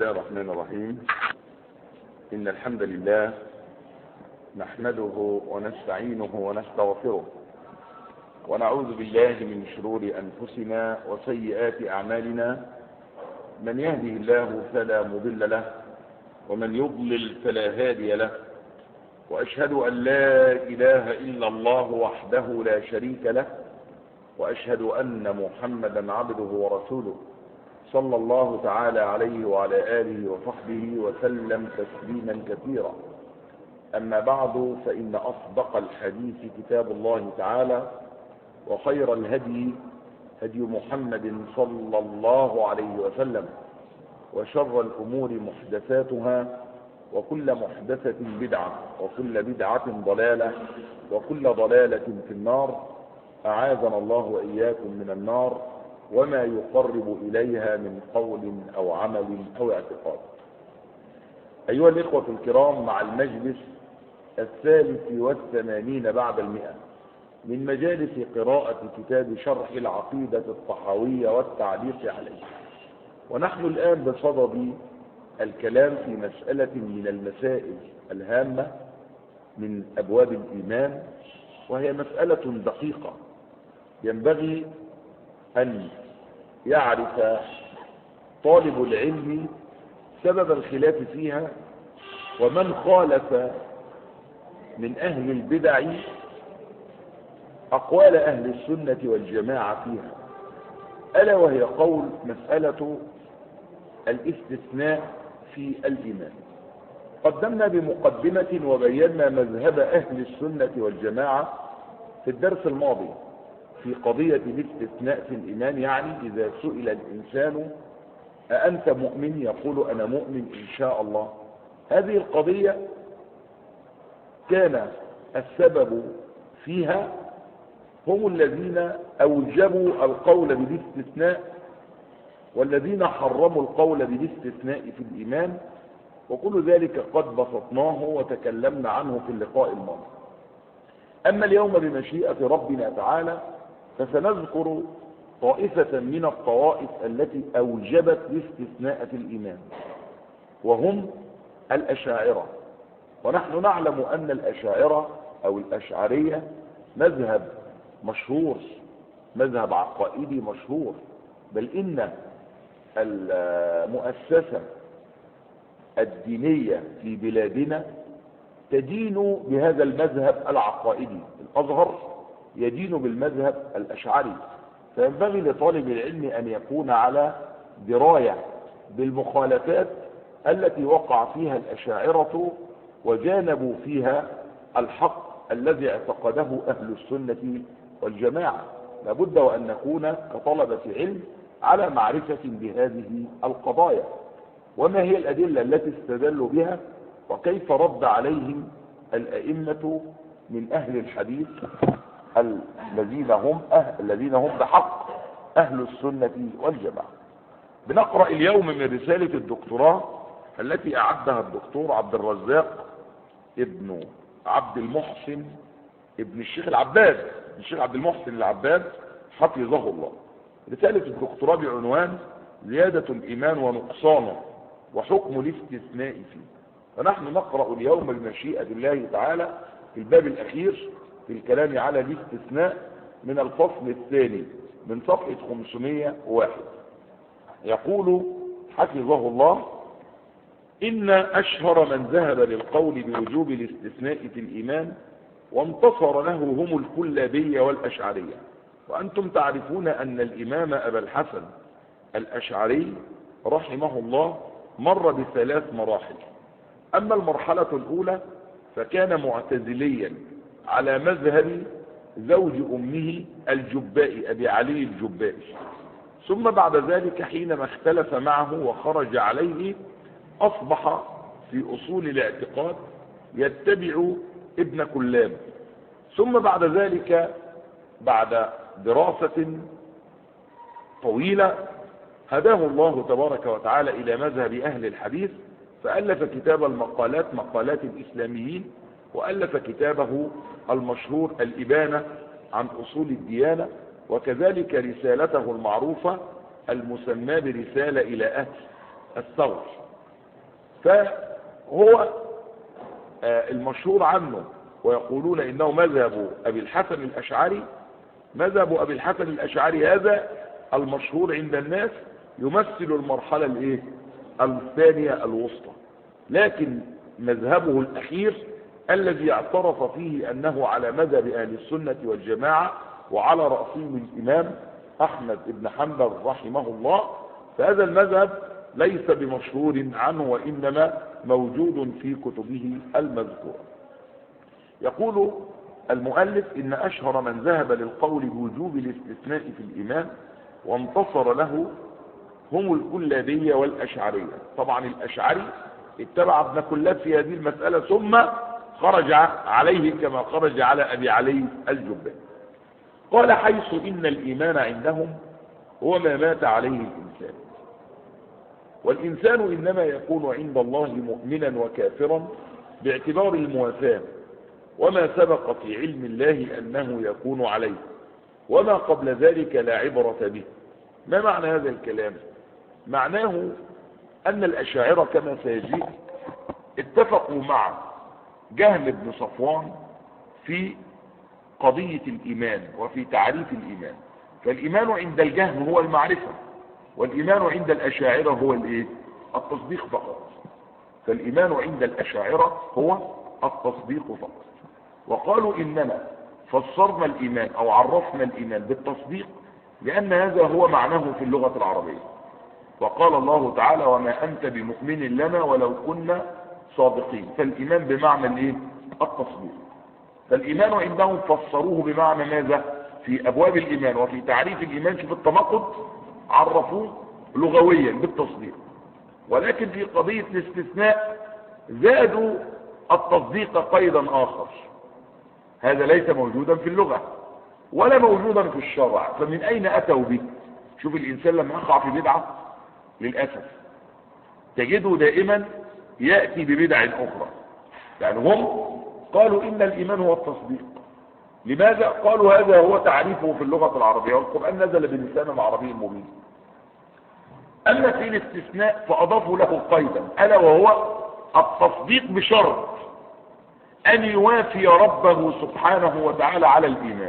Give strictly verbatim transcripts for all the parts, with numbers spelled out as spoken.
الله الرحمن الرحيم. إن الحمد لله نحمده ونستعينه ونستغفره ونعوذ بالله من شرور أنفسنا وسيئات أعمالنا. من يهده الله فلا مضل له ومن يضلل فلا هادي له، وأشهد أن لا إله إلا الله وحده لا شريك له، وأشهد أن محمدا عبده ورسوله صلى الله تعالى عليه وعلى آله وصحبه وسلم تسليما كثيرا. أما بعد، فإن أصدق الحديث كتاب الله تعالى، وخير الهدي هدي محمد صلى الله عليه وسلم، وشر الأمور محدثاتها، وكل محدثة بدعة، وكل بدعة ضلالة، وكل ضلالة في النار. أعاذنا الله وإياكم من النار وما يقرب إليها من قول أو عمل أو اعتقاد. أيها الإخوة الكرام، مع المجلس الثالث والثمانين بعد المئة من مجالس قراءة كتاب شرح العقيدة الطحاوية والتعليق عليه، ونحن الآن بصدد الكلام في مسألة من المسائل الهامة من أبواب الإيمان، وهي مسألة دقيقة ينبغي أن يعرف طالب العلم سبب الخلاف فيها، ومن خالف من أهل البدع أقوال أهل السنة والجماعة فيها، ألا وهي قول مسألة الاستثناء في الإيمان. قدمنا بمقدمة وبينا مذهب أهل السنة والجماعة في الدرس الماضي في قضية الاستثناء في الإيمان. يعني إذا سئل الإنسان أأنت مؤمن؟ يقول أنا مؤمن إن شاء الله. هذه القضية كان السبب فيها هم الذين أوجبوا القول بالاستثناء، والذين حرموا القول بالاستثناء في الإيمان، وكل ذلك قد بسطناه وتكلمنا عنه في اللقاء الماضي. أما اليوم بمشيئة ربنا تعالى فسنذكر طائفة من الطوائف التي أوجبت الاستثناء في الإيمان، وهم الأشاعرة. ونحن نعلم أن الأشاعرة أو الأشعرية مذهب مشهور، مذهب عقائدي مشهور، بل إن المؤسسة الدينية في بلادنا تدين بهذا المذهب العقائدي. الأزهر يدين بالمذهب الأشعري، فينبغي لطالب العلم أن يكون على دراية بالمخالفات التي وقع فيها الأشاعرة وجانبوا فيها الحق الذي اعتقده أهل السنة والجماعة. لابد وأن نكون كطلبة علم على معرفة بهذه القضايا، وما هي الأدلة التي استدلوا بها، وكيف رد عليهم الأئمة من أهل الحديث الذين هم أهل الذين هم بحق أهل السنة والجماعة. بنقرأ اليوم من رسالة الدكتوراه التي أعدها الدكتور عبد الرزاق ابن عبد المحسن ابن الشيخ العباد الشيخ عبد المحسن العباد حفظه الله. رسالة الدكتوراه بعنوان زيادة الإيمان ونقصانه وحكم الاستثناء فيه. ونحن نقرأ اليوم بمشيئة الله تعالى في الباب الأخير في الكلام على الاستثناء من الفصل الثاني من صفحة خمسمائة وواحد. يقول حفظه الله: إن أشهر من ذهب للقول بوجوب الاستثناء في الإيمان وانتصر له هم الكلابية والأشعرية. وأنتم تعرفون أن الإمام أبا الحسن الأشعري رحمه الله مر بثلاث مراحل. أما المرحلة الأولى فكان معتزليا على مذهب زوج أمه الجبائي أبي علي الجبائي، ثم بعد ذلك حينما اختلف معه وخرج عليه أصبح في أصول الاعتقاد يتبع ابن كلاب. ثم بعد ذلك بعد دراسة طويلة هداه الله تبارك وتعالى إلى مذهب أهل الحديث، فألف كتاب المقالات مقالات الإسلاميين، وألف كتابه المشهور الإبانة عن أصول الديانة، وكذلك رسالته المعروفة المسمى برسالة إلى أهل الثغر. فهو المشهور عنه ويقولون إنه مذهب أبي الحسن الأشعري. مذهب أبي الحسن الأشعري هذا المشهور عند الناس يمثل المرحلة الايه الثانية الوسطى، لكن مذهبه الأخير الذي اعترف فيه أنه على مذهب أهل السنة والجماعة وعلى رأسهم الإمام أحمد بن حنبل رحمه الله، فهذا المذهب ليس بمشهور عنه وإنما موجود في كتبه المذكورة. يقول المؤلف إن أشهر من ذهب للقول بوجوب الاستثناء في الإيمان وانتصر له هم الكلابية والأشعرية. طبعا الأشعري اتبع ابن كلاب في هذه المسألة ثم خرج عليه كما خرج على أبي علي الجباني. قال حيث إن الإيمان عندهم هو ما مات عليه الإنسان، والإنسان إنما يكون عند الله مؤمنا وكافرا باعتبار الموافاة وما سبق في علم الله أنه يكون عليه، وما قبل ذلك لا عبرة به. ما معنى هذا الكلام؟ معناه أن الأشاعرة كما سيجيء اتفقوا مع جهم بن صفوان في قضية الإيمان وفي تعريف الإيمان. فالإيمان عند الجهم هو المعرفة، والإيمان عند الأشاعرة هو الإيه؟ التصديق فقط. فالإيمان عند الأشاعرة هو التصديق فقط. وقالوا إننا فسرنا الإيمان أو عرفنا الإيمان بالتصديق لأن هذا هو معناه في اللغة العربية. وقال الله تعالى وما أنت بمؤمن لنا ولو كنا صادقين. فالإيمان بمعنى الإيه؟ التصديق. فالإيمان عندهم فسروه بمعنى ماذا؟ في أبواب الإيمان وفي تعريف الإيمان شوف التناقض عرفوه لغويا بالتصديق، ولكن في قضية الاستثناء زادوا التصديق قيدا آخر، هذا ليس موجودا في اللغة ولا موجودا في الشرع. فمن أين أتوا به؟ شوف الإنسان لما يقع في بدعة للأسف تجده دائما يأتي ببدع أخرى. يعني هم قالوا إن الإيمان هو التصديق. لماذا؟ قالوا هذا هو تعريفه في اللغة العربية والقرآن نزل بلسان عربي مبين. أما في الاستثناء فأضافوا له قيدا ألا وهو التصديق بشرط أن يوافي ربه سبحانه وتعالى على الإيمان،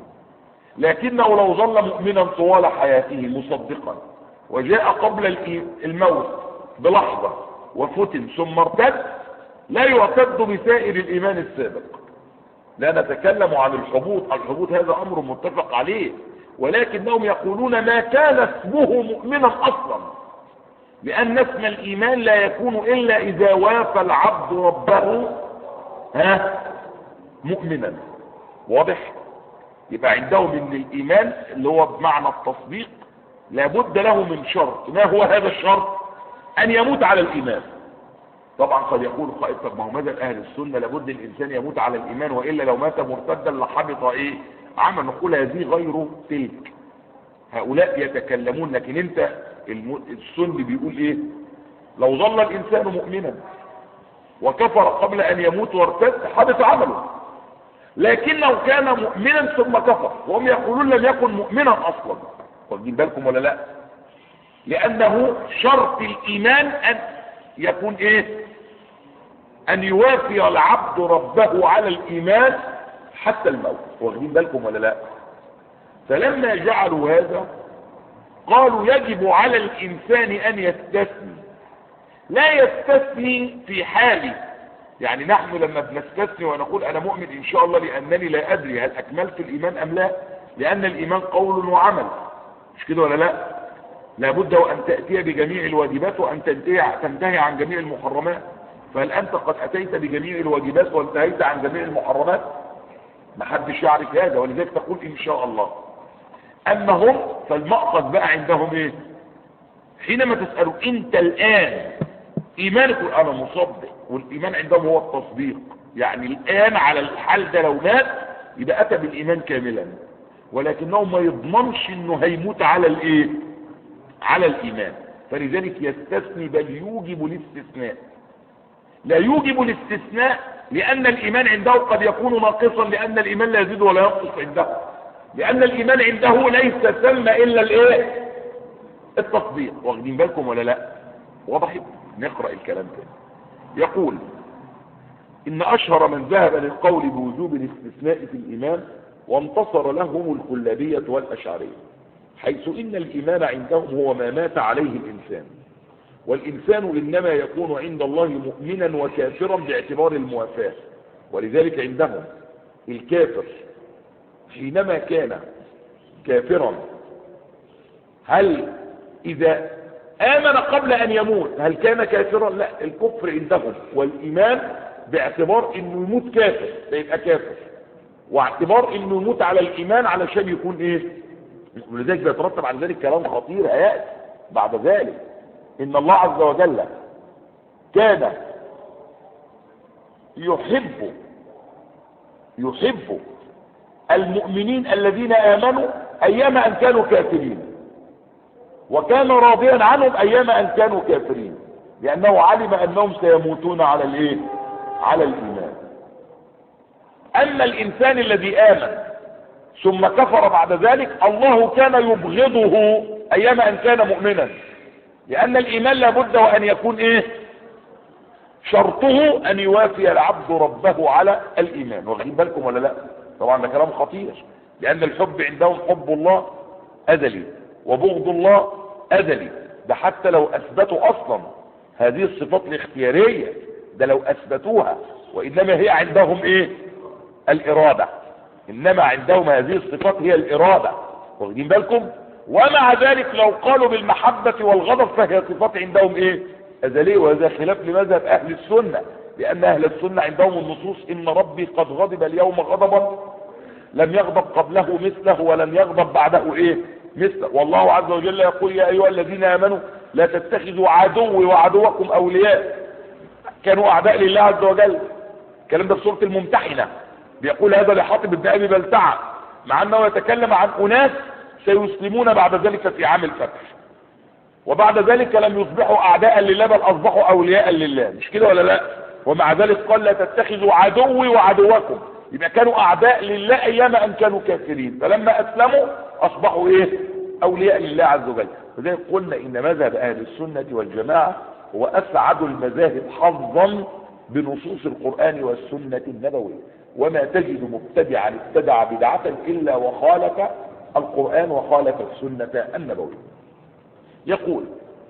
لكنه لو ظل مؤمنا طوال حياته مصدقا وجاء قبل الموت بلحظة وفتن ثم ارتد لا يعتد بسائر الإيمان السابق. لا نتكلم عن الحبوط، الحبوط هذا أمر متفق عليه، ولكنهم يقولون ما كان اسمه مؤمنا أصلا، لأن اسم الإيمان لا يكون إلا إذا وافى العبد ربه ها مؤمنا. واضح؟ يبقى عندهم ان الإيمان اللي هو بمعنى التصديق لابد له من شرط. ما هو هذا الشرط؟ أن يموت على الإيمان. طبعا قد يقول قائل طب ما هو ماذا أهل السنة لابد الإنسان يموت على الإيمان وإلا لو مات مرتدا لحبط إيه عمل. نقول هذه غير تلك، هؤلاء يتكلمون، لكن انت السني بيقول ايه؟ لو ظل الإنسان مؤمنا وكفر قبل أن يموت وارتد حبط عمله، لكنه كان مؤمنا ثم كفر، وهم يقولون لم يكن مؤمنا أصلا. واخدين بالكم ولا لا؟ لأنه شرط الإيمان أن يكون إيه؟ أن يوافي العبد ربه على الإيمان حتى الموت. واخدين بالكم ولا لا؟ فلما جعلوا هذا قالوا يجب على الإنسان أن يستثني. لا يستثني في حاله، يعني نحن لما بنستثني ونقول أنا مؤمن إن شاء الله لأنني لا أدري هل أكملت الإيمان أم لا، لأن الإيمان قول وعمل، مش كده ولا لا؟ لابد وأن تأتي بجميع الواجبات وأن تنتهي عن جميع المحرمات. فهل أنت قد أتيت بجميع الواجبات وانتهيت عن جميع المحرمات؟ ما حدش يعرف هذا، ولذلك تقول إن شاء الله. أما هم فالمأخذ بقى عندهم إيه؟ حينما تسألوا أنت الآن إيمانك أنا مصدق، والإيمان عندهم هو التصديق. يعني الآن على الحال ده لو مات يبقى أتى بالإيمان كاملا، ولكنه ما يضمنش إنه هيموت على الإيه؟ على الإيمان. فلذلك يستثني بل يوجب الاستثناء. لا يوجب الاستثناء لأن الإيمان عنده قد يكون ناقصا، لأن الإيمان لا يزيد ولا ينقص عنده، لأن الإيمان عنده ليس ثم إلا الإيه؟ التصديق. واخدين بالكم ولا لا؟ واضح؟ نقرأ الكلام تاني. يقول إن أشهر من ذهب للقول بوجوب الاستثناء في الإيمان وانتصر لهم الكلابية والأشعرية، حيث إن الإيمان عندهم هو ما مات عليه الإنسان، والإنسان إنما يكون عند الله مؤمنا وكافرا باعتبار الموافاة. ولذلك عندهم الكافر حينما كان كافرا، هل إذا آمن قبل أن يموت هل كان كافرا؟ لا، الكفر عندهم والإيمان باعتبار إنه يموت كافر فيبقى كافر، واعتبار إنه يموت على الإيمان علشان يكون إيه. ولذلك بيترتب على ذلك كلام خطير هيأتي بعد ذلك، إن الله عز وجل كان يحب يحب المؤمنين الذين آمنوا أيام أن كانوا كافرين، وكان راضيا عنهم أيام أن كانوا كافرين، لأنه علم أنهم سيموتون على الإيه؟ على الإيمان. أما الإنسان الذي آمن ثم كفر بعد ذلك الله كان يبغضه أيام أن كان مؤمنا، لأن الإيمان لابد وأن يكون إيه؟ شرطه أن يوافي العبد ربه على الإيمان. واخدين بالكم ولا لا؟ طبعا ده كلام خطير، لأن الحب عندهم حب الله أزلي وبغض الله أزلي، ده حتى لو أثبتوا أصلا هذه الصفات الاختيارية، ده لو أثبتوها، وإنما هي عندهم إيه؟ الإرادة، إنما عندهم هذه الصفات هي الإرادة. واخدين بالكم؟ ومع ذلك لو قالوا بالمحبة والغضب فهي صفات عندهم إيه؟ أزلية، وهذا خلاف لمذهب أهل السنة، لأن أهل السنة عندهم النصوص إن ربي قد غضب اليوم غضبا لم يغضب قبله مثله ولن يغضب بعده إيه؟ مثله. والله عز وجل يقول يا أيها الذين آمنوا لا تتخذوا عدوي وعدوكم أولياء، كانوا أعداء لله عز وجل. الكلام ده في سورة الممتحنة، بيقول هذا لحاطب بن أبي بلتعة، مع أنه يتكلم عن أناس سيسلمون بعد ذلك في عام الفتح، وبعد ذلك لم يصبحوا أعداء لله بل أصبحوا أولياء لله، مش كده ولا لا؟ ومع ذلك قال لا تتخذوا عدوي وعدوكم، يبقى كانوا أعداء لله أيام أن كانوا كافرين، فلما أسلموا أصبحوا إيه؟ أولياء لله عز وجل. وذلك قلنا إن مذهب أهل السنة والجماعة هو أسعد المذاهب حظا بنصوص القرآن والسنة النبوية، وما تجد مبتدعا ابتدع بدعة إلا وخالف القرآن وخالف السنة النبوية. يقول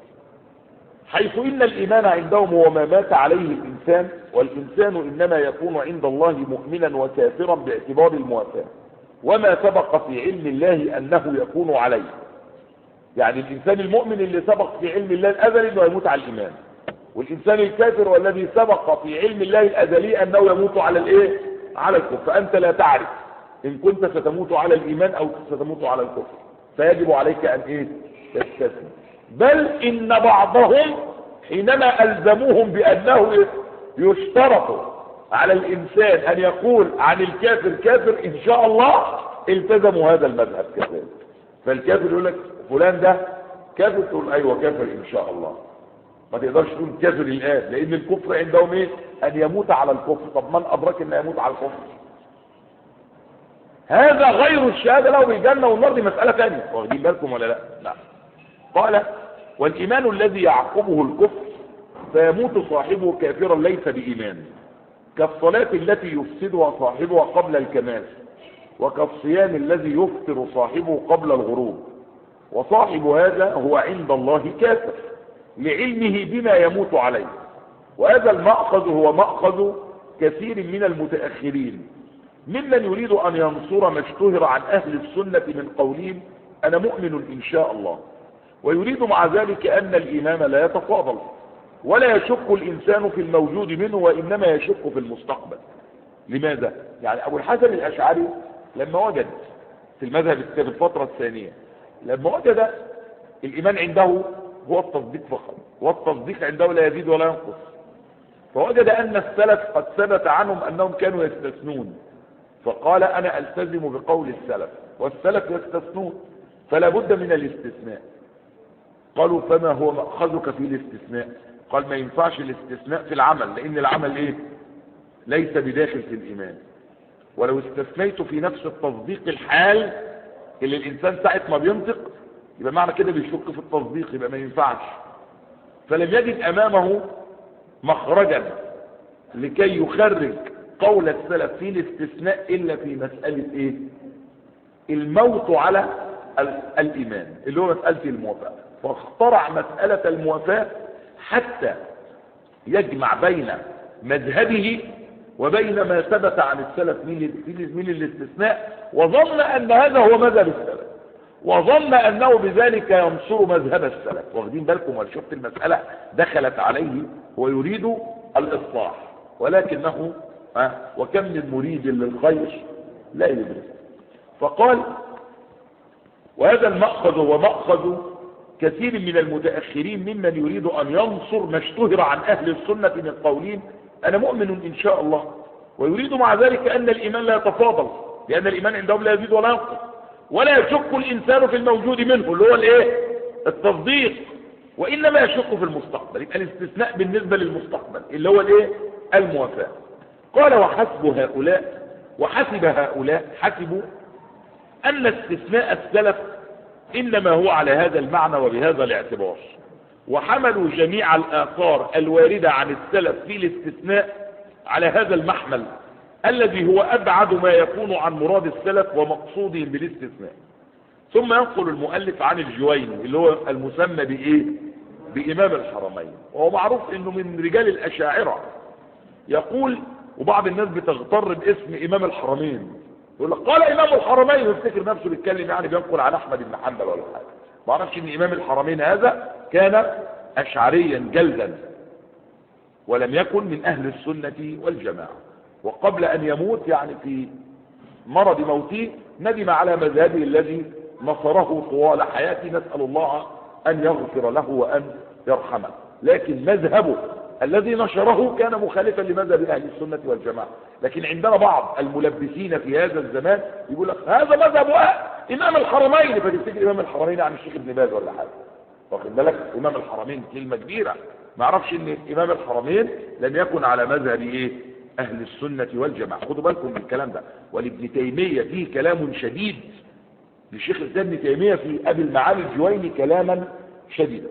حيث إن الإيمان عندهم هو ما مات عليه الإنسان، والإنسان إنما يكون عند الله مؤمنا وكافرا باعتبار الموافاة، وما سبق في علم الله أنه يكون عليه. يعني الإنسان المؤمن اللي سبق في علم الله الأزلي أنه يموت على الإيمان، والإنسان الكافر والذي سبق في علم الله الأزلي أنه يموت على الإيه؟ على الكفر. فأنت لا تعرف إن كنت ستموت على الإيمان أو ستموت على الكفر، فيجب عليك أن إيه؟ تستثني. بل إن بعضهم حينما ألزموهم بأنه يشترط على الإنسان أن يقول عن الكافر كافر إن شاء الله، التزموا هذا المذهب كذلك. فالكافر يقول لك فلان ده كافر، تقول أيوة كافر إن شاء الله، ما تقدرش تقول كافر الآن، لأن الكفر عندهم إيه؟ أن يموت على الكفر. طب من أدرك أن يموت على الكفر؟ هذا غير الشهادة له بالجنة والنار، دي مسألة ثانية. واخدين بالكم ولا لا؟ نعم. قال والإيمان الذي يعقبه الكفر فيموت صاحبه كافرا ليس بإيمان، كالصلاة التي يفسدها صاحبها قبل الكمال، وكالصيام الذي يفطر صاحبه قبل الغروب. وصاحب هذا هو عند الله كافر لعلمه بما يموت عليه. وهذا المأخذ هو مأخذ كثير من المتأخرين ممن يريد أن ينصر ما اشتهر عن أهل السنة من قولهم أنا مؤمن إن شاء الله، ويريد مع ذلك أن الإيمان لا يتفاضل ولا يشك الإنسان في الموجود منه، وإنما يشك في المستقبل. لماذا؟ يعني أبو الحسن الأشعري لما وجد في المذهب في الفترة الثانية، لما وجد الإيمان عنده هو التصديق فقط، والتصديق عنده لا يزيد ولا ينقص، فوجد أن السلف قد ثبت عنهم أنهم كانوا يستثنون، فقال أنا ألتزم بقول السلف، والسلف يستثنون فلا بد من الاستثناء. قالوا فما هو مأخذك في الاستثناء؟ قال ما ينفعش الاستثناء في العمل، لأن العمل إيه؟ ليس بداخل في الإيمان. ولو استثنيت في نفس التصديق الحال اللي الإنسان ساعة ما بينطق، يبقى معنى كده بيشك في التصديق، يبقى ما ينفعش. فلم يجد أمامه مخرجا لكي يخرج قول السلف في الاستثناء إلا في مسألة إيه؟ الموت على الإيمان اللي هو مسألة الموافاة، فاخترع مسألة الموافاة حتى يجمع بين مذهبه وبين ما ثبت عن السلف من الاستثناء، وظن أن هذا هو مذهب السلف، وظن أنه بذلك ينصر مذهب السلف. واخدين بالكم؟ وشفت المسألة دخلت عليه ويريد الإصلاح، ولكنه أه وكم من مريد للخير لا يدرك. فقال: وهذا المأخذ هو مأخذ كثير من المتأخرين ممن يريد أن ينصر ما اشتهر عن أهل السنة من قولين أنا مؤمن إن شاء الله، ويريد مع ذلك أن الإيمان لا يتفاضل، لأن الإيمان عندهم لا يزيد ولا ينقص، ولا يشك الإنسان في الموجود منه اللي هو الإيه؟ التصديق، وإنما يشك في المستقبل. يبقى الاستثناء بالنسبة للمستقبل اللي هو الإيه؟ الموافاة. قال: وحسب هؤلاء وحسب هؤلاء حسبوا أن استثناء السلف إنما هو على هذا المعنى وبهذا الاعتبار، وحملوا جميع الآثار الواردة عن السلف في الاستثناء على هذا المحمل الذي هو أبعد ما يكون عن مراد السلف ومقصودهم بالاستثناء. ثم ينقل المؤلف عن الجويني اللي هو المسمى بإيه؟ بإمام الحرمين، وهو معروف إنه من رجال الأشاعرة. يقول، وبعض الناس بتغتر باسم إمام الحرمين، يقول لك قال إمام الحرمين ويفتكر نفسه بيتكلم يعني بينقل عن أحمد بن حنبل ولا حاجة. ما اعرفش إن إمام الحرمين هذا كان أشعريا جلدا، ولم يكن من أهل السنة والجماعة، وقبل أن يموت يعني في مرض موته ندم على مذهبه الذي نصره طوال حياته، نسأل الله أن يغفر له وأن يرحمه. لكن مذهبه الذي نشره كان مخالفا لمذهب أهل السنة والجماعة. لكن عندنا بعض الملبسين في هذا الزمان يقول لك هذا مذهب إمام الحرمين، فتفتكر إمام الحرمين عن الشيخ ابن باز ولا حاجة. واخد بالك؟ إمام الحرمين كلمة كبيرة، ما اعرفش ان إمام الحرمين لم يكن على مذهب إيه؟ أهل السنة والجماعة. خدوا بالكم من الكلام ده. ولابن تيمية فيه كلام شديد، للشيخ الإسلام ابن تيمية في أبي المعالي الجويني كلاما شديدا.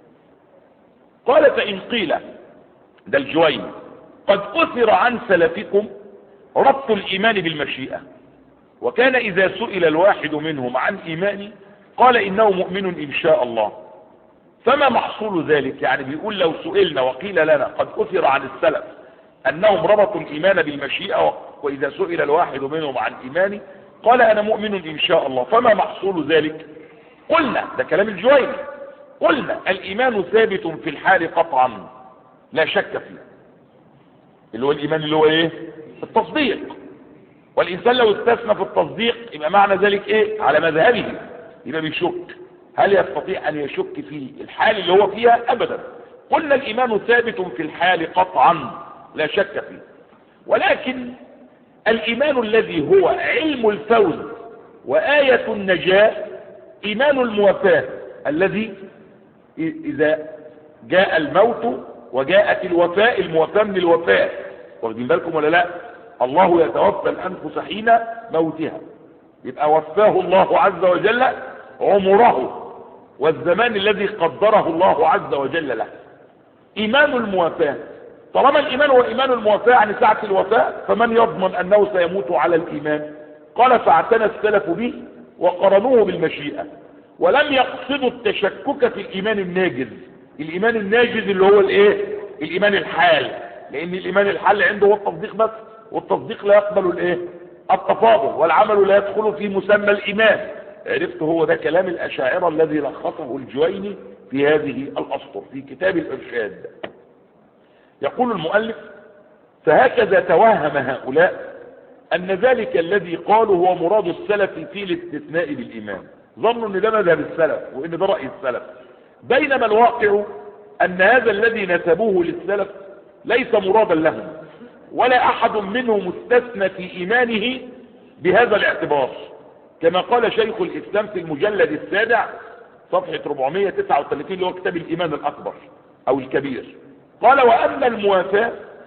قال: فإن قيل، ده الجويني، قد أثر عن سلفكم ربط الإيمان بالمشيئة، وكان إذا سئل الواحد منهم عن إيماني قال إنه مؤمن إن شاء الله، فما محصول ذلك؟ يعني بيقول لو سئلنا وقيل لنا قد أثر عن السلف أنهم ربطوا الإيمان بالمشيئة، وإذا سئل الواحد منهم عن إيماني قال أنا مؤمن إن شاء الله، فما محصول ذلك؟ قلنا، ده كلام الجويني، قلنا الإيمان ثابت في الحال قطعا لا شك فيه، اللي هو الإيمان اللي هو إيه؟ التصديق. والإنسان لو استثنى في التصديق يبقى معنى ذلك إيه؟ على مذهبه، يبقى بيشك. هل يستطيع أن يشك في الحال اللي هو فيها؟ أبدا. قلنا الإيمان ثابت في الحال قطعا لا شك فيه، ولكن الإيمان الذي هو علم الفوز وآية النجاة إيمان الموافاة، الذي إذا جاء الموت وجاءت الوفاة، الموافاة من الوفاة. واخدين بالكم ولا لا؟ الله يتوفى الأنفس حين موتها، يبقى وفاه الله عز وجل عمره والزمان الذي قدره الله عز وجل له. إيمان الموافاة، طالما الإيمان هو إيمان الموافاة عن ساعة الوفاة، فمن يضمن أنه سيموت على الإيمان؟ قال: فاعتنى السلف به وقرنوه بالمشيئة، ولم يقصدوا التشكك في الإيمان الناجز. الإيمان الناجز اللي هو الإيه؟ الإيمان الحال، لأن الإيمان الحال عنده هو التصديق بس، والتصديق لا يقبل الإيه؟ التفاضل، والعمل لا يدخل في مسمى الإيمان. عرفت؟ هو ده كلام الأشاعرة الذي لخصه الجويني في هذه الأسطر في كتاب الإرشاد. يقول المؤلف: فهكذا توهم هؤلاء أن ذلك الذي قالوا هو مراد السلف في الاستثناء بالإيمان، ظنوا أن ده مذهب السلف وأن ده رأي السلف، بينما الواقع أن هذا الذي نسبوه للسلف ليس مرادا لهم، ولا أحد منهم استثنى في إيمانه بهذا الاعتبار، كما قال شيخ الإسلام في المجلد السابع صفحة أربعمائة وتسعة وثلاثين اللي هو كتاب الإيمان الأكبر أو الكبير. قال: وأما الموافاة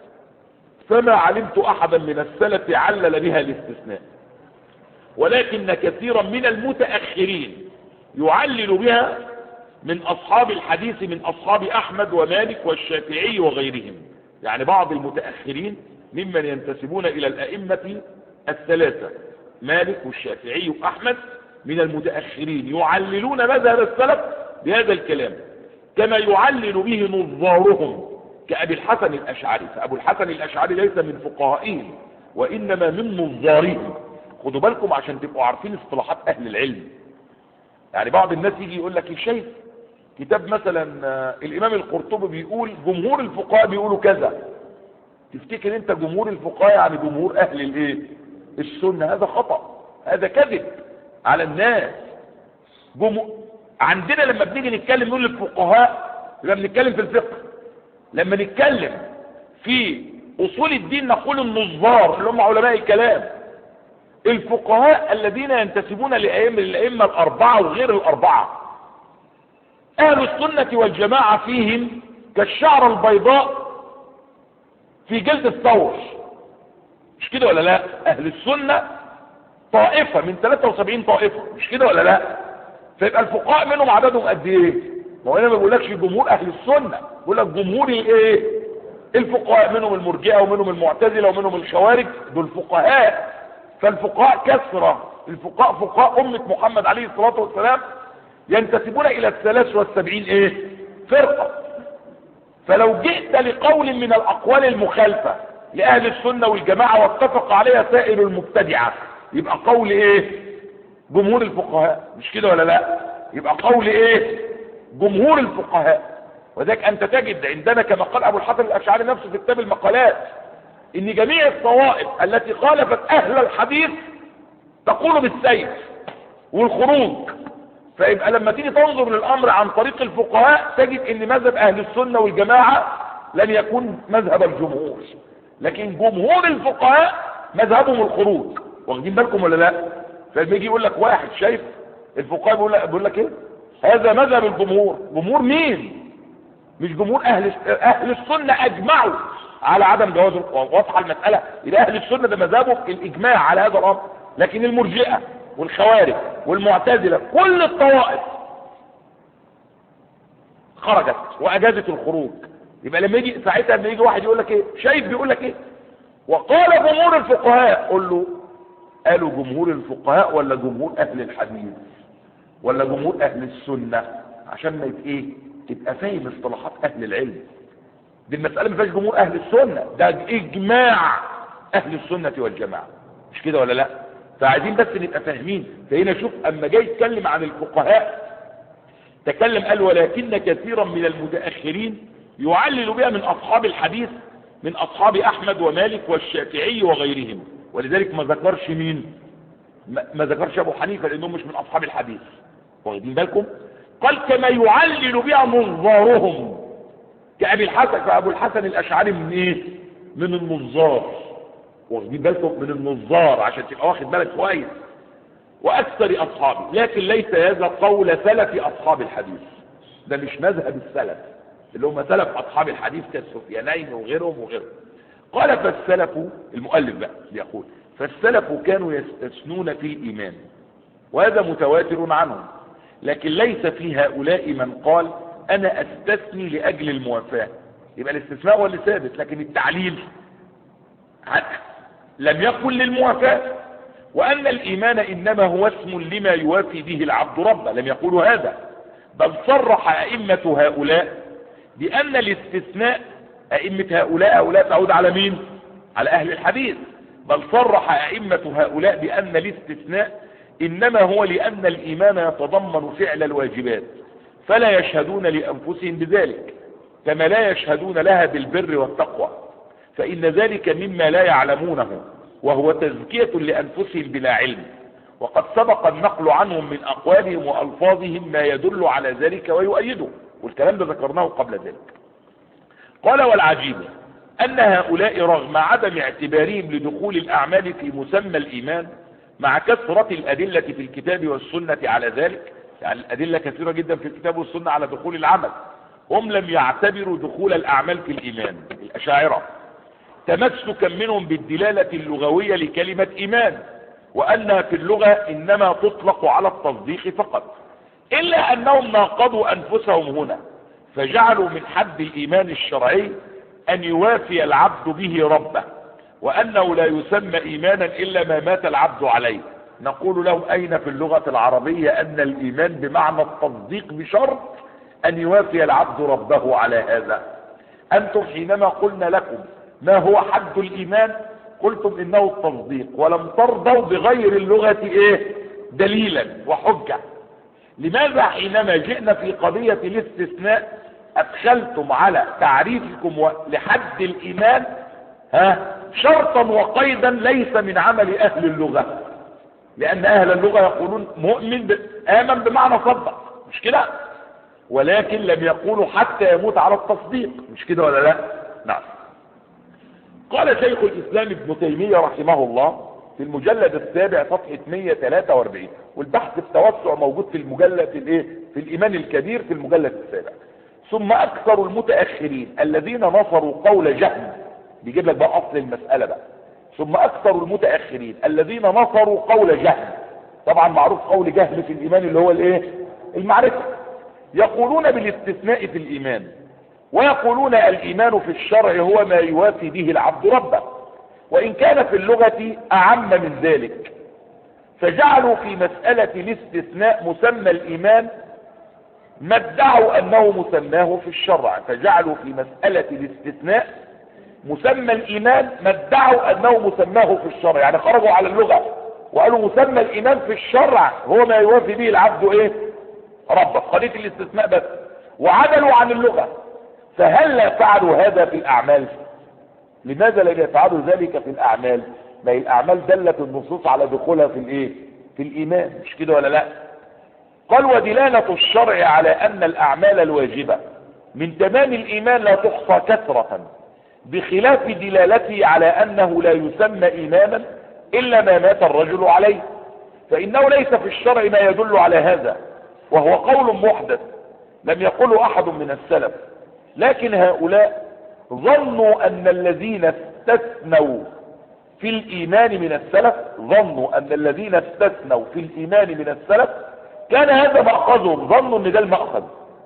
فما علمت أحدا من السلف علل بها الاستثناء، ولكن كثيرا من المتأخرين يعلل بها من أصحاب الحديث من أصحاب أحمد ومالك والشافعي وغيرهم. يعني بعض المتأخرين ممن ينتسبون إلى الأئمة الثلاثة مالك والشافعي وأحمد من المتأخرين يعللون مذهب السلف بهذا الكلام، كما يعلل به نظارهم كأبي الحسن الأشعري. فأبو الحسن الأشعري ليس من فقهائهم وإنما من نظارهم. خدوا بالكم عشان تبقوا عارفين اصطلاحات أهل العلم. يعني بعض الناس يجي يقول لك شايف كتاب مثلا الإمام القرطبي بيقول جمهور الفقهاء بيقولوا كذا، تفتكر انت جمهور الفقهاء يعني جمهور أهل الايه السنة؟ هذا خطأ، هذا كذب على الناس. جمهور عندنا لما بنيجي نتكلم نقول الفقهاء يبقى بنتكلم في الفقه، لما نتكلم في أصول الدين نقول النظار اللي هم علماء الكلام. الفقهاء الذين ينتسبون لأئمة الأئمة الأربعة وغير الأربعة. أهل السنة والجماعة فيهم كالشعر البيضاء في جلد الثور، مش كده ولا لا؟ أهل السنة طائفة من ثلاثة وسبعين طائفة، مش كده ولا لا؟ فيبقى الفقهاء منهم عددهم قد ايه؟ ما هو هنا ما بيقولكش جمهور أهل السنة، بيقول لك جمهور الايه؟ الفقهاء، منهم المرجئة ومنهم المعتزلة ومنهم الخوارج، دول فقهاء. فالفقهاء كثرة، الفقهاء فقهاء أمة محمد عليه الصلاة والسلام ينتسبون إلى الثلاث والسبعين ايه؟ فرقة. فلو جئت لقول من الأقوال المخالفة لأهل السنة والجماعة واتفق عليها سائر المبتدعة يبقى قول ايه؟ جمهور الفقهاء، مش كده ولا لا؟ يبقى قول ايه؟ جمهور الفقهاء. وذلك أنت تجد عندنا كما قال أبو الحسن الأشعري نفسه في كتاب المقالات إن جميع الطوائف التي خالفت أهل الحديث تقول بالسيف والخروج. فيبقى لما تيجي تنظر للأمر عن طريق الفقهاء تجد إن مذهب أهل السنة والجماعة لن يكون مذهب الجمهور، لكن جمهور الفقهاء مذهبهم الخروج. واخدين بالكم ولا لا؟ فلما يجي يقول لك واحد شايف الفقهاء بيقول لك بيقول لك ايه؟ هذا مذهب الجمهور. جمهور مين؟ مش جمهور اهل اهل السنه اجمعوا على عدم جواز القرآن. واضحه المساله؟ الى اهل السنه ده مذهبه الاجماع على هذا الامر، لكن المرجئه والخوارج والمعتزله كل الطوائف خرجت واجازت الخروج. يبقى لما يجي ساعتها لما يجي واحد يقول لك ايه؟ شايف بيقول لك ايه؟ وقال جمهور الفقهاء، قل له قالوا جمهور الفقهاء ولا جمهور اهل الحديث ولا جمهور اهل السنه؟ عشان ما يبقى ايه؟ تبقى فاهم اصطلاحات اهل العلم. دي المساله ما فيهاش جمهور اهل السنه، ده اجماع اهل السنه والجماعه، مش كده ولا لا؟ فعايزين بس نبقى فاهمين. فهنا شوف اما جاي يتكلم عن الفقهاء تكلم قال ولكن كثيرا من المتاخرين يعلل بها من اصحاب الحديث من اصحاب احمد ومالك والشافعي وغيرهم. ولذلك ما ذكرش مين؟ ما ذكرش ابو حنيفه لانهم مش من اصحاب الحديث. واخدين بالكم؟ قال كما يعلل بها منظارهم كأبي الحسن. فأبو الحسن الأشعري من ايه؟ من النظار. واخدين بالكم؟ من النظار عشان تبقى واخد بالك كويس. وأكثر أصحابي، لكن ليس هذا قول سلف أصحاب الحديث، ده مش مذهب السلف اللي هم سلف أصحاب الحديث كالسفيانين وغيرهم وغيرهم. قال فالسلف، المؤلف بقى يقول فالسلف كانوا يستثنون في الإيمان وهذا متواتر عنهم، لكن ليس في هؤلاء من قال انا استثني لاجل الموافاة. يبقى الاستثناء هو اللي ثابت، لكن التعليل لم يكن للموافاة. وان الايمان انما هو اسم لما يوافي به العبد ربه، لم يقولوا هذا، بل صرح ائمة هؤلاء بان الاستثناء، ائمة هؤلاء هؤلاء تعود على مين؟ على اهل الحديث. بل صرح ائمة هؤلاء بان الاستثناء انما هو لان الايمان يتضمن فعل الواجبات فلا يشهدون لانفسهم بذلك كما لا يشهدون لها بالبر والتقوى، فان ذلك مما لا يعلمونه وهو تزكية لانفسهم بلا علم. وقد سبق النقل عنهم من اقوالهم والفاظهم ما يدل على ذلك ويؤيده، والكلام ده ذكرناه قبل ذلك. قال والعجيب ان هؤلاء رغم عدم اعتبارهم لدخول الاعمال في مسمى الايمان مع كثرة الأدلة في الكتاب والسنة على ذلك، يعني الأدلة كثيرة جدا في الكتاب والسنة على دخول العمل، هم لم يعتبروا دخول الأعمال في الإيمان الأشاعرة تمسكا منهم بالدلالة اللغوية لكلمة إيمان، وأنها في اللغة إنما تطلق على التصديق فقط، إلا أنهم ناقضوا أنفسهم هنا، فجعلوا من حد الإيمان الشرعي أن يوافي العبد به ربه، وأنه لا يسمى إيمانا إلا ما مات العبد عليه. نقول لهم أين في اللغة العربية أن الإيمان بمعنى التصديق بشرط أن يوافي العبد ربه على هذا؟ أنتم حينما قلنا لكم ما هو حد الإيمان قلتم إنه التصديق، ولم ترضوا بغير اللغة إيه دليلا وحجة. لماذا حينما جئنا في قضية الاستثناء أدخلتم على تعريفكم لحد الإيمان ها شرطا وقيدا ليس من عمل أهل اللغة؟ لأن أهل اللغة يقولون مؤمن ب... آمن بمعنى صدق، مش كده؟ ولكن لم يقولوا حتى يموت على التصديق، مش كده ولا لا؟ نعم. قال شيخ الإسلام ابن تيمية رحمه الله في المجلد السابع صفحة مئة وثلاثة وأربعين، والبحث التوسع موجود في المجلد الايه في الإيمان الكبير في المجلد السابع. ثم أكثر المتأخرين الذين نصروا قول جهم، بيجيب لك بقى أصل المسألة بقى. ثم أكثر المتأخرين الذين نصروا قول جهم، طبعا معروف قول جهم في الإيمان اللي هو الايه المعرفة، يقولون بالاستثناء في الإيمان، ويقولون الإيمان في الشرع هو ما يوافي به العبد ربه، وإن كان في اللغة أعم من ذلك، فجعلوا في مسألة الاستثناء مسمى الإيمان ما ادعوا أنه مسماه في الشرع. فجعلوا في مسألة الاستثناء مسمى الإيمان ما ادعوا أنه مسماه في الشرع، يعني خرجوا على اللغة وقالوا مسمى الإيمان في الشرع هو ما يوافي به العبد إيه ربه، قضية الاستثناء بس، وعدلوا عن اللغة. فهل لا فعلوا هذا في الأعمال؟ لماذا لم يفعلوا ذلك في الأعمال؟ ما هي الأعمال دلت النصوص على دخولها في الإيه في الإيمان، مش كده ولا لا؟ قال ودلالة الشرع على أن الأعمال الواجبة من تمام الإيمان لا تحصى كثرة، بخلاف دلالته على أنه لا يسمى إيمانا إلا ما مات الرجل عليه، فإنه ليس في الشرع ما يدل على هذا، وهو قول محدث لم يقله أحد من السلف. لكن هؤلاء ظنوا أن الذين استثنوا في الإيمان من السلف ظنوا أن الذين استثنوا في الإيمان من السلف كان هذا مأخذهم، ظنوا أن ده المأخذ،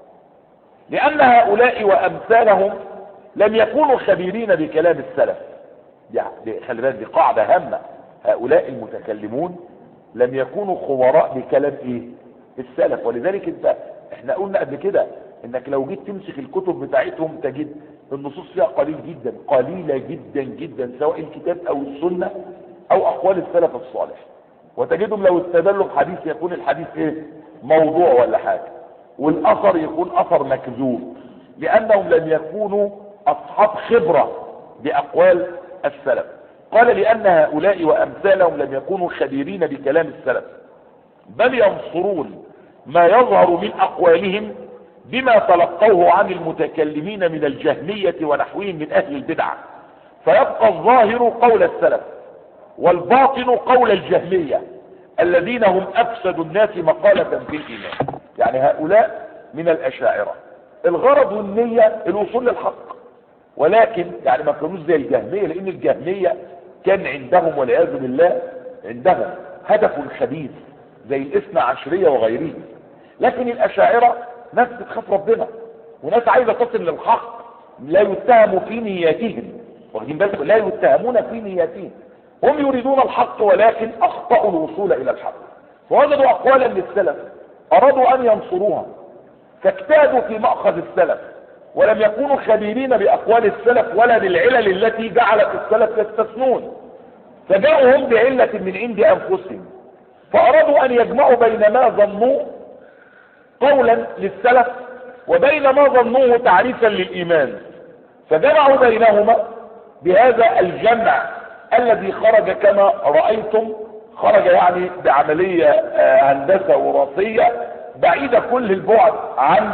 لأن هؤلاء وأمثالهم لم يكونوا خبيرين بكلام السلف. يعني خلي بالك دي قاعدة هامة، هؤلاء المتكلمون لم يكونوا خبراء بكلام ايه السلف. ولذلك انت احنا قلنا قبل كده انك لو جيت تمسك الكتب بتاعتهم تجد النصوص فيها قليل جدا، قليلة جدا جدا، سواء الكتاب او السنة او اقوال السلف الصالح، وتجدهم لو استدلوا بحديث يكون الحديث ايه موضوع ولا حاجة، والاثر يكون اثر مكذوب، لانهم لم يكونوا اصحاب خبرة باقوال السلف. قال لان هؤلاء وامثالهم لم يكونوا خبيرين بكلام السلف، بل ينصرون ما يظهر من اقوالهم بما تلقوه عن المتكلمين من الجهمية ونحوهم من اهل البدع، فيبقى الظاهر قول السلف والباطن قول الجهمية الذين هم افسد الناس مقالة في الايمان. يعني هؤلاء من الاشاعرة الغرض والنية الوصول للحق، ولكن يعني ما كانوش زي الجهمية، لان الجهمية كان عندهم والعياذ بالله عندهم هدف خبيث زي الاثنى عشرية وغيره. لكن الاشاعرة ناس بتخاف ربنا وناس عايزة تصل للحق، لا يتهم في نياتهم، واخدين بالكم، لا يتهمون في نياتهم، هم يريدون الحق ولكن اخطأوا الوصول الى الحق، فوجدوا اقوالا للسلف ارادوا ان ينصروها فاجتهدوا في مأخذ السلف، ولم يكونوا خبيرين باقوال السلف ولا بالعلل التي جعلت السلف يستثنون، فجاءوا هم بعلة من عند انفسهم، فارادوا ان يجمعوا بين ما ظنوه قولا للسلف وبين ما ظنوه تعريفا للايمان، فجمعوا بينهما بهذا الجمع الذي خرج كما رأيتم، خرج يعني بعملية هندسة وراثية بعيدة كل البعد عن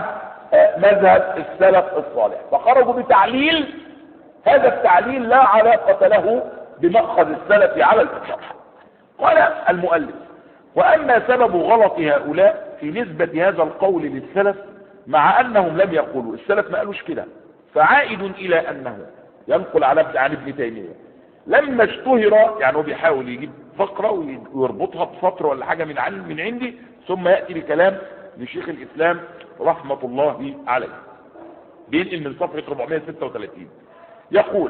مذهب السلف الصالح، فخرجوا بتعليل، هذا التعليل لا علاقة له بمأخذ السلف على الإطلاق. قال المؤلف وأما سبب غلط هؤلاء في نسبة هذا القول للسلف مع أنهم لم يقولوا، السلف ما قالوش كده، فعائد إلى أنه ينقل على عن ابن تيمية لما اشتهر، يعني هو بيحاول يجيب فقرة ويربطها بسطر ولا حاجة من عن من عندي ثم يأتي بكلام لشيخ الإسلام رحمة الله عليه، بينقل من صفحة أربعمائة وستة وثلاثين. يقول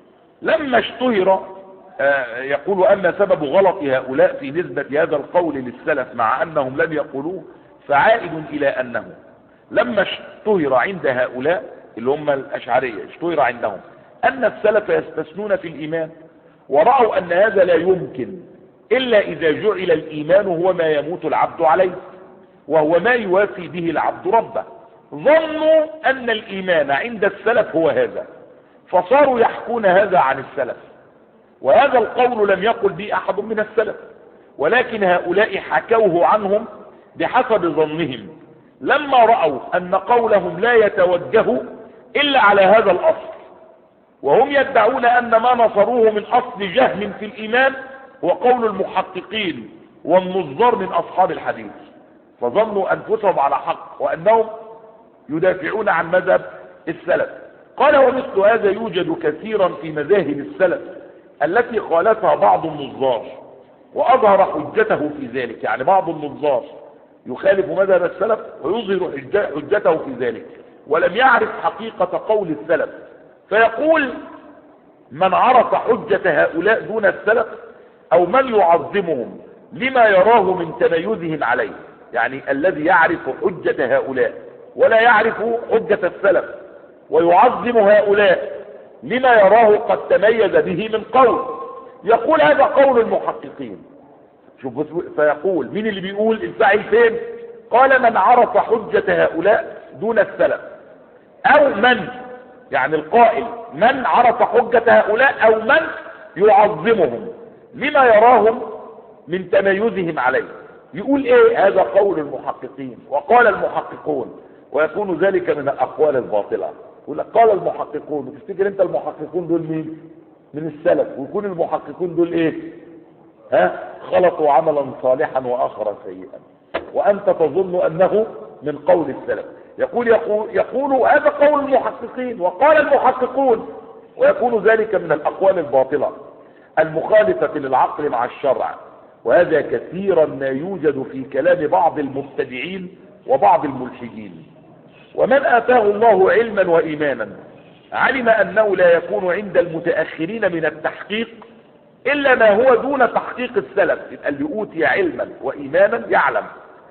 لما اشتهر آه يقول أما سبب غلط هؤلاء في نسبة هذا القول للسلف مع أنهم لم يقولوه فعائد إلى أنه لما اشتهر عند هؤلاء اللي هم الأشعرية، اشتهر عندهم أن السلف يستثنون في الإيمان، ورأوا أن هذا لا يمكن إلا إذا جعل الإيمان هو ما يموت العبد عليه، وهو ما يوافي به العبد ربه. ظنوا أن الإيمان عند السلف هو هذا، فصاروا يحكون هذا عن السلف، وهذا القول لم يقل به أحد من السلف، ولكن هؤلاء حكوه عنهم بحسب ظنهم، لما رأوا أن قولهم لا يتوجه إلا على هذا الأصل، وهم يدعون أن ما نصروه من أصل جهم في الإيمان هو قول المحققين والنظار من أصحاب الحديث، فظنوا أنفسهم على حق وأنهم يدافعون عن مذهب السلف. قال ومثل هذا يوجد كثيرا في مذاهب السلف التي خالفها بعض النظار وأظهر حجته في ذلك، يعني بعض النظار يخالف مذهب السلف ويظهر حجته في ذلك ولم يعرف حقيقة قول السلف، فيقول من عرف حجة هؤلاء دون السلف أو من يعظمهم لما يراه من تميزهم عليه، يعني الذي يعرف حجة هؤلاء ولا يعرف حجة السلف ويعظم هؤلاء لما يراه قد تميز به من قول، يقول هذا قول المحققين. شوف فيقول مين اللي بيقول الفاعل فين؟ قال من عرف حجة هؤلاء دون السلف، او من يعني القائل من عرف حجة هؤلاء او من يعظمهم لما يراهم من تميزهم عليه. يقول ايه؟ هذا قول المحققين، وقال المحققون، ويكون ذلك من الاقوال الباطلة. يقول لك قال المحققون، وتفتكر انت المحققون دول مين؟ من السلف، ويكون المحققون دول ايه؟ ها؟ خلطوا عملا صالحا واخر سيئا، وانت تظن انه من قول السلف. يقول يقول, يقول هذا قول المحققين وقال المحققون، ويكون ذلك من الاقوال الباطلة المخالفة للعقل مع الشرع، وهذا كثيرا ما يوجد في كلام بعض المبتدعين وبعض الملحدين. ومن آتاه الله علما وإيمانا علم أنه لا يكون عند المتأخرين من التحقيق إلا ما هو دون تحقيق السلف. يبقى اللي أوتي علما وإيمانا يعلم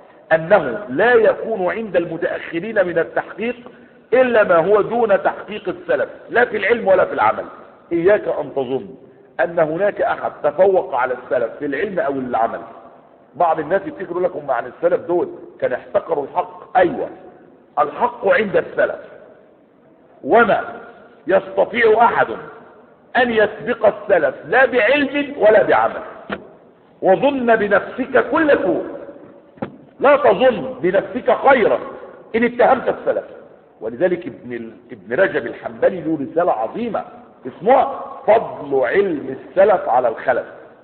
أنه لا يكون عند المتأخرين من التحقيق إلا ما هو دون تحقيق السلف، لا في العلم ولا في العمل. إياك أن تظن أن هناك أحد تفوق على السلف في العلم أو العمل. بعض الناس يفتكروا لكم عن السلف دول كان احتقروا الحق. أيوة، الحق عند السلف، وما يستطيع أحد أن يسبق السلف لا بعلم ولا بعمل. وظن بنفسك كل سوء، لا تظن بنفسك خيرا إن اتهمت السلف. ولذلك ابن ابن رجب الحنبلي له رسالة عظيمة اسمها فضل علم السلف على الخلف.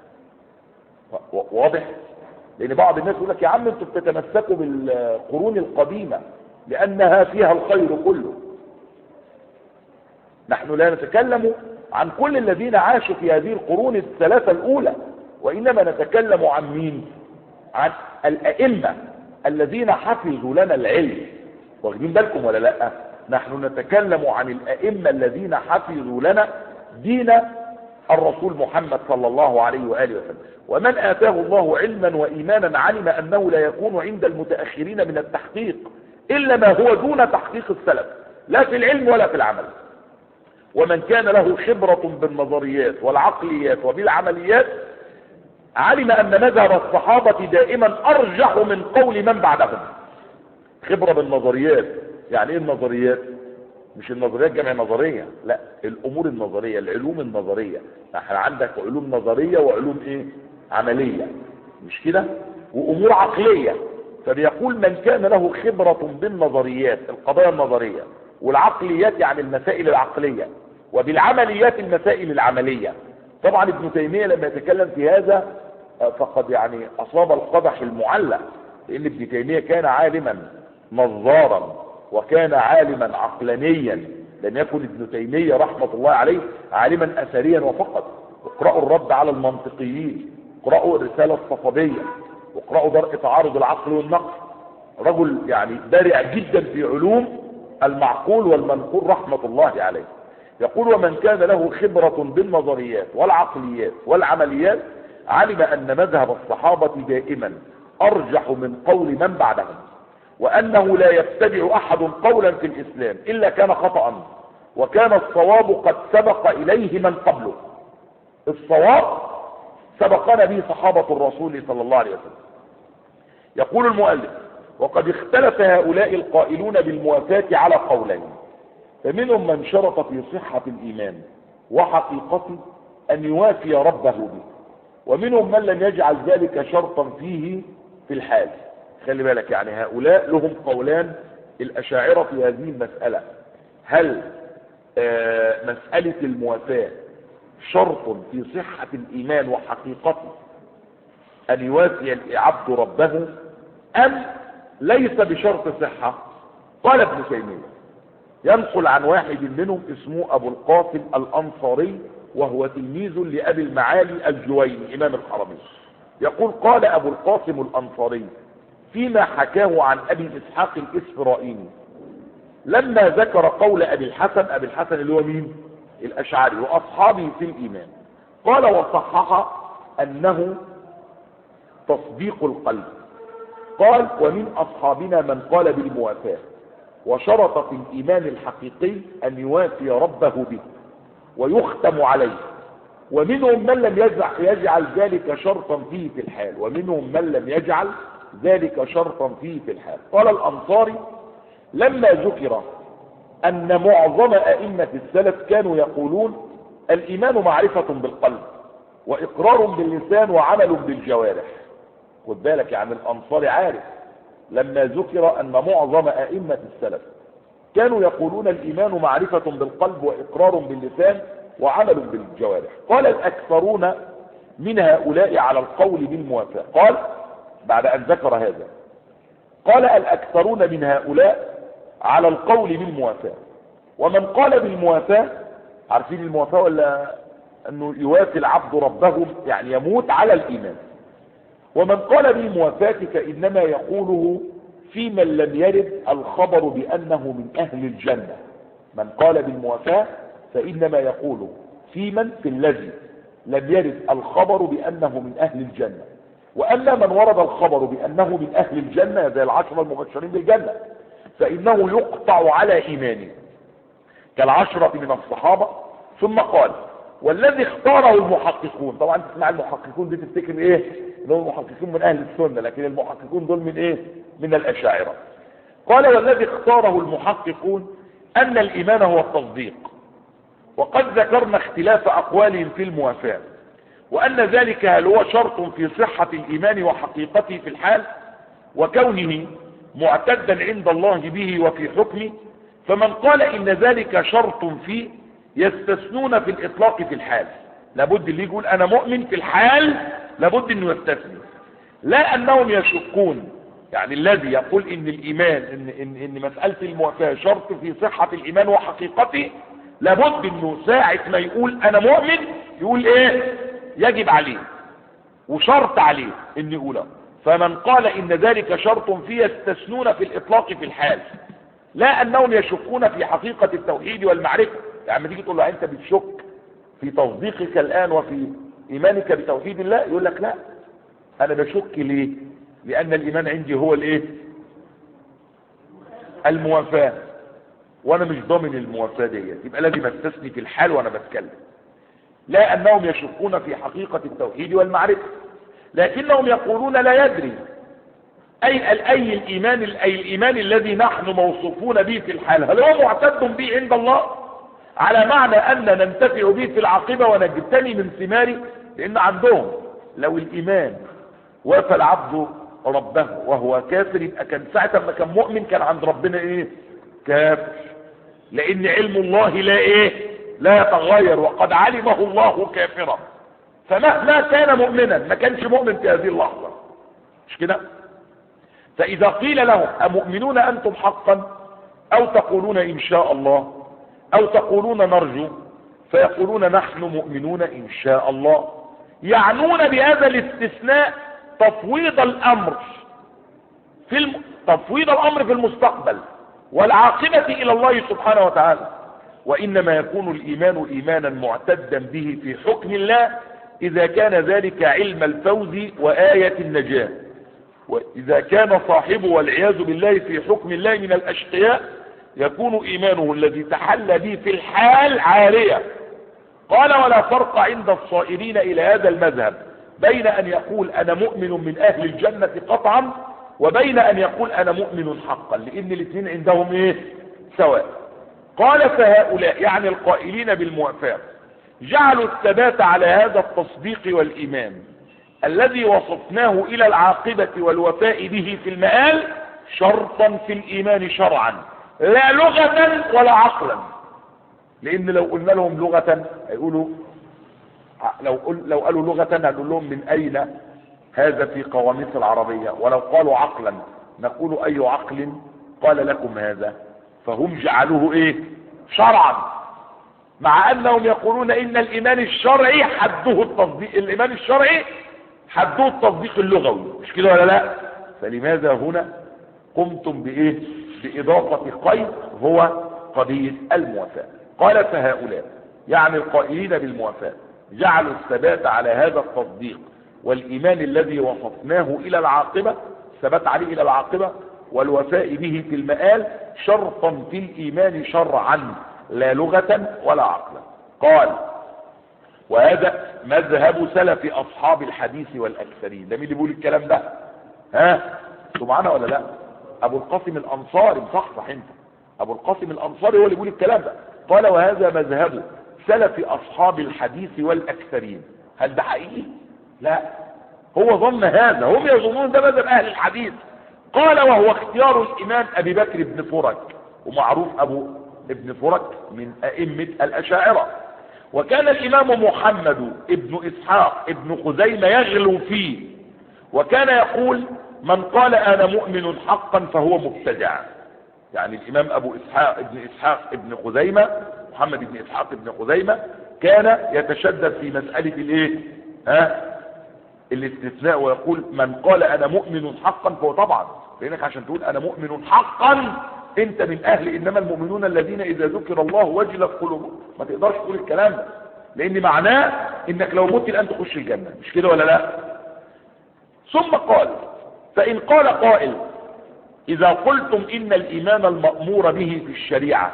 واضح؟ لأن بعض الناس يقول لك يا عم انتوا بتتمسكوا بالقرون القديمة لأنها فيها الخير كله. نحن لا نتكلم عن كل الذين عاشوا في هذه القرون الثلاثة الأولى، وإنما نتكلم عن مين؟ عن الأئمة الذين حفظوا لنا العلم. واخدين بالكم ولا لا؟ نحن نتكلم عن الأئمة الذين حفظوا لنا دين الرسول محمد صلى الله عليه وآله وسلم. ومن آتاه الله علما وإيمانا علم أنه لا يكون عند المتأخرين من التحقيق إلا ما هو دون تحقيق السلف، لا في العلم ولا في العمل. ومن كان له خبرة بالنظريات والعقليات وبالعمليات علم أن مذهب الصحابة دائما أرجح من قول من بعدهم. خبرة بالنظريات، يعني ايه النظريات؟ مش النظريات جمع نظرية، لا، الامور النظرية، العلوم النظرية. احنا عندك علوم نظرية وعلوم ايه؟ عملية، مش كده؟ وامور عقلية. فبيقول من كان له خبرة بالنظريات، القضايا النظرية، والعقليات يعني المسائل العقلية، وبالعمليات المسائل العملية. طبعا ابن تيمية لما يتكلم في هذا فقد يعني اصاب القدح المعلق، لان ابن تيمية كان عالما نظارا وكان عالما عقلانيا. لم يكن ابن تيمية رحمة الله عليه عالما اثريا وفقط. اقرأوا الرد على المنطقيين، اقرأوا الرسالة الصفدية، واقرأوا درء تعارض العقل والنقل. رجل يعني بارع جدا في علوم المعقول والمنقول رحمة الله عليه. يقول: ومن كان له خبرة بالنظريات والعقليات والعمليات علم أن مذهب الصحابة دائما أرجح من قول من بعدهم، وأنه لا يتبع أحد قولا في الإسلام إلا كان خطأ، وكان الصواب قد سبق إليه من قبله. الصواب سبقنا به صحابة الرسول صلى الله عليه وسلم. يقول المؤلف: وقد اختلف هؤلاء القائلون بالموافاة على قولين، فمنهم من شرط في صحة الإيمان وحقيقته أن يوافي ربه به، ومنهم من لم يجعل ذلك شرطا فيه في الحال. خلي بالك، يعني هؤلاء لهم قولان الأشاعرة في هذه المسألة. هل آه مسألة الموافاة شرط في صحة الإيمان وحقيقته أن يوافي العبد ربه، أم ليس بشرط صحة؟ قال ابن تيمية ينقل عن واحد منهم اسمه أبو القاسم الأنصاري، وهو تلميذ لأبي المعالي الجويني إمام الحرمين. يقول: قال أبو القاسم الأنصاري فيما حكاه عن أبي إسحاق الإسفرائيني لما ذكر قول أبي الحسن، أبي الحسن اللي هو مين؟ الأشعري، وأصحابه في الإيمان، قال: وصحح أنه تصديق القلب. قال: ومن أصحابنا من قال بالموافاة، وشرط في الإيمان الحقيقي أن يوافي ربه به ويختم عليه، ومنهم من لم يجعل ذلك شرطا فيه في الحال، ومنهم من لم يجعل ذلك شرطا فيه في الحال. قال الأنصاري: لما ذكر أن معظم أئمة السلف كانوا يقولون الإيمان معرفة بالقلب وإقرار باللسان وعمل بالجوارح. خد بالك، يعني الأنصاري عارف لما ذكر أن معظم أئمة السلف كانوا يقولون الإيمان معرفة بالقلب وإقرار باللسان وعمل بالجوارح. قال: الأكثرون من هؤلاء على القول بالموافاة. قال بعد أن ذكر هذا، قال: الأكثرون من هؤلاء على القول بالموافاة، ومن قال بالموافاة، عارفين الموافاة ولا؟ أنه يوافي العبد ربه، يعني يموت على الإيمان. ومن قال بالموافاة فإنما يقوله في من لم يرد الخبر بأنه من أهل الجنة. من قال بالموافاة فإنما يقوله في من في الذي لم يرد الخبر بأنه من أهل الجنة. وأما من ورد الخبر بأنه من أهل الجنة زي العشرة المبشرين بالجنة فإنه يقطع على إيمانه كالعشرة من الصحابة. ثم قال: والذي اختاره المحققون. طبعا تسمع المحققون دي تفتكر ايه؟ اللي هم المحققون من اهل السنة، لكن المحققون دول من ايه؟ من الاشاعرة. قال: والذي اختاره المحققون ان الايمان هو التصديق، وقد ذكرنا اختلاف اقوالهم في الموافاة، وان ذلك هل هو شرط في صحة الايمان وحقيقته في الحال وكونه معتدا عند الله به وفي حكمه. فمن قال ان ذلك شرط فيه يستثنون في الاطلاق في الحال. لابد اللي يقول انا مؤمن في الحال لابد انه يستثني، لا انهم يشكون. يعني الذي يقول ان الايمان ان, إن, إن مسألة الموافاة شرط في صحة الايمان وحقيقته، لابد انه ساعة ما يقول انا مؤمن يقول ايه؟ يجب عليه وشرط عليه ان يقوله. فمن قال ان ذلك شرط فيه يستثنون في الاطلاق في الحال، لا انهم يشكون في حقيقة التوحيد والمعرفة. يعني تيجي تقول له انت بتشك في تصديقك الان وفي ايمانك بتوحيد الله، يقول لك لا انا بشك. ليه؟ لان الايمان عندي هو الايه؟ الموافاة، وانا مش ضامن الموافاة دي، يبقى لازم استثني في الحال وانا بتكلم. لا انهم يشكون في حقيقة التوحيد والمعرفة، لكنهم يقولون لا يدري اي اي الايمان اي الايمان الذي نحن موصوفون به في الحال هل هو معتد به عند الله على معنى ان ننتفع به في العاقبة ونجتني من ثماره. لان عندهم لو الايمان وافى العبد ربه وهو كافر، يبقى كان ساعة ما كان مؤمن كان عند ربنا ايه؟ كافر. لان علم الله لا ايه؟ لا يتغير، وقد علمه الله كافرا، فمهما كان مؤمنا ما كانش مؤمن في هذه اللحظة، مش كده؟ فاذا قيل لهم امؤمنون انتم حقا او تقولون ان شاء الله او تقولون نرجو، فيقولون نحن مؤمنون ان شاء الله، يعنون بهذا الاستثناء تفويض الامر في الم... تفويض الأمر في المستقبل والعاقبة إلى الله سبحانه وتعالى. وإنما يكون الإيمان إيمانا معتدا به في حكم الله إذا كان ذلك علم الفوز وآية النجاة، وإذا كان صاحبه والعياذ بالله في حكم الله من الأشقياء يكون إيمانه الذي تحلى به في الحال عارية. قال: ولا فرق عند الصائرين إلى هذا المذهب بين أن يقول أنا مؤمن من أهل الجنة قطعا وبين أن يقول أنا مؤمن حقا، لأن الاثنين عندهم إيه؟ سواء. قال: فهؤلاء يعني القائلين بالموافاة جعلوا الثبات على هذا التصديق والإيمان الذي وصفناه إلى العاقبة والوفاء به في المآل شرطا في الإيمان شرعا لا لغة ولا عقلا. لأن لو قلنا لهم لغة هيقولوا، لو, قل لو قالوا لغة هنقول لهم من أين هذا في قواميس العربية، ولو قالوا عقلا نقول أي عقل قال لكم هذا. فهم جعلوه إيه؟ شرعا، مع أنهم يقولون إن الإيمان الشرعي حده التصديق، الإيمان الشرعي حده التصديق اللغوي، مش كده ولا لا؟ فلماذا هنا قمتم بإيه؟ بإضافة قيد هو قضية الموافاة. قال: فهؤلاء يعني القائلين بالموافاة جعلوا الثبات على هذا التصديق والإيمان الذي وصفناه إلى العاقبة، الثبات عليه إلى العاقبة والوفاء به في المآل شرطا في الإيمان شرعا لا لغة ولا عقلا. قال: وهذا مذهب سلف أصحاب الحديث والأكثرين. ده مين اللي بيقول الكلام ده؟ ها؟ سمعنا ولا لا؟ أبو القاسم الأنصاري. صح انت، أبو القاسم الأنصاري هو اللي بيقول الكلام ده. قال: وهذا مذهب سلف أصحاب الحديث والأكثرين. هل ده حقيقي؟ لا، هو ظن هذا، هم يظنون ده مذهب أهل الحديث. قال: وهو اختيار الإمام أبي بكر بن فرج، ومعروف أبو ابن فرج من أئمة الأشاعرة. وكان الإمام محمد ابن إسحاق ابن خزيمة يغلو فيه، وكان يقول: من قال أنا مؤمن حقا فهو مبتدع. يعني الإمام أبو إسحاق ابن إسحاق ابن خزيمة، محمد ابن إسحاق ابن خزيمة، كان يتشدد في مسألة الايه؟ ها؟ الاستثناء، ويقول: من قال أنا مؤمن حقا فهو، طبعا لأنك عشان تقول أنا مؤمن حقا انت من اهل انما المؤمنون الذين اذا ذكر الله وجلت قلوبهم. ما تقدرش تقول الكلام ده، لان معناه انك لو مت الان تخش الجنة، مش كده ولا لا؟ ثم قال: فان قال قائل: اذا قلتم ان الايمان المأمور به في الشريعة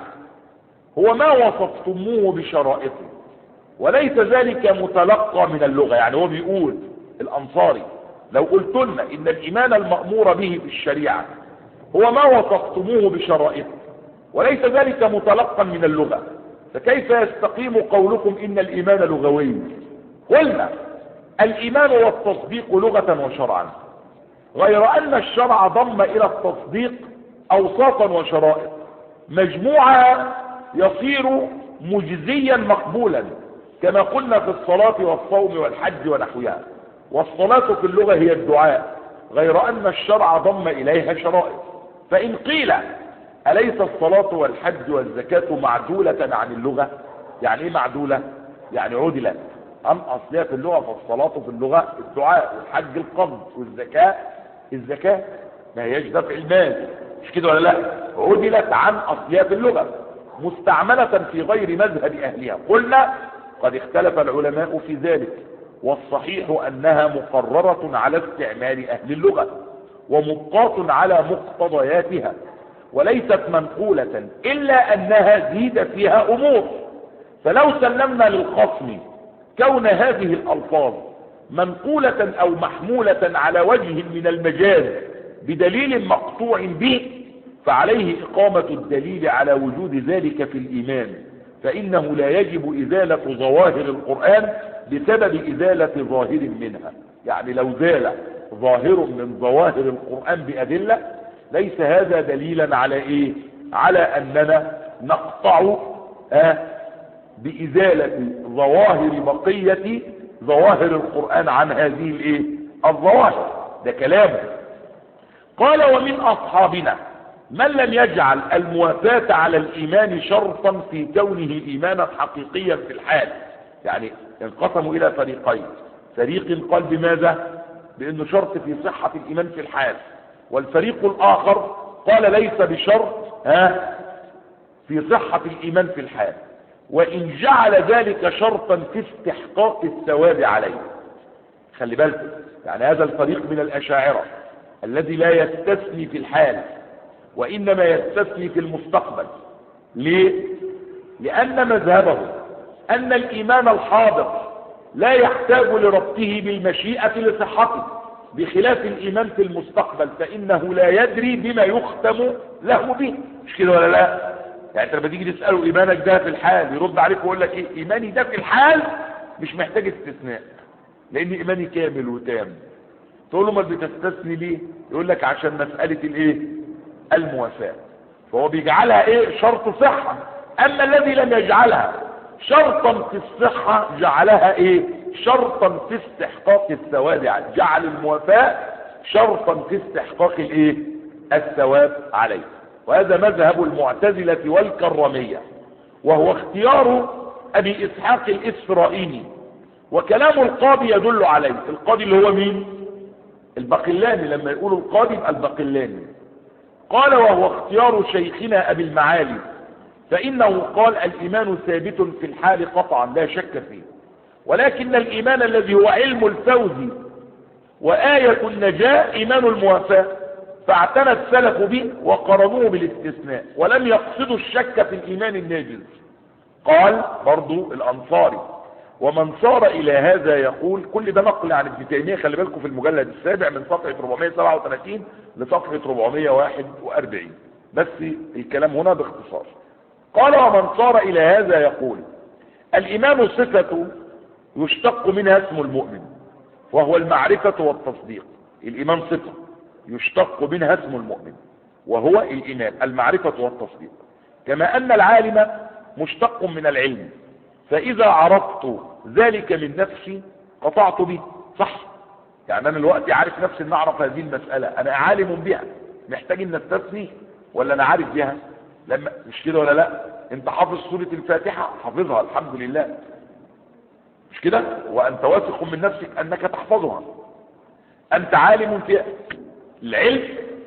هو ما وصفتموه بشرائطه وليس ذلك متلقى من اللغة. يعني هو بيقول الانصاري: لو قلت لنا ان الايمان المأمور به في الشريعة هو ما وصفتموه بشرائطه وليس ذلك متلقا من اللغة، فكيف يستقيم قولكم ان الايمان لغوي؟ قلنا: الايمان والتصديق لغة وشرعا، غير ان الشرع ضم الى التصديق اوصافا وشرائط مجموعة يصير مجزيا مقبولا، كما قلنا في الصلاة والصوم والحج ونحوها. والصلاة في اللغة هي الدعاء، غير ان الشرع ضم اليها شرائط. فإن قيل: أليس الصلاة والحج والزكاة معدولة عن اللغة؟ يعني ايه معدولة؟ يعني عدلت عن أصلها في اللغة. فالصلاة في اللغة الدعاء، والحج القبض، والزكاة الزكاة ما هيش دفع المال، مش كده ولا لا؟ عدلت عن أصلها في اللغة مستعملة في غير مذهب أهلها. قلنا: قد اختلف العلماء في ذلك، والصحيح أنها مقررة على استعمال أهل اللغة ومبقاة على مقتضياتها، وليست منقولة إلا أنها زيد فيها أمور. فلو سلمنا للخصم كون هذه الألفاظ منقولة أو محمولة على وجه من المجاز بدليل مقطوع به، فعليه إقامة الدليل على وجود ذلك في الإيمان، فإنه لا يجب إزالة ظواهر القرآن بسبب إزالة ظاهر منها. يعني لو زال ظاهر من ظواهر القرآن بأدلة ليس هذا دليلا على ايه؟ على اننا نقطع آه بإزالة ظواهر بقية ظواهر القرآن عن هذه الايه؟ الظواهر. ده كلامه. قال: ومن اصحابنا من لم يجعل الموافاة على الايمان شرطا في كونه ايمانا حقيقيا في الحال. يعني انقسموا الى فريقين. فريق قال بماذا؟ بانه شرط في صحة الايمان في الحال، والفريق الآخر قال ليس بشرط ها في صحة الإيمان في الحال، وإن جعل ذلك شرطا في استحقاق الثواب عليه. خلي بالكم، يعني هذا الفريق من الأشاعرة الذي لا يستثني في الحال وإنما يستثني في المستقبل. ليه؟ لأن مذهبه أن الإيمان الحاضر لا يحتاج لربطه بالمشيئة لصحته، بخلاف الإيمان في المستقبل فإنه لا يدري بما يختم له به. مش كده ولا لا؟ يعني انت لما تيجي تسأله إيمانك ده في الحال يرد عليك ويقول لك إيه؟ إيماني ده في الحال مش محتاج استثناء، لأن إيماني كامل وتام. تقول له ما بتستثني ليه؟ يقول لك عشان مسألة الإيه؟ الموافاة. فهو بيجعلها إيه؟ شرط صحة. أما الذي لم يجعلها شرطا في الصحة جعلها إيه؟ شرطا في استحقاق الثواب عليه. جعل الموافاة شرطا في استحقاق الإيه؟ الثواب عليه. وهذا مذهب المعتزلة والكرامية، وهو اختيار أبي إسحاق الإسرائيلي، وكلام القاضي يدل عليه. القاضي اللي هو مين؟ الباقلاني. لما يقولوا القاضي يبقى الباقلاني. قال وهو اختيار شيخنا أبي المعالي، فإنه قال الإيمان ثابت في الحال قطعا لا شك فيه، ولكن الإيمان الذي هو علم الفوز وآية النجاة إيمان الموافاة، فاعتنى السلف به وقرنوه بالاستثناء ولم يقصدوا الشك في الإيمان الناجز. قال برضو الأنصاري ومن صار إلى هذا يقول، كل ده نقل عن ابن تيمية، خلي بالكم في المجلد السابع من صفحة أربعمائة وسبعة وثلاثين لصفحة أربعمائة وواحد وأربعين، بس الكلام هنا باختصار. قال ومن صار إلى هذا يقول الإيمان صفة يشتق منها اسم المؤمن وهو المعرفة والتصديق. الإيمان صفة يشتق منها اسم المؤمن وهو الإيمان المعرفة والتصديق، كما أن العالم مشتق من العلم، فإذا عرفت ذلك من نفسي قطعت به. صح؟ يعني أنا الوقت عارف نفسي أن أعرف هذه المسألة، أنا عالم بها، محتاج أن استثني ولا أنا عارف بها؟ لما مش كده ولا لا؟ أنت حافظ سورة الفاتحة، حافظها الحمد لله، مش كده؟ وأنت واثق من نفسك أنك تحفظها، أنت عالم فيها. العلم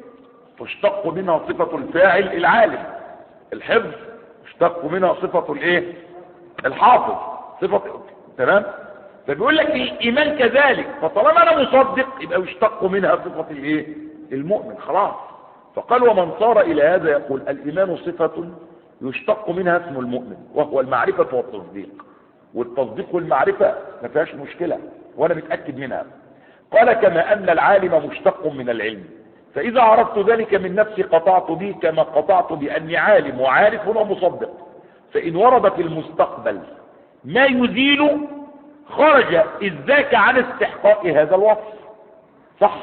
تشتق منها صفة الفاعل العالم، الحفظ تشتق منها صفة الايه؟ الحافظ، صفة. تمام؟ فبيقول لك الايمان كذلك، فطالما انا مصدق يبقى يشتق منها صفة الايه؟ المؤمن. خلاص. فقال ومن صار الى هذا يقول الايمان صفة يشتق منها اسم المؤمن وهو المعرفة والتصديق، والتصديق والمعرفة ما فيهاش مشكلة وانا متأكد منها. قال كما ان العالم مشتق من العلم، فاذا عرفت ذلك من نفسي قطعت به كما قطعت باني عالم وعارف ومصدق. فان ورد في المستقبل ما يزيل خرج اذ ذاك عن استحقاق هذا الوصف. صح؟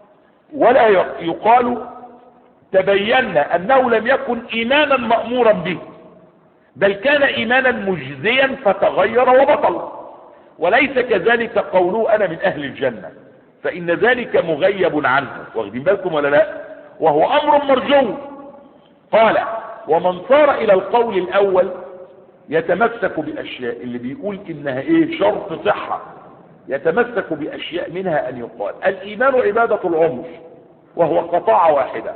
ولا يقال تبينا انه لم يكن ايمانا مأمورا به، بل كان ايمانا مجزيا فتغير وبطل. وليس كذلك قوله انا من اهل الجنة، فان ذلك مغيب عنه. واخدين بالكم ولا لا؟ وهو امر مرجو. قال ومن صار الى القول الاول يتمسك باشياء، اللي بيقول انها ايه؟ شرط صحة، يتمسك باشياء منها ان يقال الايمان عبادة العمر وهو قطاع واحدة،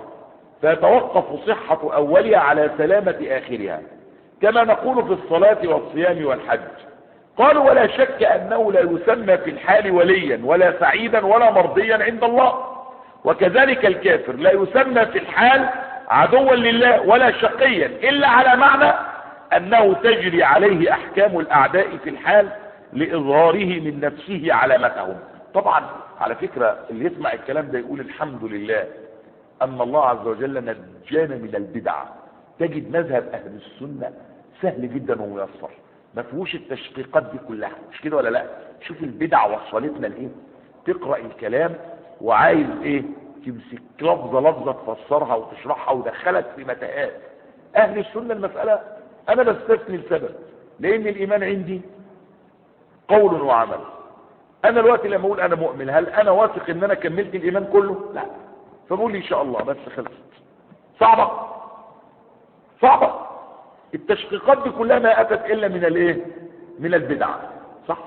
فيتوقف صحة اولها على سلامة اخرها، كما نقول في الصلاة والصيام والحج. قالوا ولا شك انه لا يسمى في الحال وليا ولا سعيدا ولا مرضيا عند الله، وكذلك الكافر لا يسمى في الحال عدوا لله ولا شقيا، الا على معنى انه تجري عليه احكام الاعداء في الحال لاظهاره من نفسه علامتهم. طبعا على فكرة اللي يسمع الكلام ده يقول الحمد لله ان الله عز وجل نجانا من البدع. تجد مذهب اهل السنة سهل جدا وميسر، ما فيهوش التشقيقات دي كلها، مش كده ولا لا؟ شوف البدع وصلتنا لايه. تقرأ الكلام وعايز ايه؟ تمسك لفظة لفظة تفسرها وتشرحها ودخلت في متاهات. اهل السنة المسألة انا بستثني السبب، لان الايمان عندي قول وعمل. انا الوقت لما اقول انا مؤمن، هل انا واثق ان انا كملت الايمان كله؟ لا. فبقول لي ان شاء الله بس خلصت. صعبة صعبة. التشقيقات دي كلها ما اتت الا من الايه؟ من البدع. صح؟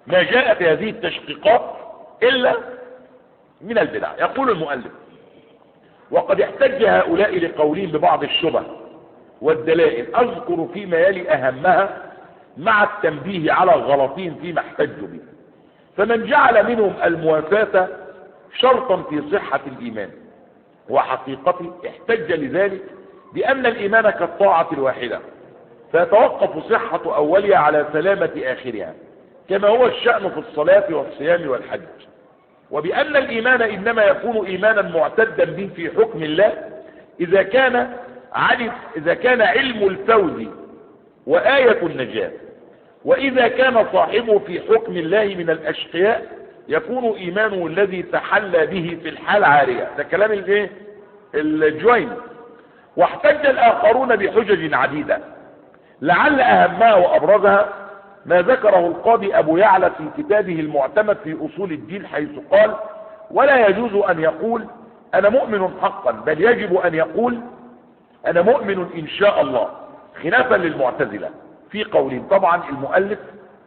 ما جاء في هذه التشقيقات إلا من البدع. يقول المؤلف: وقد احتج هؤلاء لقولهم ببعض الشبه والدلائل، أذكر فيما يلي أهمها مع التنبيه على غلطهم فيما احتجوا به. فمن جعل منهم الموافاة شرطا في صحة الإيمان وحقيقته احتج لذلك بأن الإيمان كالطاعة الواحدة، فيتوقف صحة أولها على سلامة آخرها، كما هو الشأن في الصلاة والصيام والحج. وبأن الإيمان إنما يكون إيمانا معتدا به في حكم الله إذا كان علم إذا كان علم الفوز وآية النجاة، وإذا كان صاحبه في حكم الله من الأشقياء يكون إيمانه الذي تحلى به في الحال عارية. ده كلام الايه الجوين. واحتج الآخرون بحجج عديدة، لعل أهمها وأبرزها ما ذكره القاضي أبو يعلى في كتابه المعتمد في أصول الدين، حيث قال: ولا يجوز أن يقول أنا مؤمن حقا، بل يجب أن يقول أنا مؤمن إن شاء الله، خلافا للمعتزلة في قولهم. طبعا المؤلف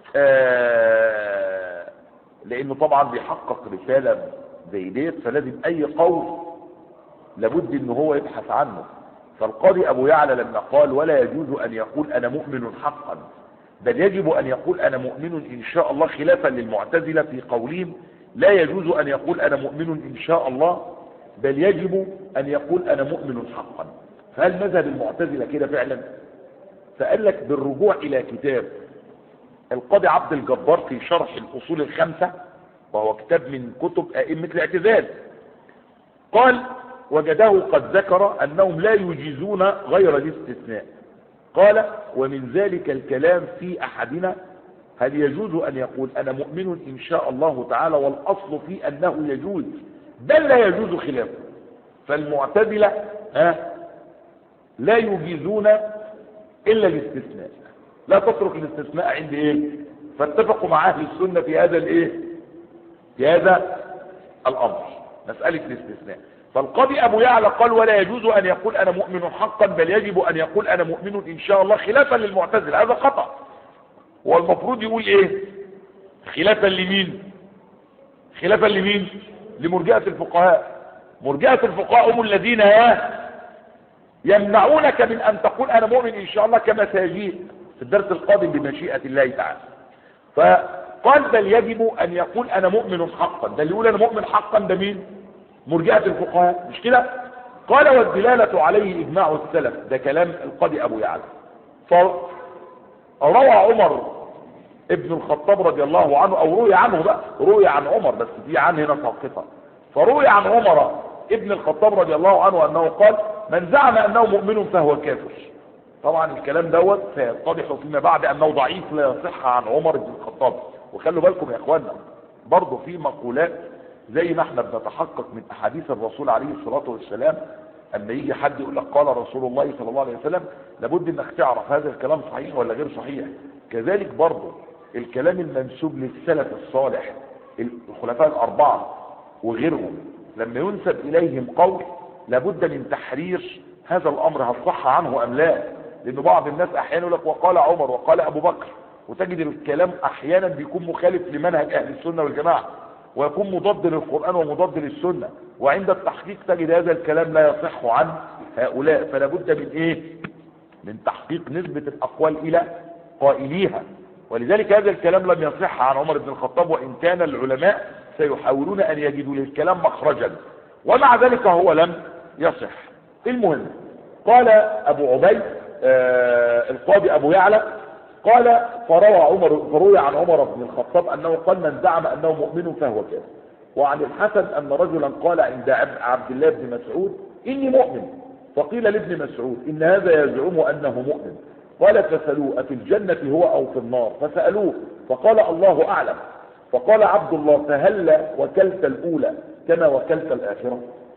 آه لأنه طبعا بيحقق رسالة زي ديت، فلازم أي قول لابد أنه هو يبحث عنه. فالقاضي أبو يعلى لما قال ولا يجوز أن يقول أنا مؤمن حقا، بل يجب أن يقول أنا مؤمن إن شاء الله، خلافا للمعتزلة في قولهم لا يجوز أن يقول أنا مؤمن إن شاء الله، بل يجب أن يقول أنا مؤمن حقا. فهل مذهب المعتزلة كده فعلا؟ فقال لك بالرجوع إلى كتاب القاضي عبد الجبار في شرح الأصول الخمسة، وهو كتاب من كتب أئمة الاعتزال، قال: وجده قد ذكر أنهم لا يجيزون غير الاستثناء. قال: ومن ذلك الكلام في أحدنا هل يجوز أن يقول أنا مؤمن إن شاء الله تعالى، والأصل في أنه يجوز بل لا يجوز خلافه. فالمعتزلة ها لا يجيزون إلا الاستثناء، لا تترك الاستثناء عند إيه؟ فاتفقوا مع أهل السنة في هذا الإيه؟ في هذا الأمر، مسألة الاستثناء. فالقاضي أبو يعلى قال ولا يجوز أن يقول أنا مؤمن حقا، بل يجب أن يقول أنا مؤمن إن شاء الله، خلافا للمعتزلة. هذا خطأ، والمفروض يقول إيه؟ خلافا لمين؟ خلافا لمين؟ لمرجئة الفقهاء. مرجئة الفقهاء هم الذين يمنعونك من أن تقول أنا مؤمن إن شاء الله، كما سيجيء في الدرس القادم بمشيئة الله تعالى. فقال بل يجب أن يقول أنا مؤمن حقا. ده اللي يقول أنا مؤمن حقا ده مين؟ مرجئة الفقهاء، مش كده؟ قال والدلالة عليه إجماع السلف. ده كلام القاضي أبو يعلى. فروى عمر ابن الخطاب رضي الله عنه، أو روي عنه بقى، روي عن عمر، بس في عن هنا ساقطة. فروي عن عمر ابن الخطاب رضي الله عنه أنه قال: من زعم أنه مؤمن فهو كافر. طبعا الكلام دوت سيتضح فيما بعد أنه ضعيف، لا يصح عن عمر بن الخطاب. وخلوا بالكم يا إخواننا، برضه في مقولات زي ما احنا بنتحقق من أحاديث الرسول عليه الصلاة والسلام، أما يجي حد يقول لك قال رسول الله صلى الله عليه وسلم، لابد أنك تعرف هذا الكلام صحيح ولا غير صحيح. كذلك برضه الكلام المنسوب للسلف الصالح، الخلفاء الأربعة وغيرهم، لما ينسب إليهم قول لابد من تحرير هذا الأمر، هل صح عنه أم لا. لأن بعض الناس أحيانا يقول لك وقال عمر وقال أبو بكر، وتجد الكلام أحيانا بيكون مخالف لمنهج أهل السنة والجماعة، ويكون مضاد للقرآن ومضاد للسنة، وعند التحقيق تجد هذا الكلام لا يصح عن هؤلاء. فلا بد من إيه؟ من تحقيق نسبة الأقوال إلى قائليها. ولذلك هذا الكلام لم يصح عن عمر بن الخطاب، وإن كان العلماء سيحاولون أن يجدوا للكلام مخرجا، ومع ذلك هو لم يصح. المهم، قال أبو عبيد آه القاضي أبو يعلى قال: فروى عمر فروي عن عمر بن الخطاب أنه قال: من زعم أنه مؤمن فهو كافر. وعن الحسن أن رجلا قال عند عبد الله بن مسعود: إني مؤمن. فقيل لابن مسعود: إن هذا يزعم أنه مؤمن. قال: فسألوه: أفي الجنة هو أو في النار؟ فسألوه فقال: الله أعلم. فقال عبد الله: فهل وكلت الأولى كما وكلت الآخرة؟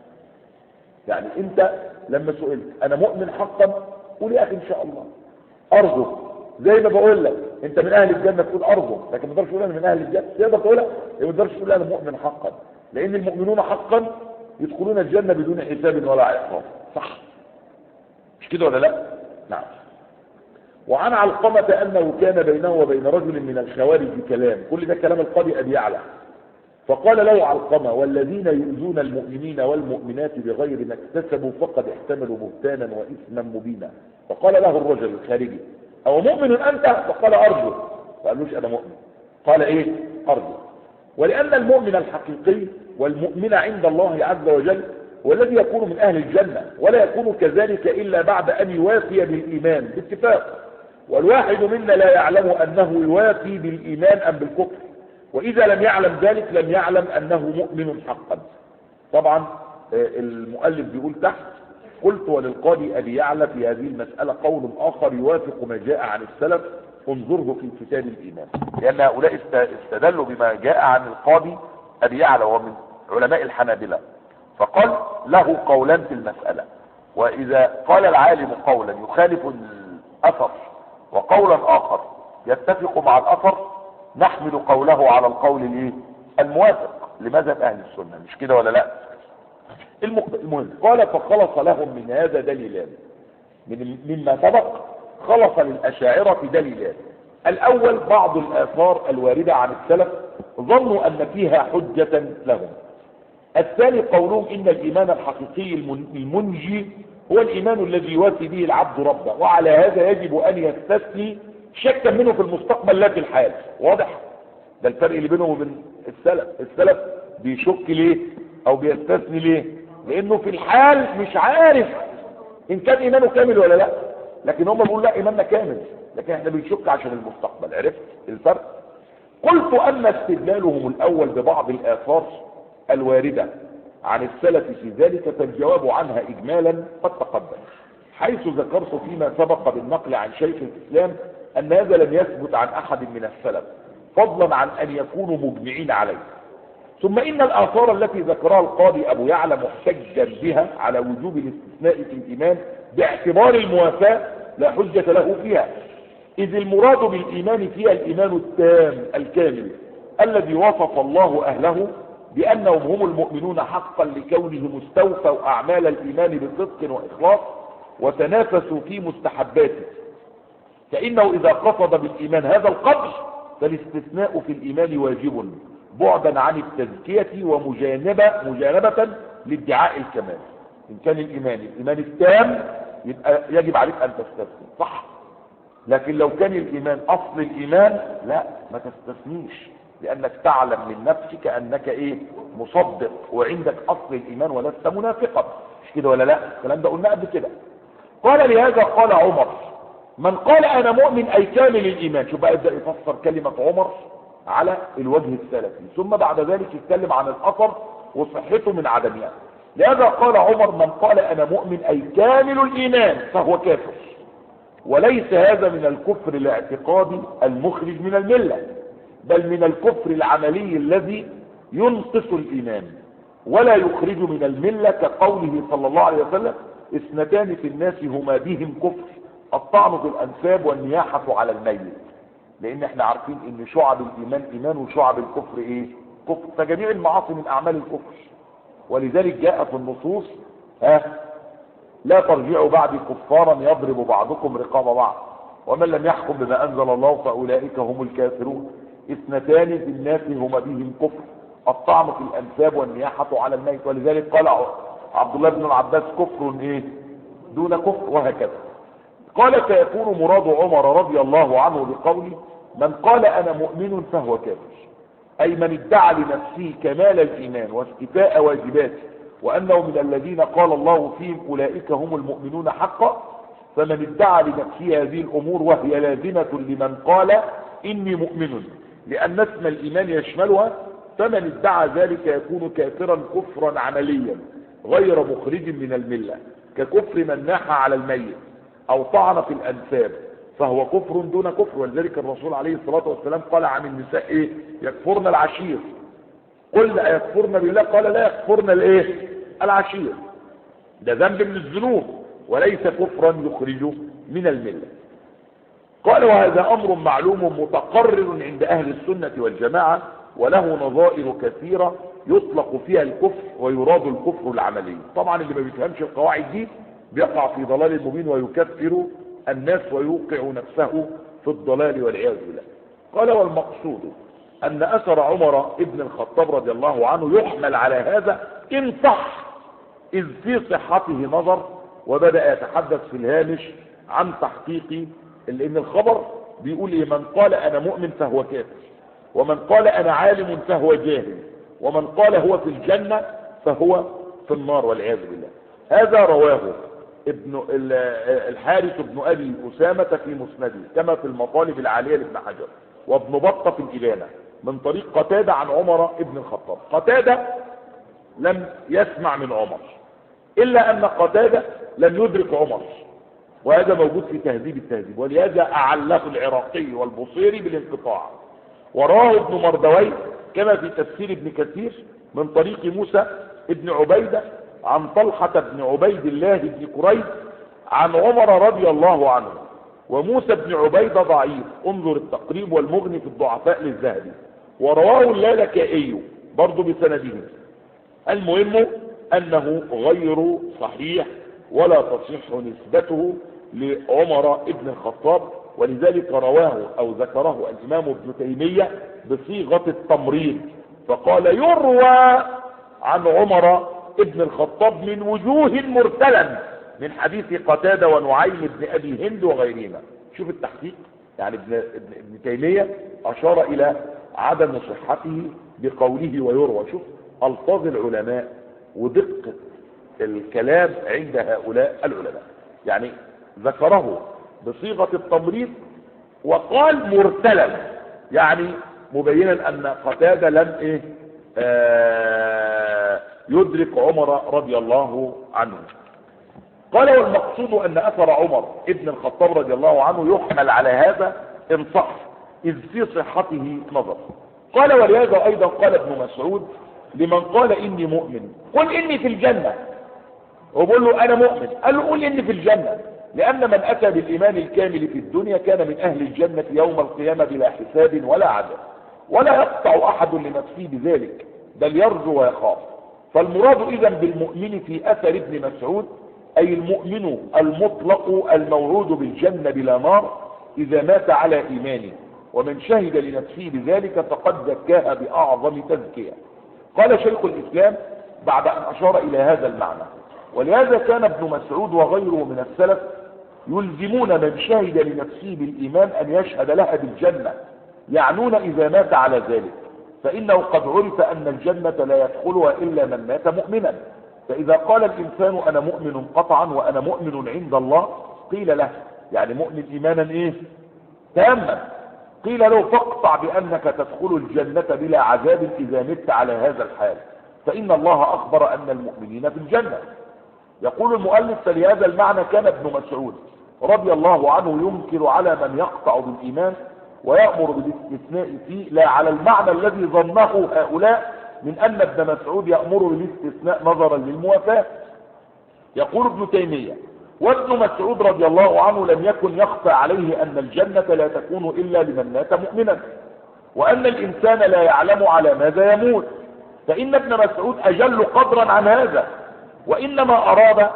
يعني أنت لما سئلت أنا مؤمن حقا، قول يا أخي إن شاء الله، أرجو. زي ما بقول لك أنت من أهل الجنة تقول أرجو، لكن ما تقدرش تقول أنا من أهل الجنة. تقدر تقولها، ما تقدرش تقول أنا مؤمن حقا، لأن المؤمنون حقا يدخلون الجنة بدون حساب ولا عقاب. صح؟ مش كده ولا لا؟ نعم. وعن علقمة أنه كان بينه وبين رجل من الخوارج كلام. كل ده كلام القاضي أبي يعلى. فقال له علقمة: والذين يؤذون المؤمنين والمؤمنات بغير ما اكتسبوا فقد احتملوا بهتانا وإثما مبينا. فقال له الرجل الخارجي: أو مؤمن أنت؟ فقال: أرجو. فقالوش أنا مؤمن. قال إيه؟ أرجو. ولأن المؤمن الحقيقي والمؤمن عند الله عز وجل والذي يكون من أهل الجنة، ولا يكون كذلك إلا بعد أن يوافي بالإيمان باتفاق. والواحد منا لا يعلم أنه يوافي بالإيمان أم بالكفر، وإذا لم يعلم ذلك لم يعلم أنه مؤمن حقا. طبعا المؤلف بيقول تحت: قلت وللقاضي أبي يعلى في هذه المسألة قول آخر يوافق ما جاء عن السلف، انظره في كتاب الإيمان. لأن هؤلاء استدلوا بما جاء عن القاضي أبي يعلى ومن علماء الحنابلة، فقال له قولان في المسألة، وإذا قال العالم قولا يخالف الأثر وقولا آخر يتفق مع الأثر نحمل قوله على القول الموافق لمذهب أهل السنة. مش كده ولا لا؟ المهم قال: فخلص لهم من هذا دليلان. من مما سبق خلص للأشاعرة دليلان. الأول بعض الآثار الواردة عن السلف ظنوا أن فيها حجة لهم. الثاني قولهم إن الإيمان الحقيقي المنجي هو الإيمان الذي يوافي به العبد ربه، وعلى هذا يجب أن يستثني شكا منه في المستقبل لا في الحال. واضح؟ ده الفرق اللي بينهم وبين السلف. السلف بيشك ليه أو بيستثني ليه؟ لأنه في الحال مش عارف إن كان إيمانه كامل ولا لا، لكن هم بيقولوا لا إيماننا كامل، لكن احنا بنشك عشان المستقبل. عرفت الفرق؟ قلت: أما استدلالهم الأول ببعض الآثار الواردة عن السلف في ذلك فالجواب عنها إجمالا قد تقدم، حيث ذكرت فيما سبق بالنقل عن شيخ الإسلام أن هذا لم يثبت عن أحد من السلف، فضلا عن أن يكونوا مجمعين عليه. ثم إن الآثار التي ذكرها القاضي أبو يعلى محتجا بها على وجوب الاستثناء في الإيمان باعتبار الموافاة لا حجة له فيها، إذ المراد بالإيمان فيها الإيمان التام الكامل الذي وصف الله أهله بأنهم هم المؤمنون حقا لكونهم استوفوا أعمال الإيمان بصدق وإخلاص وتنافسوا في مستحباته. فإنه إذا قصد بالإيمان هذا القدر فالاستثناء في الإيمان واجب بعدا عن التزكية ومجانبة مجانبة لادعاء الكمال. إن كان الإيمان الإيمان التام يبقى يجب عليك أن تستثني، صح؟ لكن لو كان الإيمان أصل الإيمان لا، ما تستثنيش، لأنك تعلم من نفسك أنك إيه؟ مصدق وعندك أصل الإيمان ولست منافقا. مش كده ولا لا؟ الكلام ده قلنا قبل كده. قال: لهذا قال عمر: من قال أنا مؤمن أي كامل الإيمان. شوف بقى يبدأ يفسر كلمة عمر على الوجه السلفي، ثم بعد ذلك يتكلم عن الأثر وصحته من عدمها. لهذا قال عمر: من قال أنا مؤمن أي كامل الإيمان فهو كافر، وليس هذا من الكفر الاعتقادي المخرج من الملة، بل من الكفر العملي الذي ينقص الإيمان ولا يخرج من الملة، كقوله صلى الله عليه وسلم: اثنتان في الناس هما بهم كفر، الطعن في الأنساب والنياحة على الميت. لأن احنا عارفين ان شعب الإيمان إيمان وشعب الكفر ايه؟ كفر. فجميع المعاصي من أعمال الكفر، ولذلك جاء في النصوص: ها لا ترجعوا بعد كفارا يضرب بعضكم رقاب بعض، ومن لم يحكم بما أنزل الله فأولئك هم الكافرون. اثنتان في الناس هما بهم كفر، الطعن في الأنساب والنياحة على الميت. ولذلك قال عبد الله بن العباس: كفر ايه دون كفر، وهكذا. قال: فيكون مراد عمر رضي الله عنه بقوله: من قال أنا مؤمن فهو كافر، أي من ادعى لنفسه كمال الإيمان واستيفاء واجباته، وأنه من الذين قال الله فيهم أولئك هم المؤمنون حقا. فمن ادعى لنفسه هذه الأمور وهي لازمة لمن قال إني مؤمن، لأن اسم الإيمان يشملها، فمن ادعى ذلك يكون كافرا كفرا عمليا غير مخرج من الملة، ككفر من ناح على الميت أو طعن في الأنساب، فهو كفر دون كفر. ولذلك الرسول عليه الصلاة والسلام قال عن النساء إيه؟ يكفرن العشير. قلنا يكفرن بالله؟ قال لا يكفرن الايه؟ العشير. ده ذنب من الذنوب وليس كفرا يخرج من الملة. قال: وهذا أمر معلوم متقرر عند أهل السنة والجماعة، وله نظائر كثيرة يطلق فيها الكفر ويراد الكفر العملي. طبعا اللي ما بيفهمش القواعد دي بيقع في ضلال مبين ويكفر الناس ويوقع نفسه في الضلال والعياذ بالله. قال والمقصود أن أثر عمر ابن الخطاب رضي الله عنه يحمل على هذا إن صح، إذ في صحته نظر. وبدأ يتحدث في الهامش عن تحقيق، لأن الخبر بيقول إيه؟ من قال أنا مؤمن فهو كافر، ومن قال أنا عالم فهو جاهل، ومن قال هو في الجنة فهو في النار والعياذ بالله. هذا رواه ابن الحارث بن أبي أسامة في مسنده، كما في المطالب العالية لابن حجر، وابن بطة في الإبانة، من طريق قتادة عن عمر ابن الخطاب. قتادة لم يسمع من عمر، إلا أن قتادة لم يدرك عمر، وهذا موجود في تهذيب التهذيب، ولهذا أعله العراقي والبصيري بالانقطاع. وراه ابن مردوي كما في تفسير ابن كثير من طريق موسى ابن عبيدة عن طلحة بن عبيد الله بن قريب عن عمر رضي الله عنه. وموسى بن عبيدة ضعيف، انظر التقريب والمغني في الضعفاء للذهبي. ورواه اللالكائي برضو بسنده. المهم أنه غير صحيح ولا تصح نسبته لعمر ابن الخطاب، ولذلك رواه أو ذكره الإمام ابن تيمية بصيغة التمريض، فقال يروى عن عمر ابن الخطاب من وجوه مرسلا من حديث قتادة ونعيم بن أبي هند وغيرهما. شوف التحقيق، يعني ابن, ابن, ابن تيمية أشار إلى عدم صحته بقوله ويروى. شوف ألفاظ العلماء ودقة الكلام عند هؤلاء العلماء، يعني ذكره بصيغة التمريض وقال مرسلا، يعني مبينا أن قتادة لم إيه آه يدرك عمر رضي الله عنه. قال والمقصود أن أثر عمر ابن الخطاب رضي الله عنه يحمل على هذا إن صح، إذ في صحته نظر. قال ولهذا أيضا قال ابن مسعود لمن قال إني مؤمن قل إني في الجنة، وبقول له أنا مؤمن، قال له قل إني في الجنة، لأن من أتى بالإيمان الكامل في الدنيا كان من أهل الجنة يوم القيامة بلا حساب ولا عذاب، ولا يقطع أحد لنفسه بذلك بل يرجو ويخاف. فالمراد إذن بالمؤمن في أثر ابن مسعود أي المؤمن المطلق الموعود بالجنة بلا نار إذا مات على إيمانه، ومن شهد لنفسه بذلك فقد زكاها بأعظم تزكية. قال شيخ الإسلام بعد أن أشار إلى هذا المعنى: ولهذا كان ابن مسعود وغيره من السلف يلزمون من شهد لنفسه بالإيمان أن يشهد لها بالجنة، يعنون إذا مات على ذلك، فإنه قد عرف أن الجنة لا يدخلها إلا من مات مؤمنا. فإذا قال الإنسان أنا مؤمن قطعا وأنا مؤمن عند الله قيل له، يعني مؤمن إيمانا إيه تاما، قيل له فاقطع بأنك تدخل الجنة بلا عذاب إذا مت على هذا الحال، فإن الله أخبر أن المؤمنين في الجنة. يقول المؤلف: فلهذا المعنى كان ابن مسعود رضي الله عنه ينكر على من يقطع بالإيمان ويأمر بالاستثناء فيه، لا على المعنى الذي ظنه هؤلاء من أن ابن مسعود يأمر بالاستثناء نظرا للموافاة. يقول ابن تيمية: وابن مسعود رضي الله عنه لم يكن يخفى عليه أن الجنة لا تكون إلا لمن مات مؤمنا، وأن الإنسان لا يعلم على ماذا يموت، فإن ابن مسعود أجل قدرا عن هذا. وإنما أراد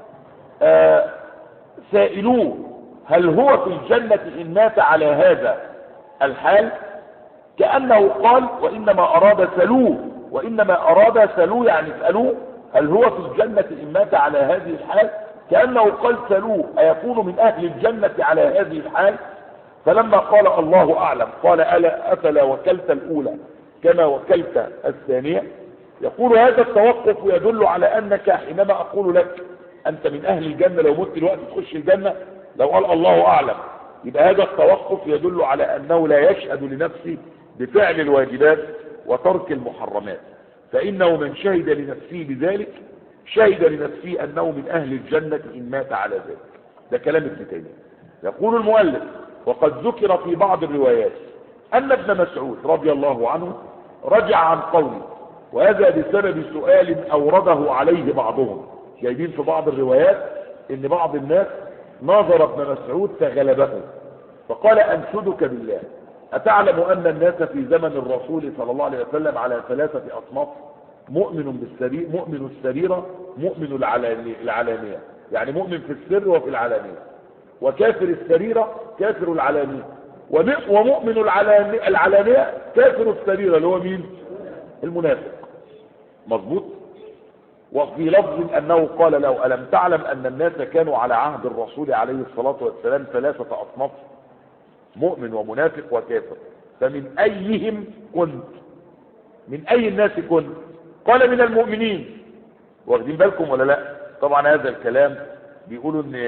آه سائلوه هل هو في الجنة إن مات على هذا الحال، كأنه قال وإنما أراد سلوه، وإنما أراد سلوه يعني اسألوه هل هو في الجنة إن مات على هذه الحال، كأنه قال سلوه أيكون من أهل الجنة على هذه الحال. فلما قال الله أعلم قال ألا أفلا وكلت الأولى كما وكلت الثانية. يقول هذا التوقف يدل على أنك حينما أقول لك أنت من أهل الجنة لو مت الوقت تخش الجنة، لو قال الله أعلم، يبقى هذا التوقف يدل على أنه لا يشهد لنفسه بفعل الواجبات وترك المحرمات، فإنه من شهد لنفسه بذلك شهد لنفسه أنه من أهل الجنة إن مات على ذلك. ده كلام ابن تيمية. يقول المؤلف: وقد ذكر في بعض الروايات أن ابن مسعود رضي الله عنه رجع عن قوله، وهذا بسبب سؤال أورده عليه بعضهم. جايبين في بعض الروايات ان بعض الناس ناظر ابن مسعود فغلبه، فقال: أنشدك بالله أتعلم أن الناس في زمن الرسول صلى الله عليه وسلم على ثلاثة أصناف: مؤمن بالسرير، مؤمن السريرة، مؤمن العلانية، يعني مؤمن في السر وفي العلانية. وكافر السريرة كافر العلانية، ومؤمن العلانية كافر السريرة اللي هو مين؟ المنافق. مظبوط. وفي لفظ أنه قال له ألم تعلم أن الناس كانوا على عهد الرسول عليه الصلاة والسلام ثلاثة أصناف، مؤمن ومنافق وكافر، فمن أيهم كنت؟ من أي الناس كنت؟ قال من المؤمنين. واخدين بالكم ولا لا؟ طبعا هذا الكلام بيقولوا ان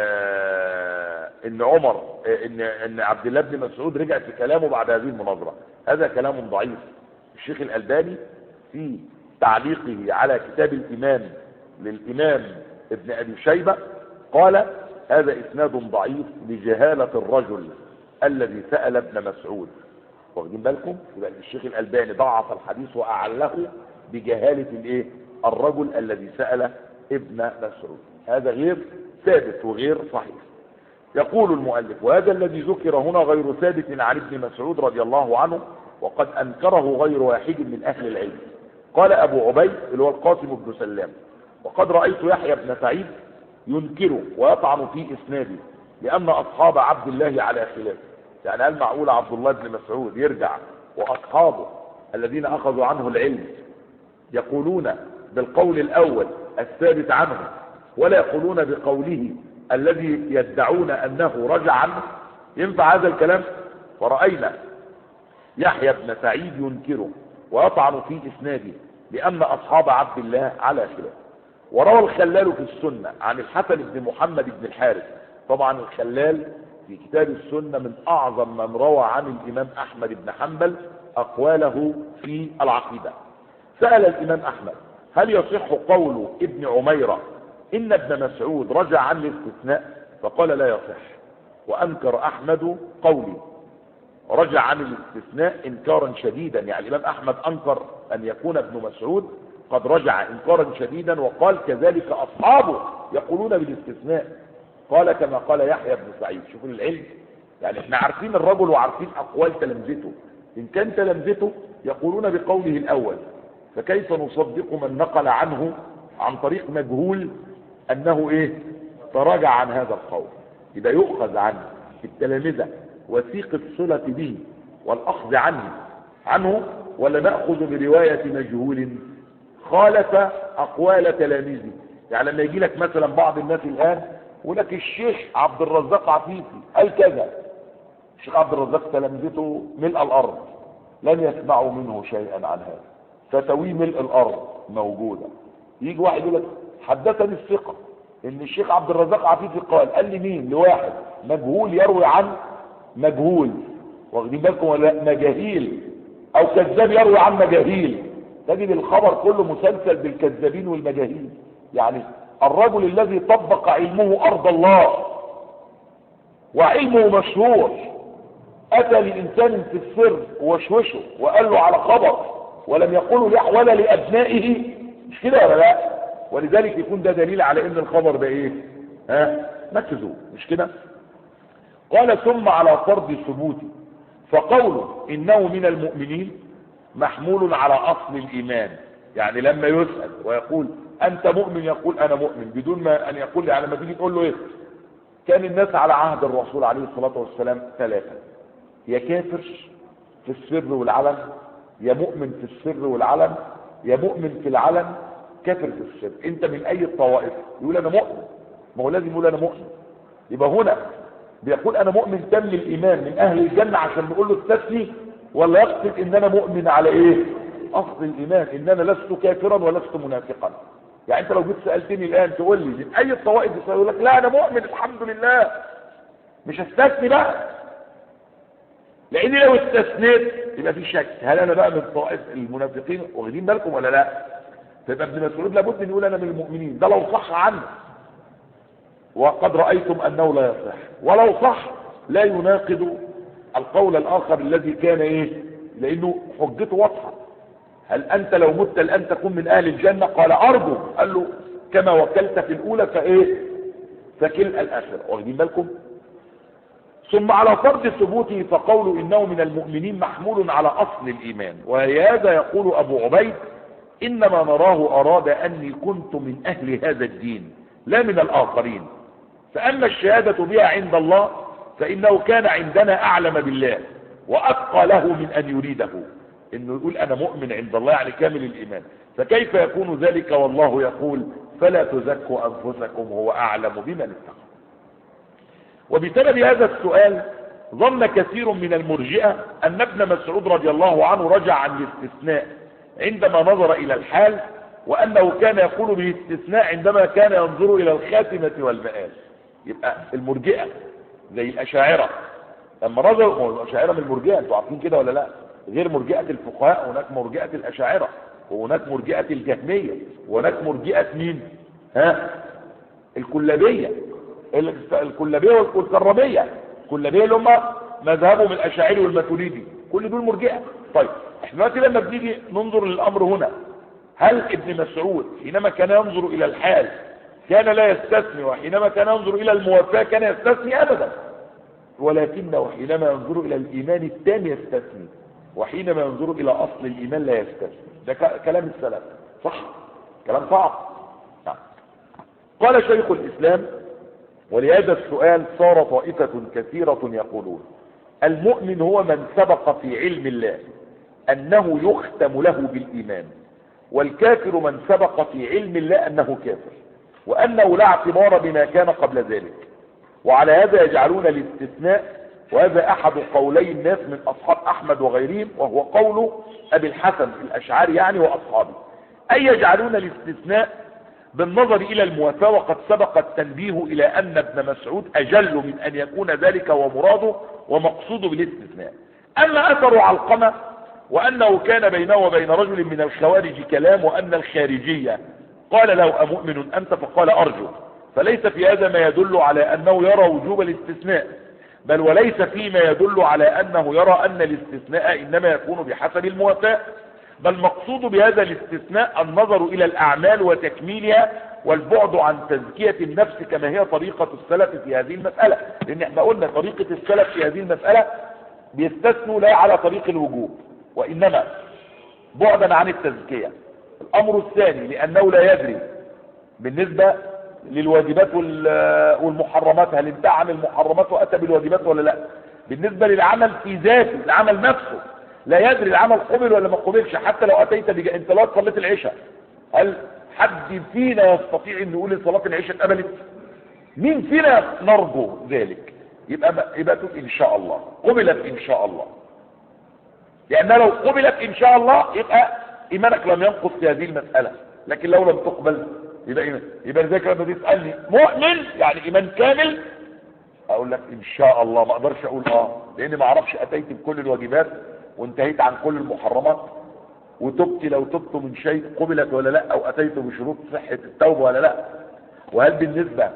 ان عمر ان ان عبد الله بن مسعود رجع في كلامه بعد هذه المناظره. هذا كلام ضعيف. الشيخ الألباني في تعليقه على كتاب الإمام للإمام ابن أبي شيبة قال هذا إسناد ضعيف لجهالة الرجل الذي سأل ابن مسعود. واخدين بالكم؟ يبقى الشيخ الألباني ضعف الحديث وأعله بجهالة الايه؟ الرجل الذي سأل ابن مسعود. هذا غير ثابت وغير صحيح. يقول المؤلف وهذا الذي ذكر هنا غير ثابت عن ابن مسعود رضي الله عنه، وقد أنكره غير واحد من أهل العلم. قال أبو عبيد اللي هو القاسم بن سلام وقد رأيت يحيى بن سعيد ينكره ويطعن في إسناده لأن أصحاب عبد الله على خلاف. يعني هل معقول عبد الله بن مسعود يرجع وأصحابه الذين أخذوا عنه العلم يقولون بالقول الأول الثابت عنه ولا يقولون بقوله الذي يدعون أنه رجع عنه؟ ينفع هذا الكلام؟ فرأينا يحيى بن سعيد ينكره ويطعن في إسناده لأن أصحاب عبد الله على خلاف. وروى الخلال في السنة عن الحسن بن محمد بن الحارث. طبعا الخلال في كتاب السنة من أعظم من روى عن الإمام أحمد بن حنبل أقواله في العقيدة. سأل الإمام أحمد هل يصح قول ابن عميرة إن ابن مسعود رجع عن الاستثناء؟ فقال لا يصح. وأنكر أحمد قولي رجع عن الاستثناء إنكارا شديدا. يعني الإمام أحمد أنكر أن يكون ابن مسعود قد رجع إنكارا شديدا، وقال كذلك أصحابه يقولون بالاستثناء. قال كما قال يحيى بن سعيد. شوفوا العلم، يعني احنا عارفين الرجل وعارفين أقوال تلامذته. إن كان تلامذته يقولون بقوله الأول، فكيف نصدق من نقل عنه عن طريق مجهول أنه إيه تراجع عن هذا القول؟ إذا يؤخذ عن التلامذة وثيق الصلة به والأخذ عنه عنه ولا نأخذ برواية مجهول خالف أقوال تلاميذه؟ يعني لما يجي لك مثلا بعض الناس الآن يقول لك الشيخ عبد الرزاق عفيفي قال كذا. الشيخ عبد الرزاق تلامذته ملء الأرض لن يسمعوا منه شيئا عن هذا، فتوي ملء الأرض موجودة. يجي واحد يقول لك حدثني الثقة ان الشيخ عبد الرزاق عفيفي قال. قال لي مين؟ لواحد مجهول يروي عن مجهول. واخدين بالكم ولا؟ مجاهيل او كذاب يروي عن مجاهيل. تجد الخبر كله مسلسل بالكذابين والمجاهيل. يعني الرجل الذي طبق علمه ارض الله وعلمه مشهور اتى لانسان في السر ووشوشه وقال له على خبر ولم يقوله له ولا لابنائه، مش كده ولا لا؟ ولذلك يكون ده دليل على ان الخبر ده ايه؟ ها؟ مكذوب، مش كده؟ قال ثم على فرض ثبوته فقوله انه من المؤمنين محمول على اصل الايمان. يعني لما يسأل ويقول انت مؤمن يقول انا مؤمن بدون ما ان يقول. يعني لما تيجي تقول له ايه؟ كان الناس على عهد الرسول عليه الصلاة والسلام ثلاثة، يا كافر في السر والعلن، يا مؤمن في السر والعلن، يا مؤمن في العلن كافر في السر. انت من اي الطوائف؟ يقول انا مؤمن. ما هو لازم يقول انا مؤمن. يبقى هنا بيقول انا مؤمن تم الايمان من اهل الجنة عشان نقول له استثني، ولا يقصد ان انا مؤمن على ايه؟ اصل الايمان ان انا لست كافرا ولست منافقا. يعني انت لو جيت سألتني الان تقول لي من اي الطوائف؟ يقول لك لا انا مؤمن الحمد لله، مش استثني بقى، لاني لو استثنيت يبقى في شك هل انا بقى من طائف المنافقين. واخدين بالكم ولا لا؟ فيبقى ابن مسعود لابد ان يقول انا من المؤمنين، ده لو صح عنه. وقد رايتم انه لا يصح، ولو صح لا يناقض القول الاخر الذي كان ايه؟ لانه حجته واضحه. هل انت لو مت الان تكون من اهل الجنه؟ قال ارجو. قال له كما وكلت في الاولى فايه؟ فكل الاخره. واخدين بالكم؟ ثم على فرض ثبوته فقوله انه من المؤمنين محمول على اصل الايمان. وهذا يقول ابو عبيد انما نراه اراد اني كنت من اهل هذا الدين لا من الاخرين، فأما الشهادة بها عند الله فإنه كان عندنا أعلم بالله وأتقى له من أن يريده، إنه يقول أنا مؤمن عند الله يعني كامل الإيمان. فكيف يكون ذلك والله يقول فلا تزكوا أنفسكم هو أعلم بمن اتقى. وبسبب هذا السؤال ظن كثير من المرجئة أن ابن مسعود رضي الله عنه رجع عن الاستثناء عندما نظر إلى الحال، وأنه كان يقول بالاستثناء عندما كان ينظر إلى الخاتمة والمآل. يبقى المرجئة زي الأشاعرة لما نظروا، الأشاعرة من المرجئة انتوا عارفين كده ولا لا؟ غير مرجئة الفقهاء هناك مرجئة الأشاعرة، وهناك مرجئة الجهمية، وهناك مرجئة مين؟ ها؟ الكلابية الكلابية والكرامية. الكلابية اللي هم مذهبهم الأشاعري والماتريدي، كل دول مرجئة. طيب احنا دلوقتي لما بنيجي ننظر للأمر هنا، هل ابن مسعود حينما كان ينظر إلى الحال كان لا يستثني، وحينما كان ينظر إلى الموافاة كان يستثني أبدا، ولكنه حينما ينظر إلى الإيمان التام يستثني، وحينما ينظر إلى أصل الإيمان لا يستثني. ده كلام السلف صح؟ كلام صعب. نعم. قال شيخ الإسلام: ولهذا السؤال صار طائفة كثيرة يقولون المؤمن هو من سبق في علم الله أنه يختم له بالإيمان، والكافر من سبق في علم الله أنه كافر، وأنه لا اعتبار بما كان قبل ذلك. وعلى هذا يجعلون الاستثناء، وهذا أحد قولي الناس من أصحاب أحمد وغيرهم، وهو قول أبي الحسن الأشعري يعني وأصحابه، أي يجعلون الاستثناء بالنظر إلى الموافاة، وقد سبق التنبيه إلى أن ابن مسعود أجل من أن يكون ذلك ومراده ومقصوده بالاستثناء. أما أثر علقمة وأنه كان بينه وبين رجل من الخوارج كلام، وأن الخارجية قال له أمؤمن أنت؟ فقال أرجو، فليس في هذا ما يدل على أنه يرى وجوب الاستثناء، بل وليس فيما يدل على أنه يرى أن الاستثناء إنما يكون بحسب الموافاة، بل مقصود بهذا الاستثناء النظر إلى الأعمال وتكميلها، والبعد عن تزكية النفس كما هي طريقة السلف في هذه المسألة. لأن احنا قلنا طريقة السلف في هذه المسألة بيستثنوا لا على طريق الوجوب، وإنما بعدا عن التزكية. الأمر الثاني لأنه لا يدري بالنسبة للواجبات والمحرمات، هل انتهى عن المحرمات وأتى بالواجبات ولا لا. بالنسبة للعمل في ذاته، العمل نفسه لا يدري العمل قبل ولا ما قبلش. حتى لو أتيت بج... انت لو صليت العشاء، هل حد فينا يستطيع ان يقول صلاة العشاء اتقبلت؟ مين فينا نرجو ذلك؟ يبقى يبقى تقول ان شاء الله قبلت ان شاء الله، لأن لو قبلت ان شاء الله يبقى ايمانك لم ينقص في هذه المسألة. لكن لو لم تقبل يبقى ايمان. يبقى ذلك لما تسألني مؤمن يعني ايمان كامل، اقول لك ان شاء الله، ما اقدرش اقول اه، لاني ما اعرفش اتيت بكل الواجبات وانتهيت عن كل المحرمات، وتبت لو تبت من شيء قبلت ولا لا، او اتيت بشروط صحة التوبة ولا لا، وهل بالنسبة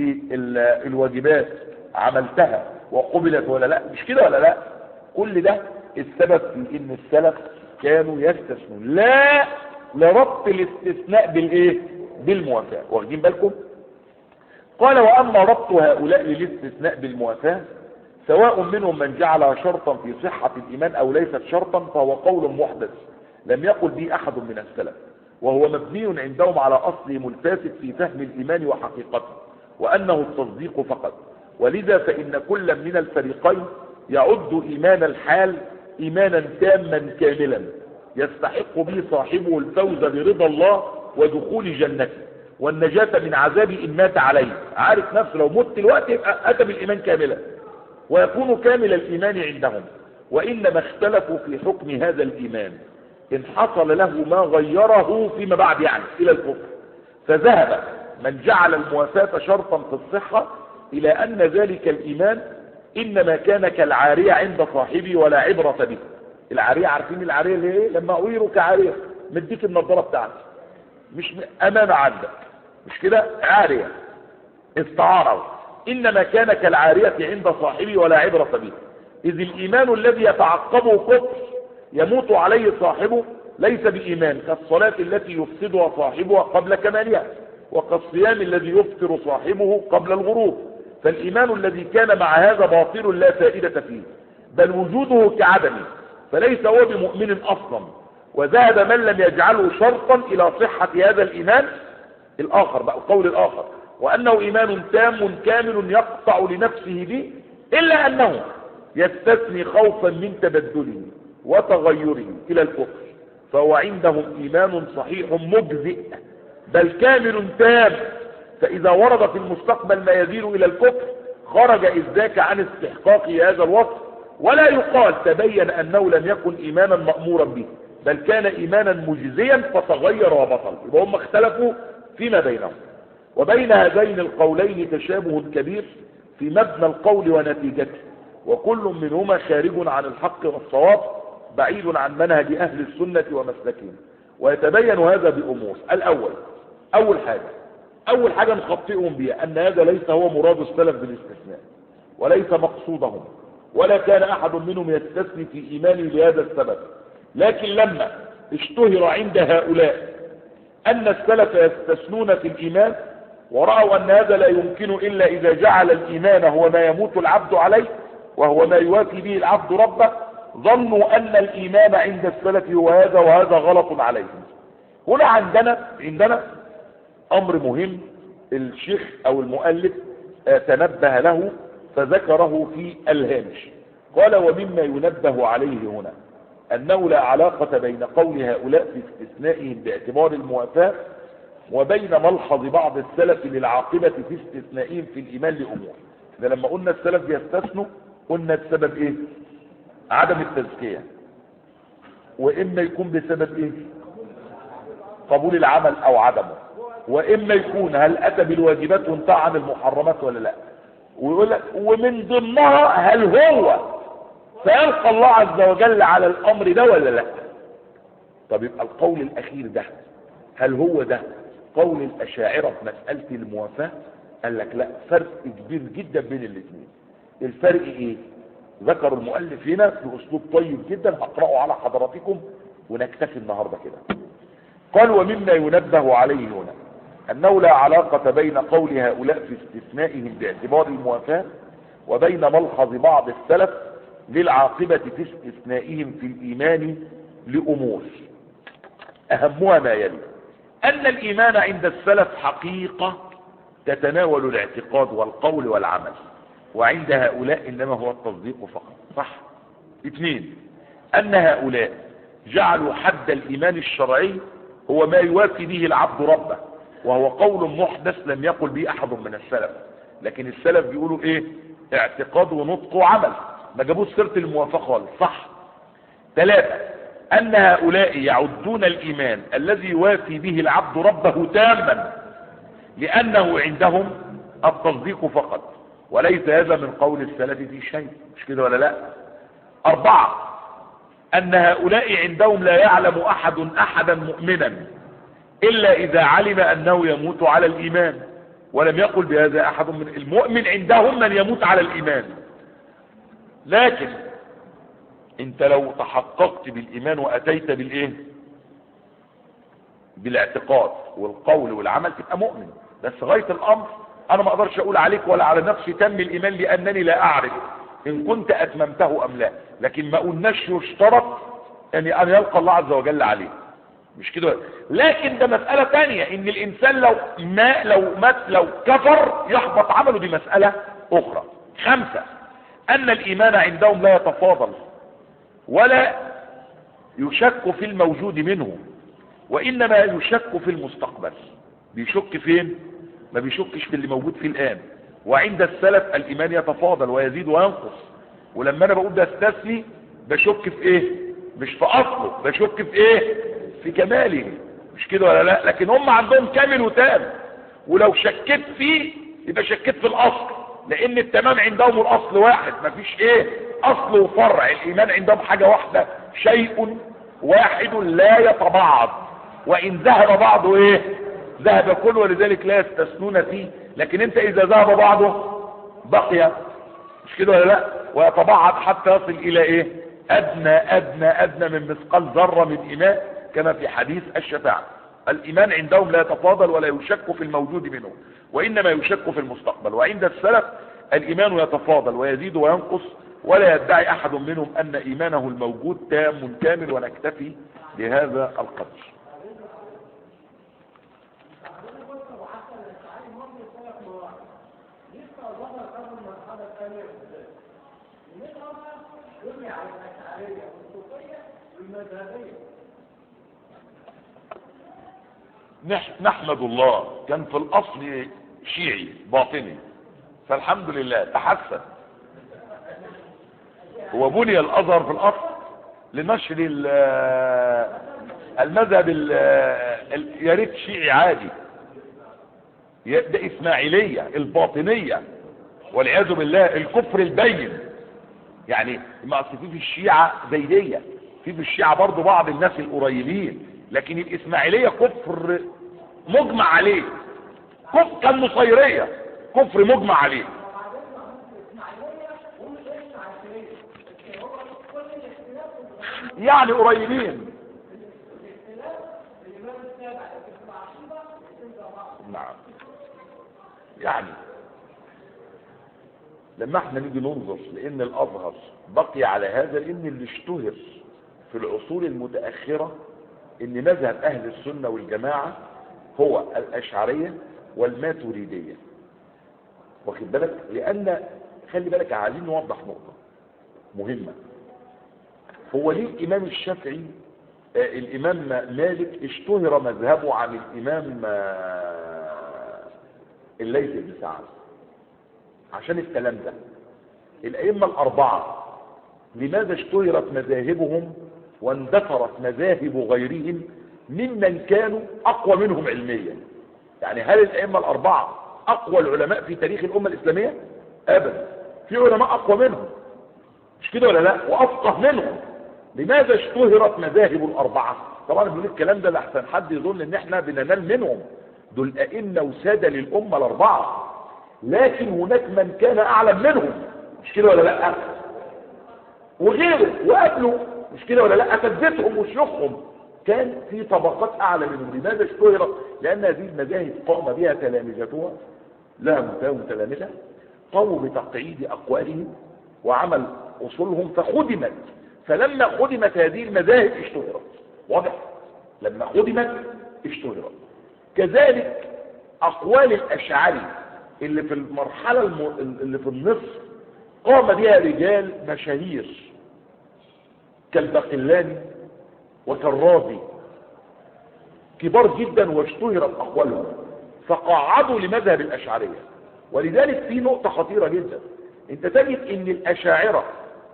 للواجبات عملتها وقبلت ولا لا، مش كده ولا لا. كل ده السبب في ان السلف كانوا يستثنون لا لربط الاستثناء بالايه؟ بالموافاة. واخدين بالكم؟ قال واما ربط هؤلاء للاستثناء بالموافاة سواء منهم من جعلها شرطا في صحة الإيمان أو ليست شرطا فهو قول محدث لم يقل به أحد من السلف، وهو مبني عندهم على أصلهم الفاسد في فهم الإيمان وحقيقته، وأنه التصديق فقط. ولذا فإن كل من الفريقين يعد إيمان الحال إيمانا تاما كاملا يستحق به صاحبه الفوز برضا الله ودخول جنته والنجاة من عذاب إن مات عليه. عارف نفسه لو مت الوقت يبقى أتى بالإيمان كاملا، ويكون كامل الإيمان عندهم. وإنما اختلفوا في حكم هذا الإيمان إن حصل له ما غيره فيما بعد يعني إلى الكفر، فذهب من جعل الموافاة شرطا في الصحة إلى أن ذلك الإيمان إنما كان كالعارية عند صاحبه ولا عبرة به. العارية عارفين العارية اللي ايه؟ لما أغيره كعارية مديك النظارة بتاعتي مش أمانة عندك، مش كده؟ عارية استعارة، إنما كان كالعارية عند صاحبه ولا عبرة به. إذ الإيمان الذي يتعقبه كفر يموت عليه صاحبه ليس بإيمان، كالصلاة التي يفسدها صاحبها قبل كمالها، وكالصيام الذي يفطر صاحبه قبل الغروب. فالإيمان الذي كان مع هذا باطل لا فائدة فيه، بل وجوده كعدمه، فليس هو بمؤمن أصلا. وذهب من لم يجعله شرطا إلى صحة هذا الإيمان الآخر بقى القول الآخر، وأنه إيمان تام كامل يقطع لنفسه به، إلا أنه يستثني خوفا من تبدله وتغيره إلى الكفر، فهو عندهم إيمان صحيح مجزئ بل كامل تام، فإذا ورد في المستقبل ما يزيد إلى الكفر خرج إذ ذاك عن استحقاق هذا الوصف، ولا يقال تبين أنه لم يكن إيمانا مأمورا به، بل كان إيمانا مجزيا فتغير وبطل. يبقى هم اختلفوا فيما بينهم. وبين هذين القولين تشابه كبير في مبنى القول ونتيجته، وكل منهما خارج عن الحق والصواب بعيد عن منهج أهل السنة ومسلكهم. ويتبين هذا بأمور. الأول أول حاجة أول حاجة نخطئهم بها أن هذا ليس هو مراد السلف بالاستثناء، وليس مقصودهم، ولا كان أحد منهم يستثني في إيمانه بهذا السبب. لكن لما اشتهر عند هؤلاء أن السلف يستثنون في الإيمان، ورأوا أن هذا لا يمكن إلا إذا جعل الإيمان هو ما يموت العبد عليه وهو ما يوافي به العبد ربه، ظنوا أن الإيمان عند السلف هو هذا، وهذا غلط عليهم. هنا عندنا عندنا أمر مهم الشيخ أو المؤلف تنبه له فذكره في الهامش. قال: ومما ينبه عليه هنا أنه لا علاقة بين قول هؤلاء في استثنائهم باعتبار الموافاة وبين ملحظ بعض السلف للعاقبة في استثنائهم في الإيمان لأمور. إذا لما قلنا السلف يستثنوا قلنا السبب إيه؟ عدم التزكية، وإما يكون بسبب إيه؟ قبول العمل أو عدمه، وإما يكون هل أتى بالواجبات وانتهى عن المحرمات ولا لا، ويقول لك ومن ضمنها هل هو سيلقى الله عز وجل على الأمر ده ولا لا. طب يبقى القول الأخير ده هل هو ده قول الأشاعرة في مسألة الموافاة؟ قال لك لا، فرق كبير جدا بين الاثنين. الفرق ايه؟ ذكر المؤلف هنا بأسلوب طيب جدا هقرأه على حضراتكم ونكتفي النهاردة كده. قال: ومما ينبه عليه هنا أنه لا علاقة بين قول هؤلاء في استثنائهم باعتبار الموافاة وبين ملحظ بعض السلف للعاقبة في استثنائهم في الإيمان لأمور أهمها ما يلي: أن الإيمان عند السلف حقيقة تتناول الاعتقاد والقول والعمل، وعند هؤلاء إنما هو التصديق فقط. صح؟ اثنين: أن هؤلاء جعلوا حد الإيمان الشرعي هو ما يوافي به العبد ربه، وهو قول محدث لم يقل به أحد من السلف. لكن السلف بيقولوا إيه؟ اعتقاد ونطق وعمل، ما جابوش سيرة الموافقة خالص. صح؟ ثلاثة: أن هؤلاء يعدون الإيمان الذي يوافي به العبد ربه تاما، لأنه عندهم التصديق فقط، وليس هذا من قول السلف في شيء. مش كده ولا لا؟ أربعة: أن هؤلاء عندهم لا يعلم أحد أحدا مؤمنا إلا إذا علم أنه يموت على الإيمان، ولم يقل بهذا أحد من المؤمن عندهم من يموت على الإيمان. لكن انت لو تحققت بالإيمان وأتيت بالإيه؟ بالاعتقاد والقول والعمل تبقى مؤمن. بس غاية الأمر أنا ما أقدرش أقول عليك ولا على نفسي تم الإيمان لأنني لا أعرف إن كنت أتممته أم لا. لكن ما قلناش يشترط يعني أن يلقى الله عز وجل عليه. مش كده؟ لكن ده مسألة تانية، إن الإنسان لو ما لو مات لو كفر يحبط عمله، دي مسألة أخرى. خمسة: أن الإيمان عندهم لا يتفاضل ولا يشك في الموجود منه، وإنما يشك في المستقبل. بيشك فين؟ ما بيشكش في اللي موجود في الآن. وعند السلف الإيمان يتفاضل ويزيد وينقص. ولما أنا بقول ده استثني بشك في إيه؟ مش في أصله، بشك في إيه؟ في كماله. مش كده ولا لا؟ لكن هم عندهم كامل وتام، ولو شكيت فيه يبقى شكيت في الأصل، لأن التمام عندهم الأصل واحد، مفيش إيه؟ أصل وفرع. الإيمان عندهم حاجة واحدة، شيء واحد لا يتبعض، وإن ذهب بعضه إيه؟ ذهب كله، ولذلك لا يستثنون فيه. لكن انت اذا ذهب بعضه بقي. مش كده ولا لا؟ ويتبعض حتى يصل الى ايه؟ ادنى ادنى ادنى من مثقال ذره من ايمان، كما في حديث الشفاعة. الايمان عندهم لا يتفاضل ولا يشك في الموجود منه، وانما يشك في المستقبل. وعند السلف الايمان يتفاضل ويزيد وينقص، ولا يدعي احد منهم ان ايمانه الموجود تام كامل. ونكتفي بهذا القدر. نح- نحمد الله، كان في الاصل شيعي باطني، فالحمد لله تحسن. هو بني الازهر في الاصل لنشر ال- المذهب ال- ال- يا ريت شيعي عادي، ده اسماعيليه الباطنيه والعياذ بالله، الكفر البين. يعني ما اصل في في الشيعه زيديه، في في الشيعه برضه بعض الناس القريبين، لكن الاسماعيليه كفر مجمع عليه، كفر كالنصيريه، كفر مجمع عليه. يعني قريبين. نعم. يعني لما احنا نيجي ننظر لان الازهر بقي على هذا، لان اللي اشتهر في العصور المتاخره ان مذهب اهل السنه والجماعه هو الاشعريه والماتريديه، واخد بالك؟ لان خلي بالك، عايزين نوضح نقطه مهمه. هو ليه الامام الشافعي آه الامام مالك اشتهر مذهبه عن الامام آه الليث بن سعد؟ عشان الكلام ده. الائمه الاربعه لماذا اشتهرت مذاهبهم واندثرت مذاهب غيرهم ممن كانوا اقوى منهم علميا؟ يعني هل الائمه الاربعه اقوى العلماء في تاريخ الامه الاسلاميه؟ ابدا، في علماء اقوى منهم، مش كده ولا لا؟ وافقه منهم. لماذا اشتهرت مذاهب الاربعه؟ طبعا بنقول الكلام ده لاحسن حد يظن ان احنا بننال منهم، دول ائمه وساده للامه الاربعه، لكن هناك من كان اعلم منهم، مش كده ولا لا؟ وغيره وقبله، مش كده ولا لا؟ اساتذتهم وشيوخهم كان في طبقات اعلى منهم. لماذا اشتهرت؟ لان هذه المذاهب قام بها تلامذتها، لها متلامذه قاموا بتقعيد اقوالهم وعمل اصولهم فخدمت. فلما خدمت هذه المذاهب اشتهرت، واضح؟ لما خدمت اشتهرت. كذلك اقوال الاشعري اللي في المرحله الم... اللي في النصف قام بها رجال مشاهير كالباقلاني وكالرازي، كبار جدا، واشتهرت اقوالهم فقعدوا لمذهب الاشعريه. ولذلك في نقطه خطيره جدا، انت تجد ان الاشاعره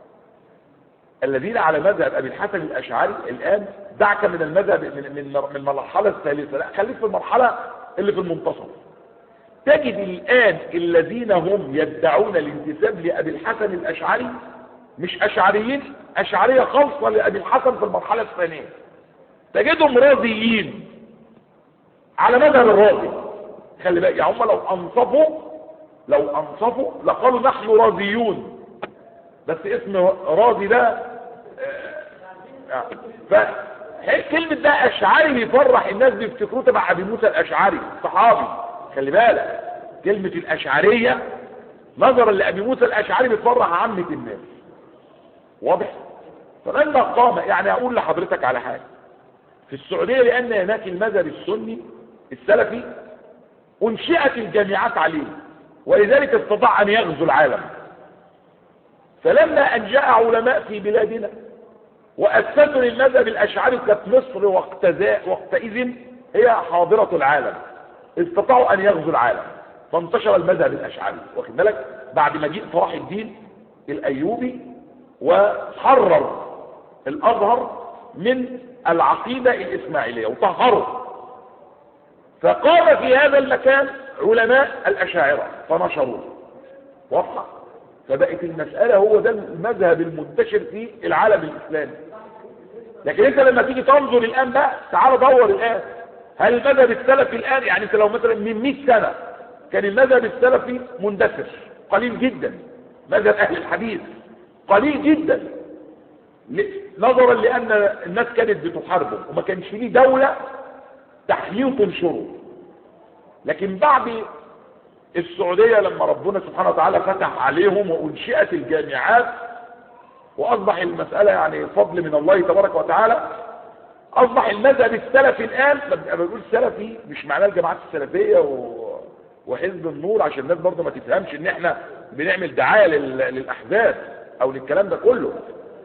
الذين على مذهب ابي الحسن الاشعري الان، دعك من المذهب من من من المرحله الثالثه، لا خليك في المرحله اللي في المنتصف. تجد الان الذين هم يدعون الانتساب لابي الحسن الاشعري مش اشعريين، اشعريه خاصه لابي الحسن في المرحله الثانيه، تجدهم رازيين على مذهب الرازي. خلي بالك، يعني هم لو انصفوا لو انصفوا لقالوا نحن رازيون، بس اسم رازي ده فكلمة ده اشعري بيفرح الناس، بيفتكروه تبع ابي موسى الاشعري صحابي. خلي بالك، كلمة الاشعرية نظرا لابي موسى الاشعري بتفرح عامة الناس، واضح؟ فلما قام، يعني اقول لحضرتك على حاجة في السعودية، لان هناك المذهب السني السلفي انشئت الجامعات عليه، ولذلك استطاع ان يغزو العالم. فلما ان جاء علماء في بلادنا واسسوا للمذهب الاشعري، كانت مصر وقتئذ هي حاضرة العالم، استطاعوا ان يغزوا العالم فانتشر المذهب الاشعري، واخد بالك؟ بعد مجيء صلاح الدين الايوبي وحرر الازهر من العقيدة الاسماعيلية وطهره، فقام في هذا المكان علماء الاشاعرة فنشروه، واضحة؟ فبقت المسألة هو ده المذهب المنتشر في العالم الاسلامي. لكن انت لما تيجي تنظر الان بقى، تعال دور الان، هل المذهب السلفي الان، يعني انت لو مثلا من مئة سنة كان المذهب السلفي مندثر قليل جدا، مذهب اهل الحديث قليل جدا، نظرا لان الناس كانت بتحاربه وما كانش فيه دولة تحميه وتنشره. لكن بعد السعودية لما ربنا سبحانه وتعالى فتح عليهم وانشئت الجامعات واصبح المسألة يعني فضل من الله تبارك وتعالى، اصبح المذهب السلفي الان، لما بقول سلفي مش معناه الجماعات السلفية و... وحزب النور، عشان الناس برضه ما تفهمش ان احنا بنعمل دعاية لل... للاحزاب او للكلام ده كله.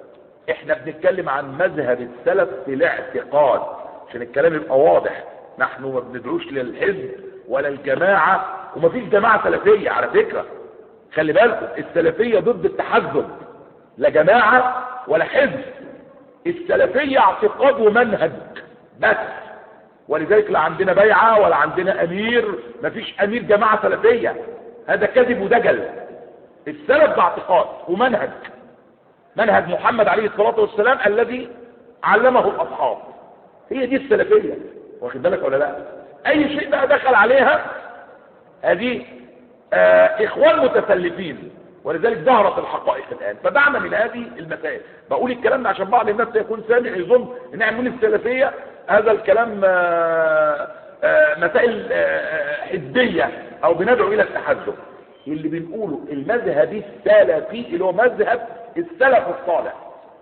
احنا بنتكلم عن مذهب السلف في الاعتقاد عشان الكلام يبقى واضح. نحن ما بندعوش للحزب ولا الجماعة، ومفيش جماعة سلفية على فكرة، خلي بالكم السلفية ضد التحزب، لا جماعة ولا حزب. السلفية اعتقاد ومنهج بس، ولذلك لا عندنا بيعة ولا عندنا امير، مفيش امير جماعة سلفية، هذا كذب ودجل. السلف باعتقاد ومنهج، منهج محمد عليه الصلاة والسلام الذي علمه الاصحاب، هي دي السلفية، واخد بالك ولا لا؟ اي شيء بقى دخل عليها هذه آه اخوان متسلفين، ولذلك ظهرت الحقائق الان. فدعنا من هذه المسائل، بقول الكلام ده عشان بعض الناس يكون سامع يظن ان احنا من السلفيه هذا الكلام آه آه مسائل آه حزبيه او بندعو الى التحزب. اللي بنقوله المذهب السلفي اللي هو مذهب السلف الصالح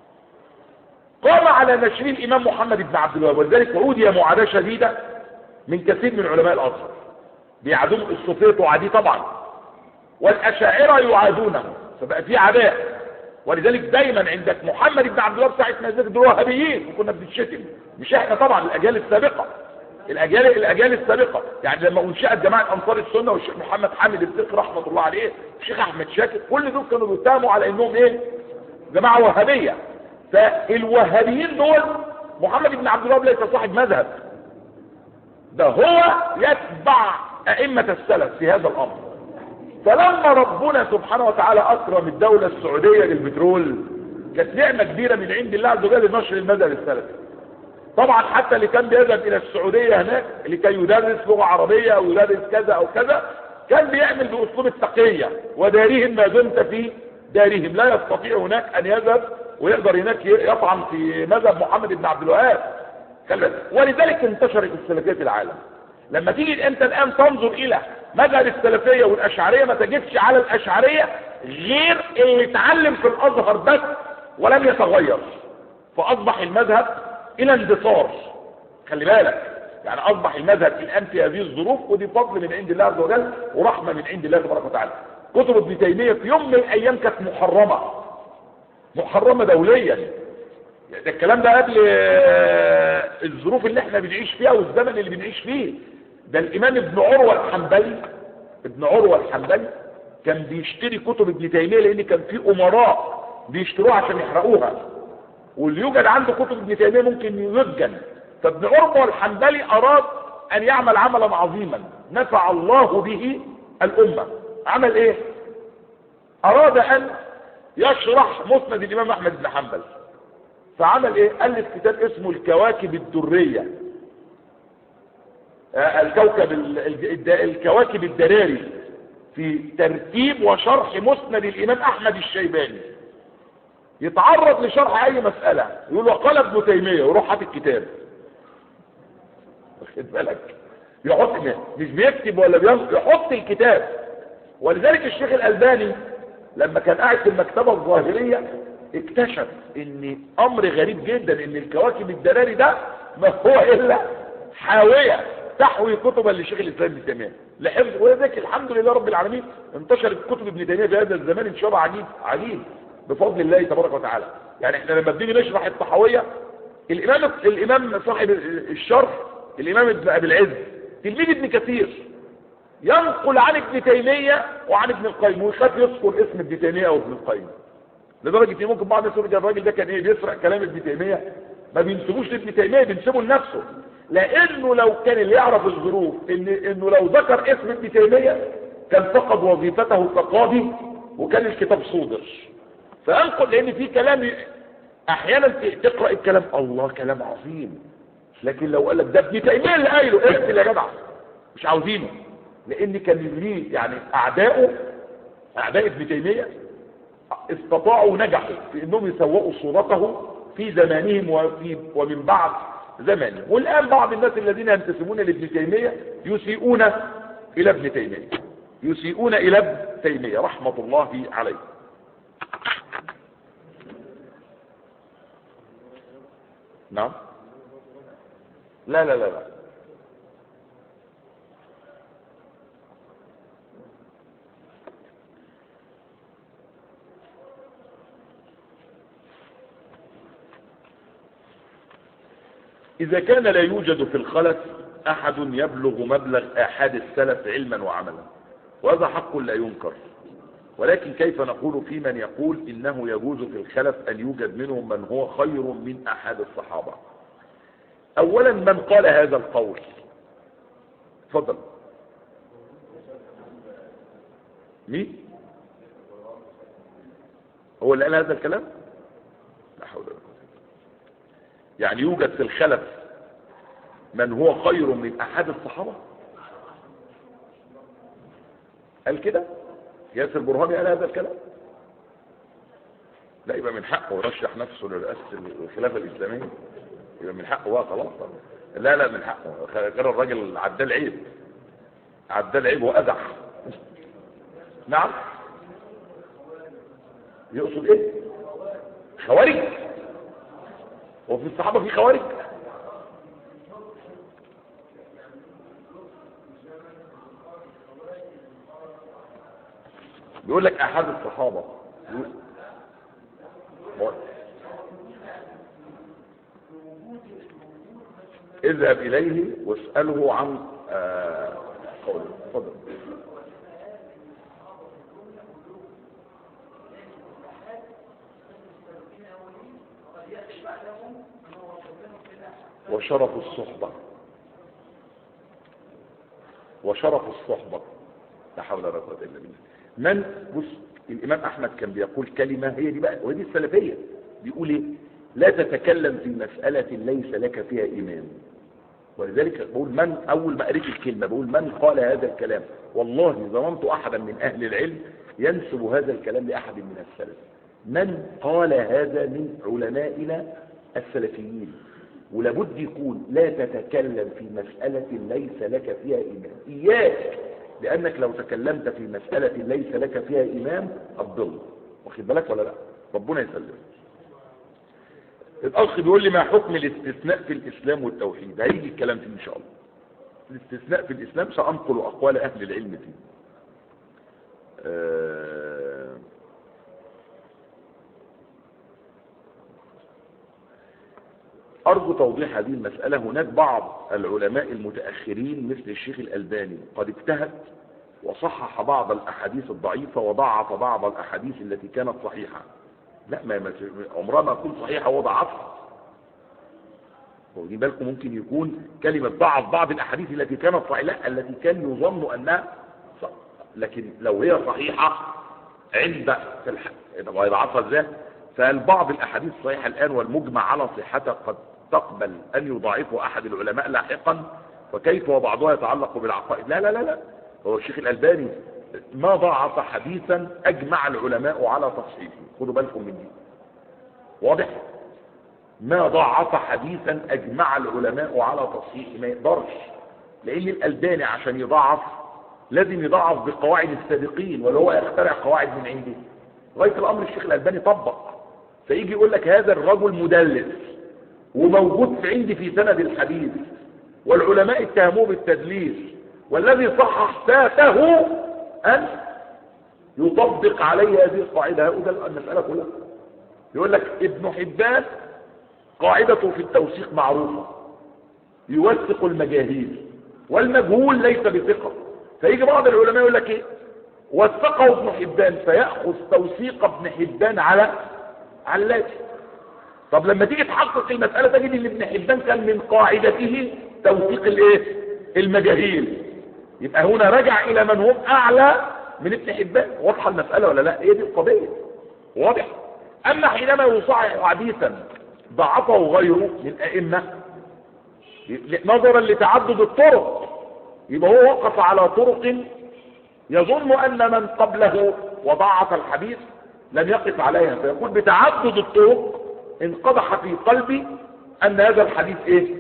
قام على نشر الامام محمد بن عبد الوهاب، ولذلك عودي معاداه شديده من كثير من علماء الازهر، بيعادون الصوفيه تعاديه طبعا، والاشاعره يعادونه، فبقى في عداء. ولذلك دايما عندك محمد بن عبد الوهاب ساعه ما يزيد دول وهابيين وكنا بنتشتم، مش احنا طبعا، الاجيال السابقه الاجيال الاجيال السابقه يعني لما انشئت جماعه انصار السنه والشيخ محمد حامد الفقي رحمه الله عليه، الشيخ احمد شاكر، كل دول كانوا بيتهموا على انهم ايه؟ جماعه وهابيه. فالوهابيين دول محمد بن عبد الوهاب ليس صاحب مذهب، ده هو يتبع ائمه السلف في هذا الامر. فلما ربنا سبحانه وتعالى اكرم الدولة السعودية للبترول، كانت نعمة كبيرة من عند الله عز وجل لنشر المذهب السلفي. طبعا حتى اللي كان بيذهب الى السعودية هناك لكي يدرس لغة عربية او يدرس كذا او كذا، كان بيعمل باسلوب التقية، ودارهم ما دمت في دارهم، لا يستطيع هناك ان يذهب ويقدر هناك يطعن في مذهب محمد بن عبد الوهاب. ولذلك انتشرت السلفية في العالم. لما تيجي انت الان تنظر الى مذهب السلفية والاشعرية، ما تجدش على الاشعرية غير اللي اتعلم في الازهر بس ولم يتغير، فاصبح المذهب الى اندثار. خلي بالك، يعني اصبح المذهب الان في هذه الظروف، ودي فضل من عند الله عز وجل ورحمة من عند الله تبارك وتعالى. كتب ابن تيمية في يوم من الايام كانت محرمة محرمة دوليا، ده الكلام ده قبل الظروف اللي احنا بنعيش فيها والزمن اللي بنعيش فيه. ده الامام ابن عروة الحنبلي ابن عروة الحنبلي كان بيشتري كتب ابن تيمية، لان كان في امراء بيشتروها عشان يحرقوها، واللي يوجد عنده كتب ابن تيمية ممكن يسجن. فابن عروة الحنبلي اراد ان يعمل عملا عظيما نفع الله به الامة. عمل ايه؟ اراد ان يشرح مسند الامام احمد بن حنبل، فعمل ايه؟ الف كتاب اسمه الكواكب الدرية، الكوكب الكواكب الدراري في ترتيب وشرح مسند الامام احمد الشيباني. يتعرض لشرح اي مسألة يقول له قال ابن تيمية، ويروح حاطط الكتاب، واخد بالك؟ يحط مش بيكتب ولا بينقل، يحط الكتاب. ولذلك الشيخ الألباني لما كان قاعد في المكتبة الظاهرية اكتشف ان امر غريب جدا، ان الكواكب الدراري ده ما هو الا حاوية تحوي كتبا لشيخ الاسلام ابن تيمية لحفظ. ولذلك الحمد لله رب العالمين انتشرت كتب ابن تيمية في هذا الزمان انتشار عجيب عجيب بفضل الله تبارك وتعالى. يعني احنا لما بنيجي نشرح الطحاوية، الامام الامام صاحب الشرح الامام ابن ابي العز تلميذ ابن كثير ينقل عن ابن تيمية وعن ابن القيم، ويخاف يذكر اسم ابن تيمية او ابن القيم، لدرجة ان ممكن بعض الناس يقول الراجل ده كان ايه بيسرق كلام ابن تيمية. ما بينسبوش لابن تيمية، بينسبوا لنفسه، لانه لو كان اللي يعرف الظروف ان انه لو ذكر اسم ابن تيمية كان فقد وظيفته كقاضي وكان الكتاب صودر. فانقل لان في كلام احيانا تقرأ الكلام الله كلام عظيم، لكن لو قال لك ده ابن تيمية اللي قايله اقتل يا جدع، مش عاوزينه. لان كان ليه يعني اعدائه اعداء ابن تيمية استطاعوا نجحوا في انهم يسوقوا صورته في زمانهم وفي ومن بعد زمانهم. والان بعض الناس الذين ينتسبون لابن تيمية يسيئون الى ابن تيمية يسيئون الى ابن تيمية رحمة الله عليه. نعم لا لا لا لا إذا كان لا يوجد في الخلف أحد يبلغ مبلغ آحاد السلف علما وعملا، وهذا حق لا ينكر، ولكن كيف نقول في من يقول إنه يجوز في الخلف أن يوجد منهم من هو خير من أحد الصحابة؟ أولا، من قال هذا القول؟ تفضل. مين هو اللي قال هذا الكلام؟ لا حول ولا قوة. يعني يوجد في الخلف من هو خير من أحد الصحابة؟ قال كده؟ ياسر برهامي قال هذا الكلام؟ لا، يبقى من حقه يرشح نفسه لرئاسة الخلافة الإسلامية، يبقى من حقه بقى خلاص. لا لا، من حقه. غير الراجل عدال عيب، عدال عيب وأزح. نعم، يقصد ايه؟ خوارج؟ وفي الصحابة في خوارج؟ بيقول لك احد الصحابة. اذهب اليه واسأله عن آه قوله. اتفضل. وشرف الصحبة، وشرف الصحبة، لا حول ولا قوة الا بالله. من بص، الامام احمد كان بيقول كلمة هي دي بقى، ودي السلفية. بيقول ايه؟ لا تتكلم في مسألة ليس لك فيها ايمان. ولذلك بقول من، اول ما قريت الكلمة بقول من قال هذا الكلام، والله ظننت احدا من اهل العلم ينسب هذا الكلام لاحد من السلف. من قال هذا من علمائنا السلفيين. ولابد يكون لا تتكلم في مسألة ليس لك فيها إيمان، إياك، لأنك لو تكلمت في مسألة ليس لك فيها إيمان هتضل. واخد بالك ولا لا؟ ربنا يسلم. الأخ بيقول لي ما حكم الاستثناء في الإسلام والتوحيد؟ هيجي الكلام فيه إن شاء الله. الاستثناء في الإسلام سأنقل أقوال أهل العلم فيه. أه أرجو توضيح هذه المسألة. هناك بعض العلماء المتأخرين مثل الشيخ الألباني قد اجتهد وصحح بعض الأحاديث الضعيفة وضعف بعض الأحاديث التي كانت صحيحة. لا، ما عمرها ما تكون صحيحة وضعفها. واخدين بالكم؟ ممكن يكون كلمة ضعف بعض الأحاديث التي كانت صحيحة، لا، التي كان يظن أنها صح. لكن لو هي صحيحة عند في الحق يضعفها ازاي؟ فالبعض الأحاديث الصحيحة الآن والمجمع على صحتها قد تقبل أن يضاعفه أحد العلماء لاحقا، وكيف وبعضها يتعلق بالعقائد. لا لا لا لا، هو الشيخ الألباني ما ضاعف حديثا أجمع العلماء على تصحيحه. خدوا بالكم من دي، واضح؟ ما ضاعف حديثا أجمع العلماء على تصحيحه، ما يقدرش، لأن الألباني عشان يضاعف لازم يضاعف بقواعد السابقين، ولا هو يخترع قواعد من عنده. غاية الأمر الشيخ الألباني طبق، فيجي يقول لك هذا الرجل مدلس وموجود في عندي في سند الحديث، والعلماء اتهموه بالتدليس، والذي صحح فاته أن يطبق عليه هذه القاعدة. هؤلاء المسألة كلها. يقول لك ابن حبان قاعدته في التوثيق معروفة، يوثق المجاهيل والمجهول ليس بثقة. فيجي بعض العلماء يقول لك ايه؟ وثقه ابن حبان، فيأخذ توثيق ابن حبان على علاتي. طب لما تيجي تحقق المسألة تجد ان ابن حبان كان من قاعدته توثيق الايه؟ المجاهيل. يبقى هنا رجع الى من هم اعلى من ابن حبان. واضحة المسألة ولا لا؟ هي دي القضية، واضح؟ اما حينما يصحح حديثا ضعفه غيره من ائمة نظرا لتعدد الطرق، يبقى هو وقف على طرق يظن ان من قبله وضعف الحديث لم يقف عليها، فيقول بتعدد الطرق انقضح في قلبي ان هذا الحديث ايه؟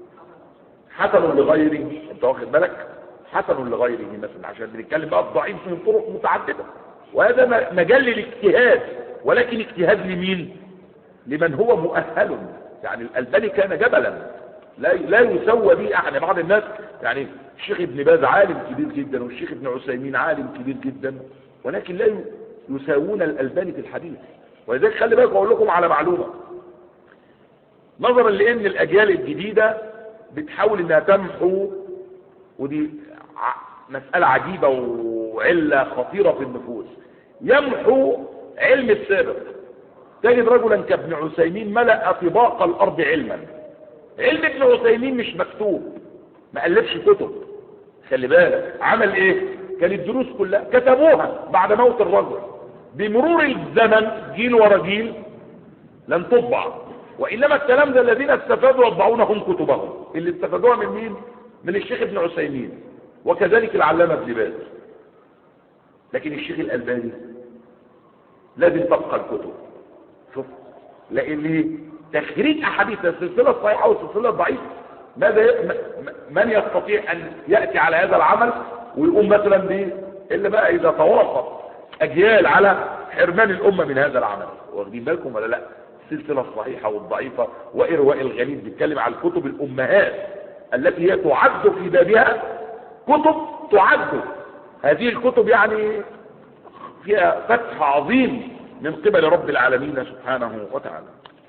حسن لغيره. انت واخد بالك؟ حسن لغيره مثلا، عشان بنتكلم بقى بضعيف من طرق متعدده، وهذا مجال للاجتهاد، ولكن اجتهاد لمين؟ لمن هو مؤهل. يعني الألباني كان جبلا لا لا يسوى به احد. بعض الناس يعني الشيخ ابن باز عالم كبير جدا، والشيخ ابن عثيمين عالم كبير جدا، ولكن لا يساوون الألباني في الحديث. ولذلك خلي بالكم اقول لكم على معلومه، نظرا لان الاجيال الجديدة بتحاول انها تمحو، ودي مسألة عجيبة وعلة خطيرة في النفوس، يمحو علم السابق. تجد رجلا كابن عثيمين ملأ طباق الارض علما. علم ابن عثيمين مش مكتوب، ما ألفش كتب، خلي بالك عمل ايه؟ كان الدروس كلها كتبوها بعد موت الرجل، بمرور الزمن جيل ورا جيل لن تطبع، وإنما الكلام ده الذين استفادوا يطبعون هم كتبهم، اللي استفادوها من مين؟ من الشيخ ابن عثيمين، وكذلك العلامة ابن باز. لكن الشيخ الألباني لازم تبقى الكتب. شوف، لأن تخريج أحاديث السلسلة الصحيحة والسلسلة الضعيفة، ماذا ي... من يستطيع أن يأتي على هذا العمل ويقوم مثلا به إلا بقى إذا تواصل أجيال على حرمان الأمة من هذا العمل. واخدين بالكم ولا لا؟ السلسلة الصحيحة والضعيفة وإرواء الغليل بيتكلم على الكتب الأمهات التي هي تعد في بابها كتب تعد. هذه الكتب يعني فيها فتح عظيم من قبل رب العالمين سبحانه وتعالى.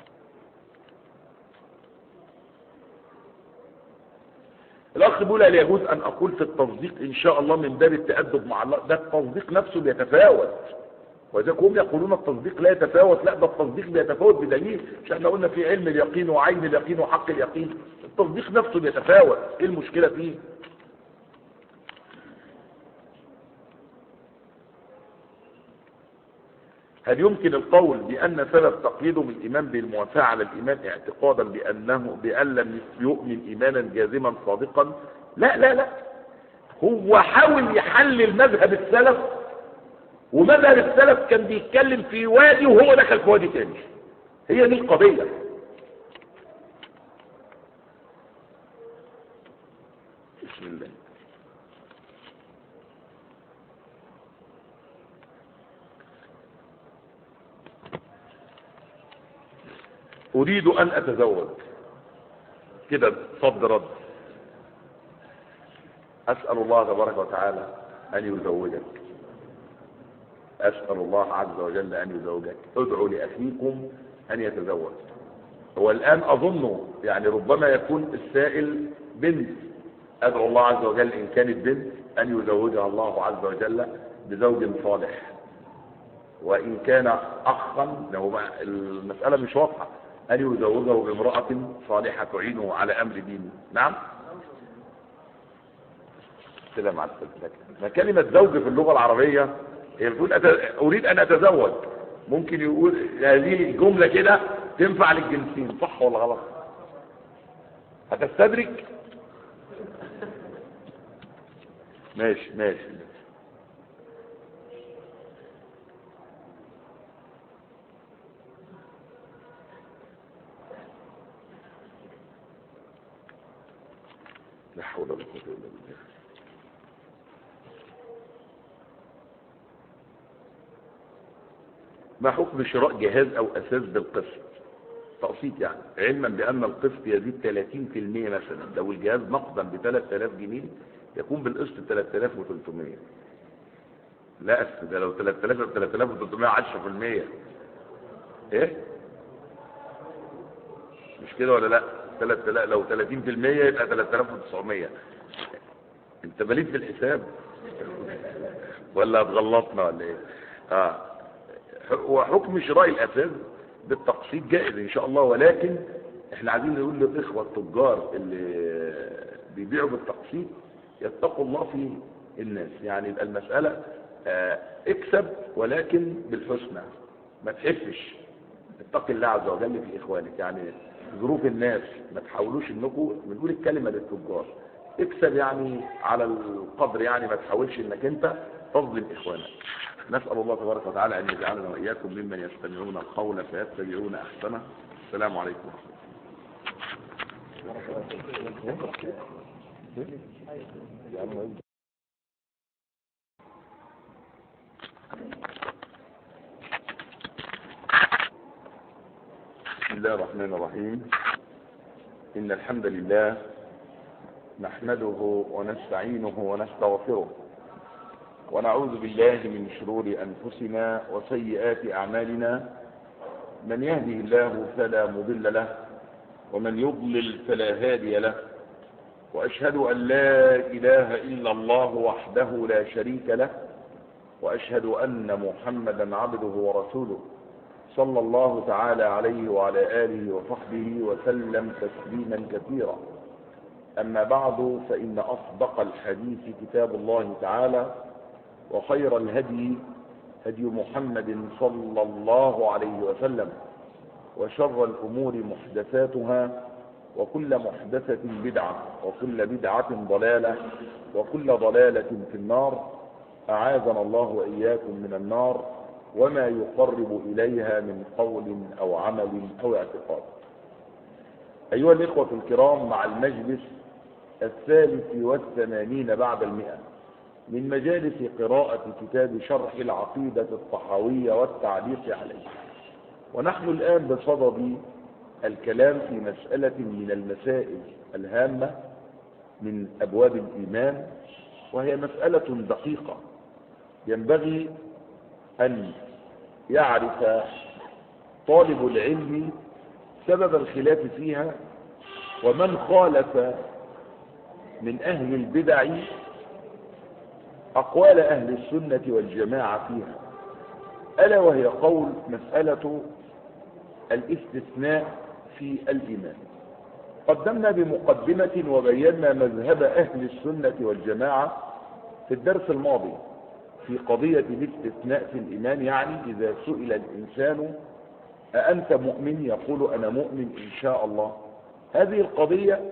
الأخ بيقول هل يجوز أن أقول في التصديق إن شاء الله من باب التأدب مع الله؟ ده التصديق نفسه بيتفاوت، وإذا هم يقولون التصديق لا يتفاوت، لا ده التصديق بيتفاوت بدليل. مش احنا قلنا في علم اليقين وعين اليقين وحق اليقين؟ التصديق نفسه بيتفاوت، ايه المشكلة فيه؟ هل يمكن القول بأن سبب تقييدهم الإيمان بالموافاة على الإيمان اعتقادا بأنه بأن لم يؤمن إيمانا جازما صادقا؟ لا لا لا، هو حاول يحلل مذهب السلف، ومذهب السلف كان بيتكلم في وادي وهو دخل في وادي تاني. هي دي القضية. بسم الله. أريد أن أتزوج كده صد رد. أسأل الله تبارك وتعالى أن يزوجك، أسأل الله عز وجل أن يزوجك. ادعوا لأخيكم أن يتزوج. هو الآن أظن يعني ربما يكون السائل بنت، أدعو الله عز وجل إن كانت بنت أن يزوجها الله عز وجل بزوج صالح، وإن كان أخا له المسألة مش واضحة أن يزوجه بامرأة صالحة تعينه على أمر دينه. نعم، سلام على السلام. كلمة زوج في اللغة العربية هي بتقول أت... أريد أن أتزوج، ممكن يقول هذه الجملة كده تنفع للجنسين، صح ولا غلط؟ هتستدرك؟ ماشي ماشي. لا حول ولا قوة إلا بالله. ما حكم شراء جهاز او اساس بالقسط؟ تقسيط يعني، علما بان القسط يزيد ثلاثين بالمئة مثلا. لو الجهاز نقدا ب ثلاثة آلاف جنيه يكون بالقسط ثلاثة آلاف وثلاثمئة. لا ده لو ثلاثة آلاف ثلاثة آلاف وثلاثمئة عشرة بالمئة. ايه مش كده ولا لا؟ ثلاثة آلاف لو ثلاثين بالمئة يبقى ثلاثة آلاف وتسعمئة. انت بليت في الحساب ولا هتغلطنا ولا ايه؟ اه وحكم شراء الاساس بالتقسيط جائز ان شاء الله، ولكن احنا عايزين نقول للاخوه التجار اللي بيبيعوا بالتقسيط يتقوا الله في الناس. يعني يبقى المساله اه اكسب ولكن بالحسنى، ما تحفش، اتق الله عز وجل في اخوانك. يعني ظروف الناس ما تحاولوش انكم، بنقول الكلمه للتجار، اكسب يعني على القدر، يعني ما تحاولش انك انت تظلم اخوانك. نسأل الله تبارك وتعالى أن يجعلنا وإياكم ممن يستمعون القول فيتبعون أحسنه. السلام عليكم ورحمة الله. بسم الله الرحمن الرحيم. إن الحمد لله نحمده ونستعينه ونستغفره، ونعوذ بالله من شرور أنفسنا وسيئات أعمالنا. من يهده الله فلا مضل له، ومن يضلل فلا هادي له، وأشهد أن لا إله إلا الله وحده لا شريك له، وأشهد أن محمدا عبده ورسوله صلى الله تعالى عليه وعلى آله وصحبه وسلم تسليما كثيرا. أما بعد، فإن أصدق الحديث كتاب الله تعالى، وخير الهدي هدي محمد صلى الله عليه وسلم، وشر الأمور محدثاتها، وكل محدثة بدعة، وكل بدعة ضلالة، وكل ضلالة في النار. أعاذنا الله وإياكم من النار وما يقرب إليها من قول أو عمل أو اعتقاد. أيها الإخوة الكرام، مع المجلس الثالث والثمانين بعد المئة من مجالس قراءة كتاب شرح العقيدة الطحاوية والتعليق عليه، ونحن الآن بصدد الكلام في مسألة من المسائل الهامة من أبواب الإيمان، وهي مسألة دقيقة ينبغي أن يعرف طالب العلم سبب الخلاف فيها، ومن خالف من أهل البدع أقوال أهل السنة والجماعة فيها، ألا وهي قول مسألة الاستثناء في الإيمان. قدمنا بمقدمة وبينا مذهب أهل السنة والجماعة في الدرس الماضي في قضية الاستثناء في الإيمان، يعني إذا سئل الإنسان أأنت مؤمن يقول أنا مؤمن إن شاء الله. هذه القضية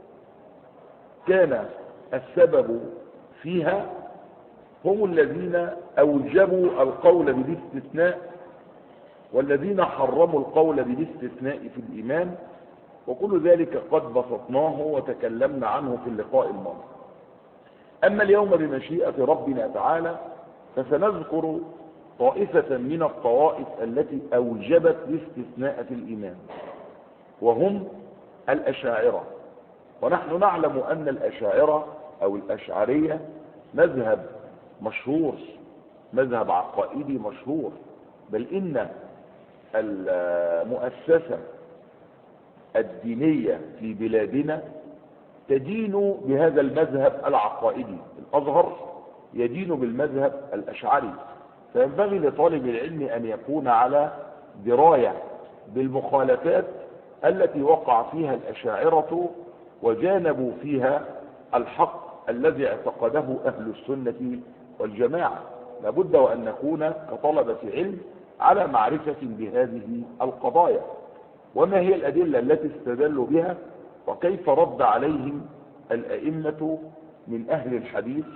كان السبب فيها هم الذين أوجبوا القول بالاستثناء، والذين حرموا القول بالاستثناء في الإيمان، وكل ذلك قد بسطناه وتكلمنا عنه في اللقاء الماضي. أما اليوم بمشيئة ربنا تعالى فسنذكر طائفة من الطوائف التي أوجبت الاستثناء في الإيمان، وهم الأشاعرة. ونحن نعلم أن الأشاعرة أو الأشعرية مذهب مشهور، مذهب عقائدي مشهور، بل إن المؤسسة الدينية في بلادنا تدين بهذا المذهب العقائدي. الأزهر يدين بالمذهب الأشعري، فينبغي لطالب العلم أن يكون على دراية بالمخالفات التي وقع فيها الأشاعرة وجانبوا فيها الحق الذي اعتقده أهل السنة والجماعة. لابد وأن نكون كطلبة علم على معرفة بهذه القضايا، وما هي الأدلة التي استدلوا بها، وكيف رد عليهم الأئمة من أهل الحديث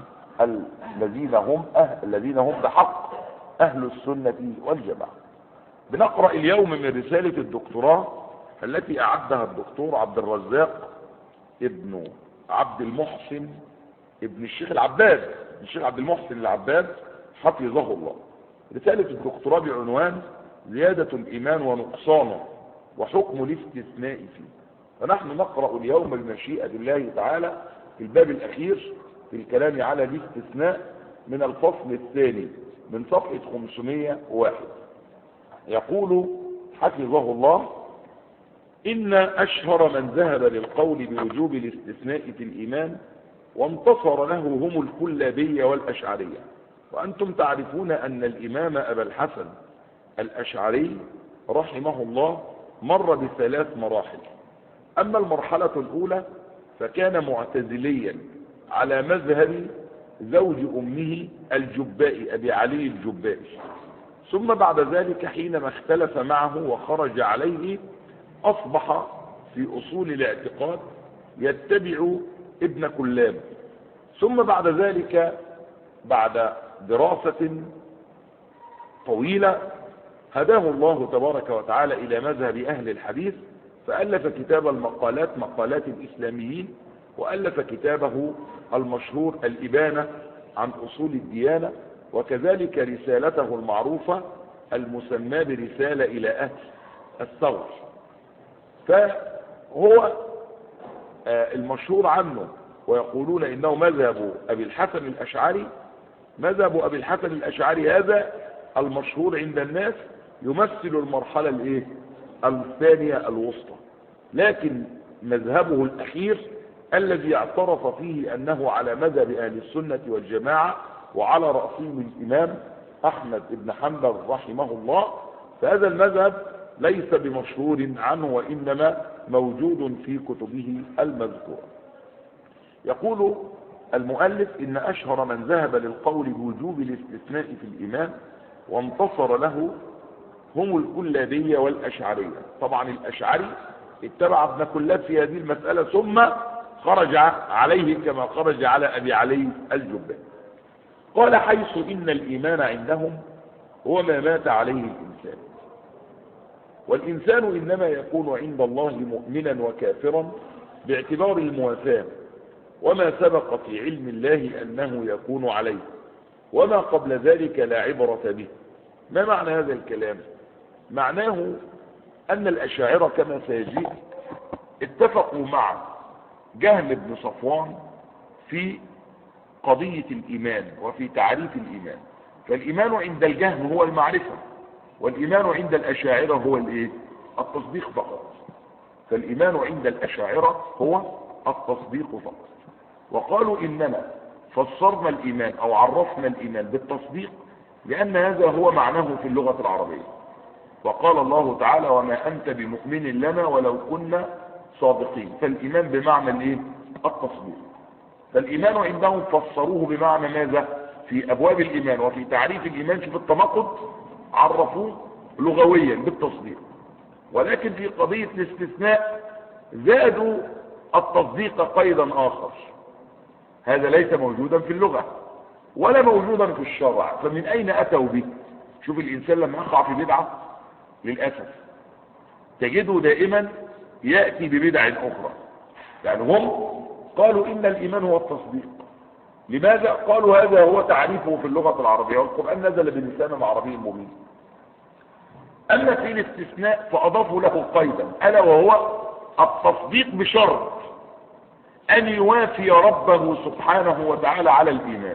الذين هم أهل الذين هم بحق أهل السنة والجماعة. بنقرأ اليوم من رسالة الدكتوراه التي أعدها الدكتور عبد الرزاق ابن عبد المحسن ابن الشيخ العباد الشيخ عبد المحسن العباد حفظه الله. رسالة الدكتوراه بعنوان زيادة الإيمان ونقصانه وحكم الاستثناء فيه. ونحن نقرأ اليوم بمشيئة الله تعالى في الباب الأخير في الكلام على الاستثناء من الفصل الثاني من صفحة خمسمائة وواحد. يقول حفظه الله: إن أشهر من ذهب للقول بوجوب الاستثناء في الإيمان وانتصر له هم الكلابية والأشعرية. وأنتم تعرفون أن الإمام أبا الحسن الأشعري رحمه الله مر بثلاث مراحل. أما المرحلة الأولى فكان معتزليا على مذهب زوج أمه الجبائي أبي علي الجبائي، ثم بعد ذلك حينما اختلف معه وخرج عليه أصبح في أصول الاعتقاد يتبع ابن كلاب. ثم بعد ذلك بعد دراسة طويلة هداه الله تبارك وتعالى إلى مذهب أهل الحديث، فألف كتاب المقالات مقالات الإسلاميين، وألف كتابه المشهور الإبانة عن أصول الديانة، وكذلك رسالته المعروفة المسمى برسالة إلى أهل الثور. فهو المشهور عنه ويقولون إنه مذهب أبي الحسن الأشعري. مذهب أبي الحسن الأشعري هذا المشهور عند الناس يمثل المرحلة الايه الثانية الوسطى. لكن مذهبه الأخير الذي اعترف فيه أنه على مذهب أهل السنة والجماعة وعلى رأسهم الإمام أحمد بن حنبل رحمه الله، فهذا المذهب ليس بمشهور عنه وإنما موجود في كتبه المذكورة. يقول المؤلف إن أشهر من ذهب للقول بوجوب الاستثناء في الإيمان وانتصر له هم الكلابية والأشعرية. طبعا الأشعري اتبع ابن كلاب في هذه المسألة ثم خرج عليه كما خرج على أبي علي الجباني. قال حيث إن الإيمان عندهم هو ما مات عليه الإنسان، والإنسان إنما يكون عند الله مؤمنا وكافرا باعتبار الموافاة وما سبق في علم الله أنه يكون عليه، وما قبل ذلك لا عبرة به. ما معنى هذا الكلام؟ معناه أن الأشاعرة كما سيجيء اتفقوا مع جهم بن صفوان في قضية الإيمان وفي تعريف الإيمان. فالإيمان عند الجهم هو المعرفة، والإيمان عند الأشاعرة هو الإيه؟ التصديق فقط. فالإيمان عند الأشاعرة هو التصديق فقط. وقالوا إننا فسرنا الإيمان أو عرفنا الإيمان بالتصديق لأن هذا هو معناه في اللغة العربية. وقال الله تعالى وما أنت بمؤمن لنا ولو كنا صادقين. فالإيمان بمعنى الإيه؟ التصديق. فالإيمان عندهم فسروه بمعنى ماذا؟ في أبواب الإيمان وفي تعريف الإيمان في التناقض عرفوه لغويا بالتصديق، ولكن في قضية الاستثناء زادوا التصديق قيدا آخر. هذا ليس موجودا في اللغة ولا موجودا في الشرع، فمن أين أتوا به؟ شوف الإنسان لما يقع في بدعة للأسف تجده دائما يأتي ببدع أخرى. يعني هم قالوا إن الإيمان هو التصديق. لماذا؟ قالوا هذا هو تعريفه في اللغة العربية والقرآن نزل بلسان عربي مبين. أما في الاستثناء فأضافوا له قيدا ألا وهو التصديق بشرط أن يوافي ربه سبحانه وتعالى على الإيمان،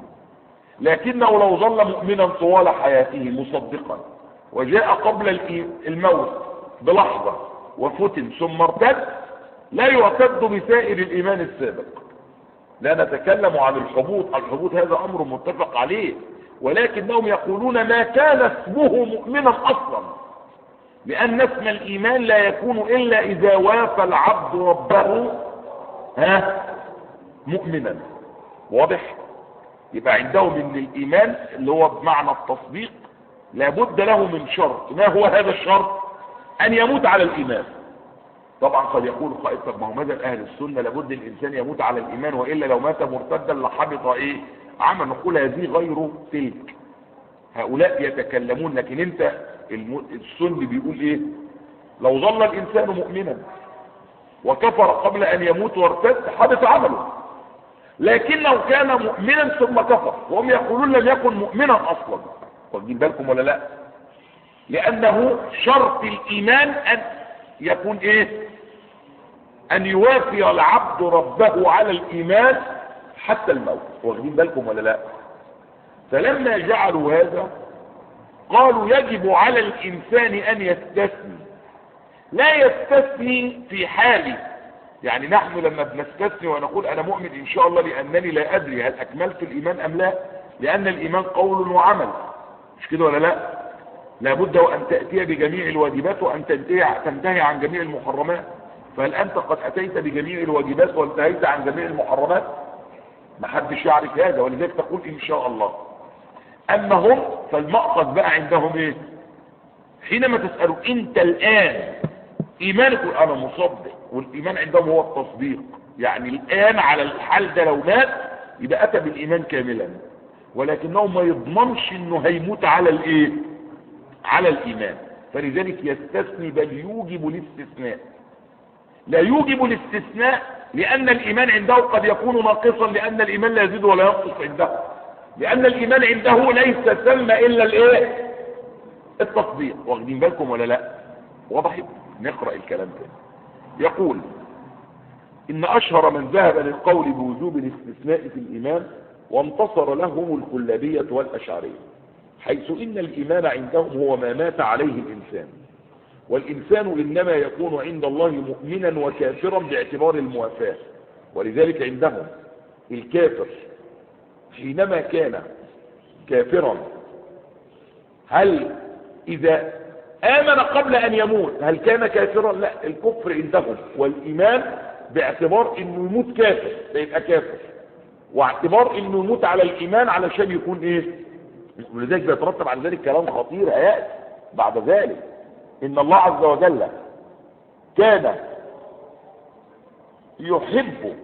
لكنه لو ظل مؤمنا طوال حياته مصدقا وجاء قبل الموت بلحظة وفتن ثم ارتد لا يعتد بسائر الإيمان السابق. لا نتكلم عن الحبوط، الحبوط هذا أمر متفق عليه، ولكنهم يقولون ما كان اسمه مؤمنا أصلا، لأن اسم الإيمان لا يكون إلا إذا وافى العبد ربه ها مؤمنا. واضح؟ يبقى عندهم ان الإيمان اللي هو بمعنى التصديق لابد له من شرط. ما هو هذا الشرط؟ أن يموت على الإيمان. طبعا قد يقول قائد طب ما هو مذهب أهل السنة لابد الإنسان يموت على الإيمان وإلا لو مات مرتدا لحبط إيه عمل. نقول هذه غير تلك، هؤلاء يتكلمون، لكن انت السني بيقول ايه؟ لو ظل الإنسان مؤمنا وكفر قبل أن يموت وارتد حبط عمله، لكن لو كان مؤمنا ثم كفر وهم يقولون لم يكن مؤمنا أصلا. واخدين بالكم ولا لا؟ لأنه شرط الإيمان أن يكون ايه؟ أن يوافي العبد ربه على الإيمان حتى الموت. واخدين بالكم ولا لا؟ فلما جعلوا هذا قالوا يجب على الإنسان أن يستثني. لا يستثني في حاله، يعني نحن لما بنستثني ونقول أنا مؤمن إن شاء الله لأنني لا أدري هل أكملت الإيمان أم لا، لأن الإيمان قول وعمل، مش كده ولا لا؟ لابد أن تأتي بجميع الواجبات وأن تنتهي عن جميع المحرمات. فهل أنت قد أتيت بجميع الواجبات وانتهيت عن جميع المحرمات؟ ما حدش يعرف هذا، ولذلك تقول إن شاء الله. أما هم فالمأخذ بقى عندهم إيه؟ حينما تسألوا أنت الآن إيمانك أنا مصدق، والإيمان عندهم هو التصديق. يعني الآن على الحال ده لو مات يبقى أتى بالإيمان كاملا، ولكنه ما يضمنش إنه هيموت على الإيه؟ على الإيمان. فلذلك يستثني بل يوجب الاستثناء. لا يوجب الاستثناء لأن الإيمان عنده قد يكون ناقصا، لأن الإيمان لا يزيد ولا ينقص عنده، لأن الإيمان عنده ليس ثم إلا الإيه؟ التصديق. واخدين بالكم ولا لا؟ واضح؟ نقرأ الكلام ده. يقول إن أشهر من ذهب للقول بوجوب الاستثناء في الإيمان وانتصر لهم الكلابية والأشعرية، حيث إن الإيمان عندهم هو ما مات عليه الإنسان، والإنسان إنما يكون عند الله مؤمنا وكافرا باعتبار الموافاة. ولذلك عندهم الكافر حينما كان كافرا، هل إذا آمن قبل أن يموت هل كان كافرا؟ لا، الكفر عندهم والإيمان باعتبار أنه يموت كافر فيبقى كافر، واعتبار أنه يموت على الإيمان علشان يكون إيه. ولذلك بيترتب على ذلك كلام خطير هيأتي بعد ذلك، إن الله عز وجل كان يحب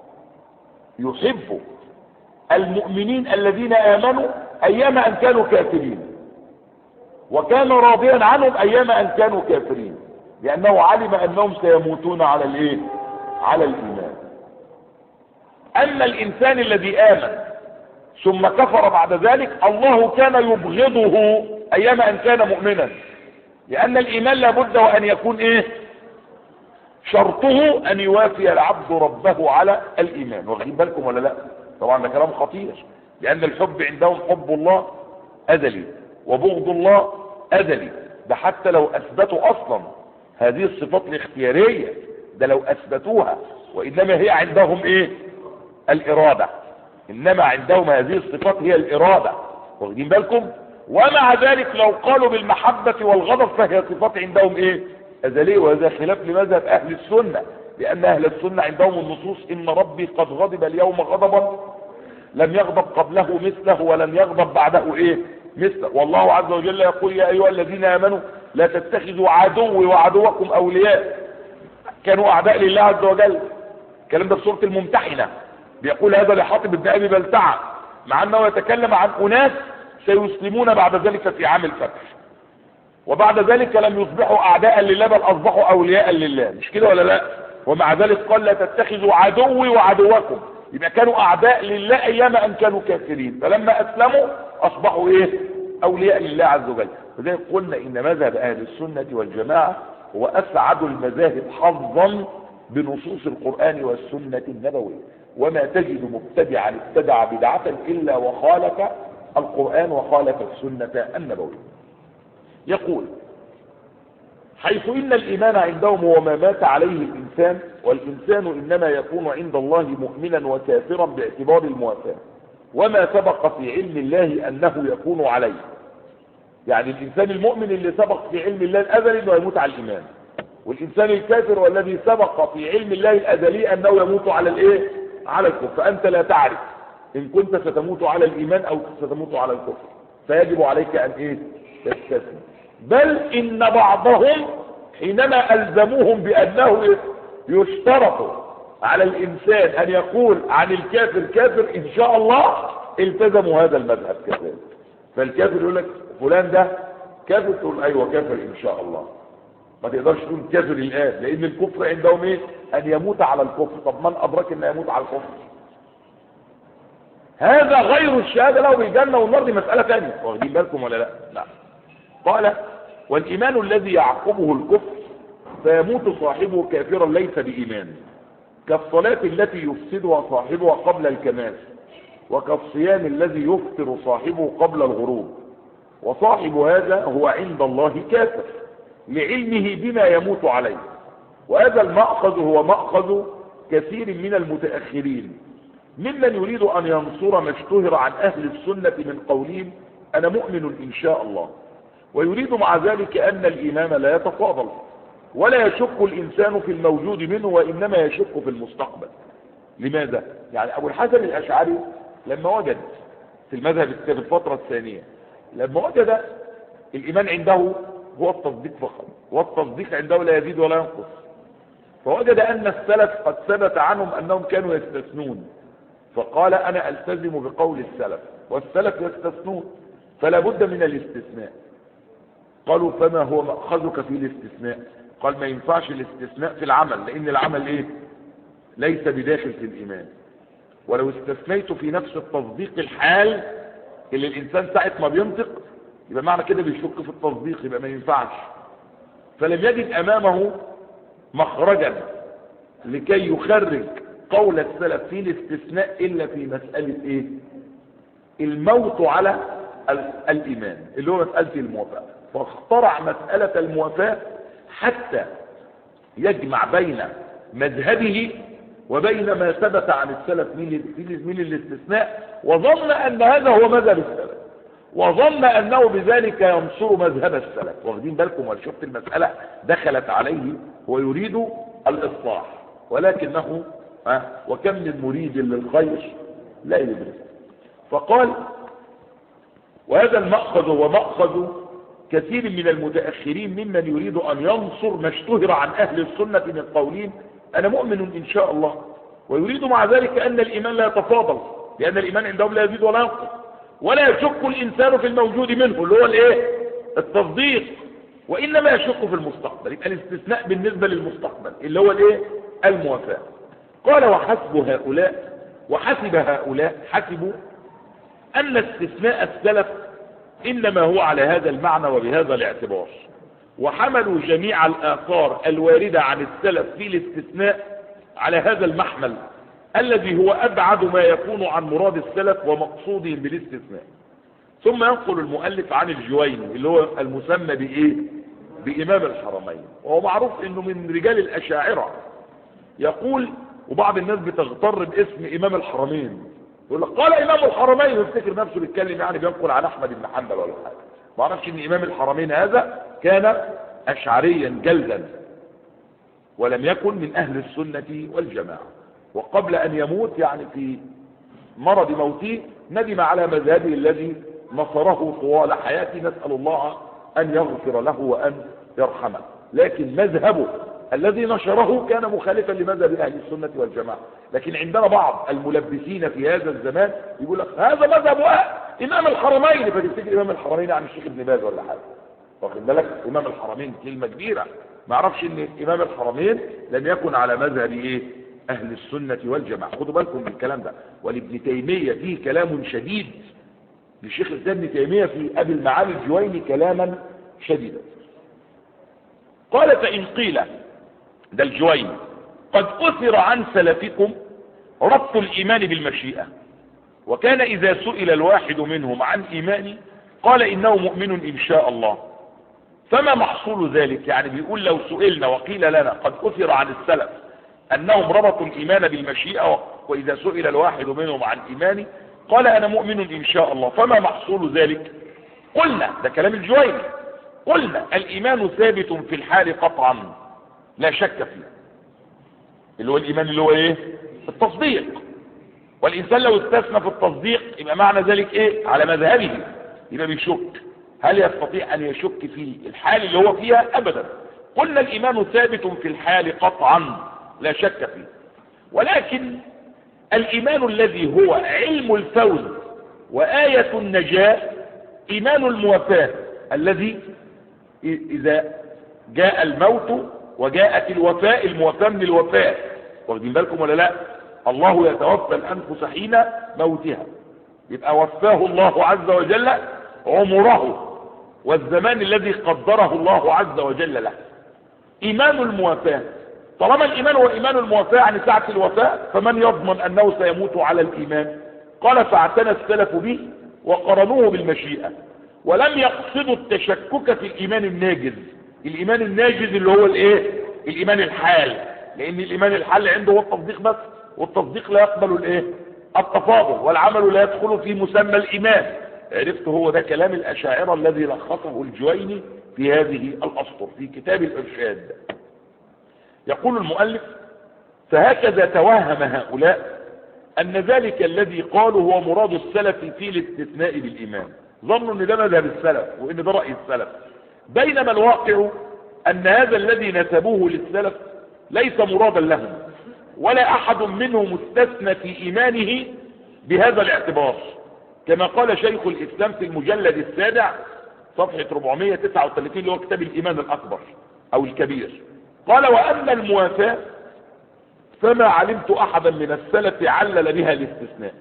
يحب المؤمنين الذين آمنوا أيام أن كانوا كافرين، وكان راضيا عنهم أيام أن كانوا كافرين، لأنه علم أنهم سيموتون على الإيه؟ على الإيمان. أما الإنسان الذي آمن ثم كفر بعد ذلك الله كان يبغضه أيام أن كان مؤمنا، لأن الإيمان لابد وأن يكون إيه؟ شرطه أن يوافي العبد ربه على الإيمان. واخدين بالكم ولا لا؟ طبعا ده كلام خطير، لأن الحب عندهم حب الله أزلي وبغض الله أزلي. ده حتى لو أثبتوا أصلا هذه الصفات الاختيارية، ده لو أثبتوها، وإنما هي عندهم إيه؟ الإرادة. إنما عندهم هذه الصفات هي الإرادة. واخدين بالكم؟ ومع ذلك لو قالوا بالمحبة والغضب فهي صفات عندهم إيه؟ أزلية. وهذا خلاف لمذهب أهل السنة، لأن أهل السنة عندهم النصوص إن ربي قد غضب اليوم غضبا لم يغضب قبله مثله ولن يغضب بعده إيه؟ مثله. والله عز وجل يقول يا أيها الذين آمنوا لا تتخذوا عدوي وعدوكم أولياء. كانوا أعداء لله عز وجل. الكلام ده في سورة الممتحنة، بيقول هذا لحاطب بن أبي بلتعة، مع أنه يتكلم عن أناس سيسلمون بعد ذلك في عام الفتح، وبعد ذلك لم يصبحوا أعداء لله بل أصبحوا أولياء لله، مش كده ولا لا؟ ومع ذلك قال لا تتخذوا عدوي وعدوكم، يبقى كانوا أعداء لله أيام أن كانوا كافرين، فلما أسلموا أصبحوا إيه؟ أولياء لله عز وجل. فذلك قلنا إن مذهب أهل السنة والجماعة هو أسعد المذاهب حظا بنصوص القرآن والسنة النبوية، وما تجد مبتدعا ابتدع بدعة إلا وخالف القرآن وخالف السنة النبوية. يقول حيث إن الإيمان عندهم هو ما مات عليه الإنسان، والإنسان إنما يكون عند الله مؤمنا وكافرا باعتبار الموافاة، وما سبق في علم الله أنه يكون عليه. يعني الإنسان المؤمن اللي سبق في علم الله الأزلي أنه يموت على الإيمان، والإنسان الكافر والذي سبق في علم الله الأزلي أنه يموت على الإيه؟ على الكفر. فأنت لا تعرف إن كنت ستموت على الإيمان أو ستموت على الكفر، فيجب عليك أن إيه؟ تستثني. بل إن بعضهم حينما ألزموهم بأنه يشترط على الإنسان أن يقول عن الكافر كافر إن شاء الله، التزموا هذا المذهب كذلك. فالكافر يقول لك فلان ده كافر، تقول أيوة كافر إن شاء الله، ما تقدرش تقول كافر الآن، لأن الكفر عندهم إيه؟ أن يموت على الكفر. طب من أدرك أن يموت على الكفر؟ هذا غير الشهادة له بالجنة والنار، دي مسألة ثانية. واخدين بالكم ولا لا؟ لا. قال والإيمان الذي يعقبه الكفر فيموت صاحبه كافرا ليس بإيمان، كالصلاة التي يفسدها صاحبها قبل الكمال، وكالصيام الذي يفطر صاحبه قبل الغروب. وصاحب هذا هو عند الله كافر لعلمه بما يموت عليه. وهذا المأخذ هو مأخذ كثير من المتأخرين ممن يريد أن ينصر ما اشتهر عن أهل السنة من قولهم أنا مؤمن إن شاء الله، ويريد مع ذلك أن الإيمان لا يتفاضل ولا يشك الإنسان في الموجود منه، وإنما يشك في المستقبل. لماذا؟ يعني أبو الحسن الأشعري لما وجد في المذهب في الفترة الثانية، لما وجد الإيمان عنده هو التصديق فقط، والتصديق عنده لا يزيد ولا ينقص، فوجد أن السلف قد ثبت عنهم أنهم كانوا يستثنون، فقال أنا ألتزم بقول السلف، والسلف يستثنون فلا بد من الاستثناء. قالوا فما هو مأخذك في الاستثناء؟ قال ما ينفعش الاستثناء في العمل، لأن العمل إيه؟ ليس بداخل في الإيمان. ولو استثنيت في نفس التصديق الحال اللي الإنسان ساعة ما بينطق، يبقى معنى كده بيشك في التصديق، يبقى ما ينفعش. فلم يجد أمامه مخرجا لكي يخرج قول السلف في الاستثناء إلا في مسألة إيه؟ الموت على الإيمان اللي هو مسألة الموافاة. فاخترع مسألة الموافاة حتى يجمع بين مذهبه وبين ما ثبت عن السلف من الاستثناء، وظن أن هذا هو مذهب السلف، وظن أنه بذلك ينصر مذهب السلف. واخدين بالكم؟ وشفت المسألة دخلت عليه ويريد الإصلاح، ولكنه أه وكم من مريد للخير لا يدرك. فقال: وهذا المأخذ هو مأخذ كثير من المتأخرين ممن يريد أن ينصر ما اشتهر عن أهل السنة من قولين أنا مؤمن إن شاء الله، ويريد مع ذلك أن الإيمان لا يتفاضل، لأن الإيمان عندهم لا يزيد ولا ينقص، ولا يشك الإنسان في الموجود منه اللي هو الإيه؟ التصديق، وإنما يشك في المستقبل. يبقى الاستثناء بالنسبة للمستقبل اللي هو الإيه؟ الموافاة. قال: وحسب هؤلاء وحسب هؤلاء حسبوا أن استثناء السلف إنما هو على هذا المعنى وبهذا الاعتبار، وحملوا جميع الآثار الواردة عن السلف في الاستثناء على هذا المحمل الذي هو أبعد ما يكون عن مراد السلف ومقصودهم بالاستثناء. ثم ينقل المؤلف عن الجويني اللي هو المسمى بإيه؟ بإمام الحرمين، وهو معروف إنه من رجال الأشاعرة. يقول، وبعض الناس بتغتر باسم إمام الحرمين، يقول لك قال إمام الحرمين ويفتكر نفسه بيتكلم يعني بينقل عن أحمد بن حنبل ولا حاجة. ما اعرفش إن إمام الحرمين هذا كان أشعريا جلدا، ولم يكن من أهل السنة والجماعة، وقبل أن يموت يعني في مرض موته ندم على مذهبه الذي نصره طوال حياته، نسأل الله أن يغفر له وأن يرحمه. لكن مذهبه الذي نشره كان مخالفا لمذهب أهل السنة والجماعة. لكن عندنا بعض الملبسين في هذا الزمان يقول لك هذا مذهب إمام الحرمين، فتفتكر إمام الحرمين عن الشيخ ابن باز ولا حاجة. واخد بالك؟ إمام الحرمين كلمة كبيرة، ما اعرفش ان إمام الحرمين لم يكن على مذهب إيه؟ أهل السنة والجماعة. خدوا بالكم من الكلام ده. ولابن تيمية فيه كلام شديد، للشيخ الإسلام ابن تيمية في أبي المعالي الجويني كلاما شديدا. قال: فإن قيل، ده الجويني، قد أثر عن سلفكم ربط الإيمان بالمشيئة، وكان إذا سئل الواحد منهم عن إيماني قال إنه مؤمن إن شاء الله، فما محصول ذلك؟ يعني بيقول لو سئلنا وقيل لنا قد أثر عن السلف أنهم ربطوا الإيمان بالمشيئة، وإذا سئل الواحد منهم عن إيماني قال أنا مؤمن إن شاء الله، فما محصول ذلك؟ قلنا، ده كلام الجويني، قلنا الإيمان ثابت في الحال قطعا لا شك فيه، اللي هو الإيمان اللي هو إيه؟ التصديق. والإنسان لو استثنى في التصديق يبقى معنى ذلك إيه؟ على مذهبه، يبقى بيشك. هل يستطيع أن يشك في الحال اللي هو فيها؟ أبدا. قلنا الإيمان ثابت في الحال قطعا لا شك فيه، ولكن الإيمان الذي هو علم الفوز وآية النجاة إيمان الموافاة، الذي إذا جاء الموت وجاءت الوفاة، الموافاة من الوفاة. واخدين بالكم ولا لا؟ الله يتوفى الأنفس حين موتها، يبقى وفاه الله عز وجل عمره والزمان الذي قدره الله عز وجل له. إيمان الموافاة، طالما الإيمان هو إيمان الموافاة عن ساعة الوفاة، فمن يضمن أنه سيموت على الإيمان؟ قال: فاعتنى السلف به وقرنوه بالمشيئة، ولم يقصدوا التشكك في الإيمان الناجز. الإيمان الناجز اللي هو الإيه؟ الإيمان الحال، لأن الإيمان الحال عنده هو التصديق بس، والتصديق لا يقبل الإيه؟ التفاضل، والعمل لا يدخل في مسمى الإيمان. عرفت؟ هو ده كلام الأشاعرة الذي لخصه الجويني في هذه الأسطر في كتاب الإرشاد. يقول المؤلف: فهكذا توهم هؤلاء أن ذلك الذي قالوا هو مراد السلف في الاستثناء بالإيمان، ظنوا أن ده مذهب السلف وأن ده رأي السلف، بينما الواقع أن هذا الذي نسبوه للسلف ليس مرادا لهم، ولا أحد منهم مستثنى في إيمانه بهذا الاعتبار، كما قال شيخ الإسلام في المجلد السابع صفحة أربعمائة وتسعة وثلاثين اللي هو كتاب الإيمان الأكبر أو الكبير. قال: وأما الموافاة فما علمت أحدا من السلف علل بها الاستثناء،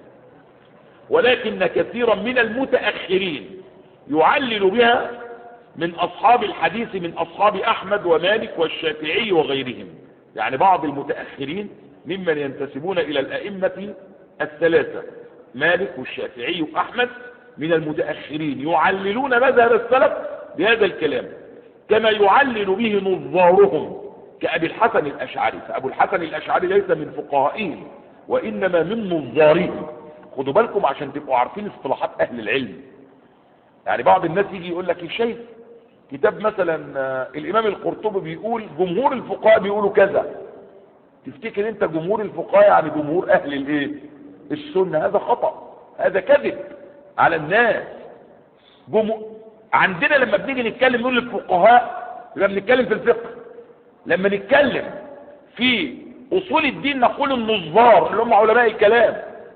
ولكن كثيرا من المتأخرين يعلل بها من أصحاب الحديث من أصحاب أحمد ومالك والشافعي وغيرهم. يعني بعض المتأخرين ممن ينتسبون إلى الأئمة الثلاثة مالك والشافعي وأحمد من المتأخرين يعللون مذهب السلف بهذا الكلام، كما يعلل به نظارهم كأبي الحسن الأشعري. فأبو الحسن الأشعري ليس من فقهائهم وإنما من نظارهم. خدوا بالكم عشان تبقوا عارفين اصطلاحات أهل العلم. يعني بعض الناس يجي يقول لك شايف كتاب مثلا الإمام القرطبي بيقول جمهور الفقهاء بيقولوا كذا، تفتكر انت جمهور الفقهاء يعني جمهور أهل الايه السنة؟ هذا خطأ، هذا كذب على الناس. جمهور عندنا لما بنيجي نتكلم نقول الفقهاء لما بنتكلم في الفقه، لما نتكلم في أصول الدين نقول النظار اللي هم علماء الكلام.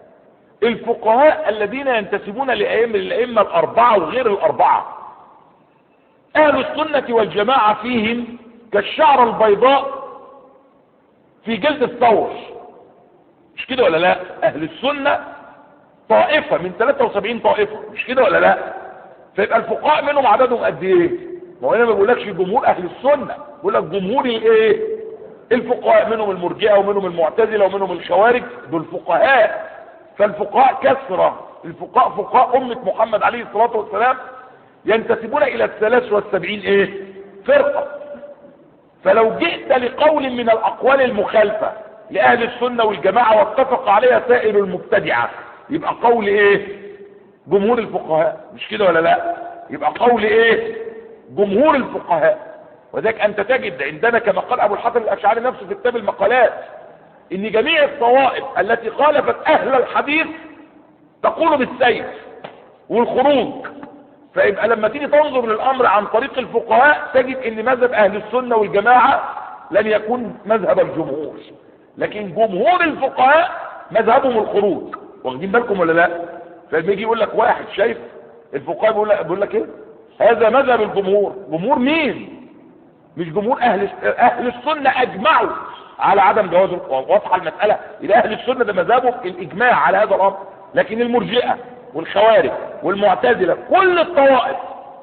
الفقهاء الذين ينتسبون لأئمة الأئمة الأربعة وغير الأربعة. أهل السنة والجماعة فيهم كالشعر البيضاء في جلد الثور، مش كده ولا لا؟ أهل السنة طائفة من ثلاثة وسبعين طائفة، مش كده ولا لا؟ فيبقى الفقهاء منهم عددهم قد ايه؟ ما هو انا ما بقولكش جمهور أهل السنة، بقول لك جمهور الايه؟ الفقهاء، منهم المرجئة ومنهم المعتزلة ومنهم الخوارج، دول فقهاء. فالفقهاء كثرة، الفقهاء فقهاء أمة محمد عليه الصلاة والسلام ينتسبون إلى الثلاث والسبعين إيه؟ فرقة. فلو جئت لقول من الأقوال المخالفة لأهل السنة والجماعة واتفق عليها سائر المبتدعة، يبقى قول إيه؟ جمهور الفقهاء، مش كده ولا لا؟ يبقى قول إيه؟ جمهور الفقهاء. وذلك أنت تجد عندنا كما قال أبو الحسن الأشعري نفسه في كتاب المقالات ان جميع الطوائف التي خالفت اهل الحديث تقول بالسيف والخروج. فيبقى لما تيجي تنظر للامر عن طريق الفقهاء تجد ان مذهب اهل السنة والجماعة لن يكون مذهب الجمهور، لكن جمهور الفقهاء مذهبهم الخروج. واخدين بالكم ولا لا؟ فلما يجي يقول لك واحد شايف الفقهاء بيقول لك بيقول لك ايه؟ هذا مذهب الجمهور. جمهور مين؟ مش جمهور اهل اهل السنة اجمعوا على عدم جواز القرآن. واضحه المساله. الى اهل السنه ده مذهبه الاجماع على هذا الامر، لكن المرجئه والخوارج والمعتزله كل الطوائف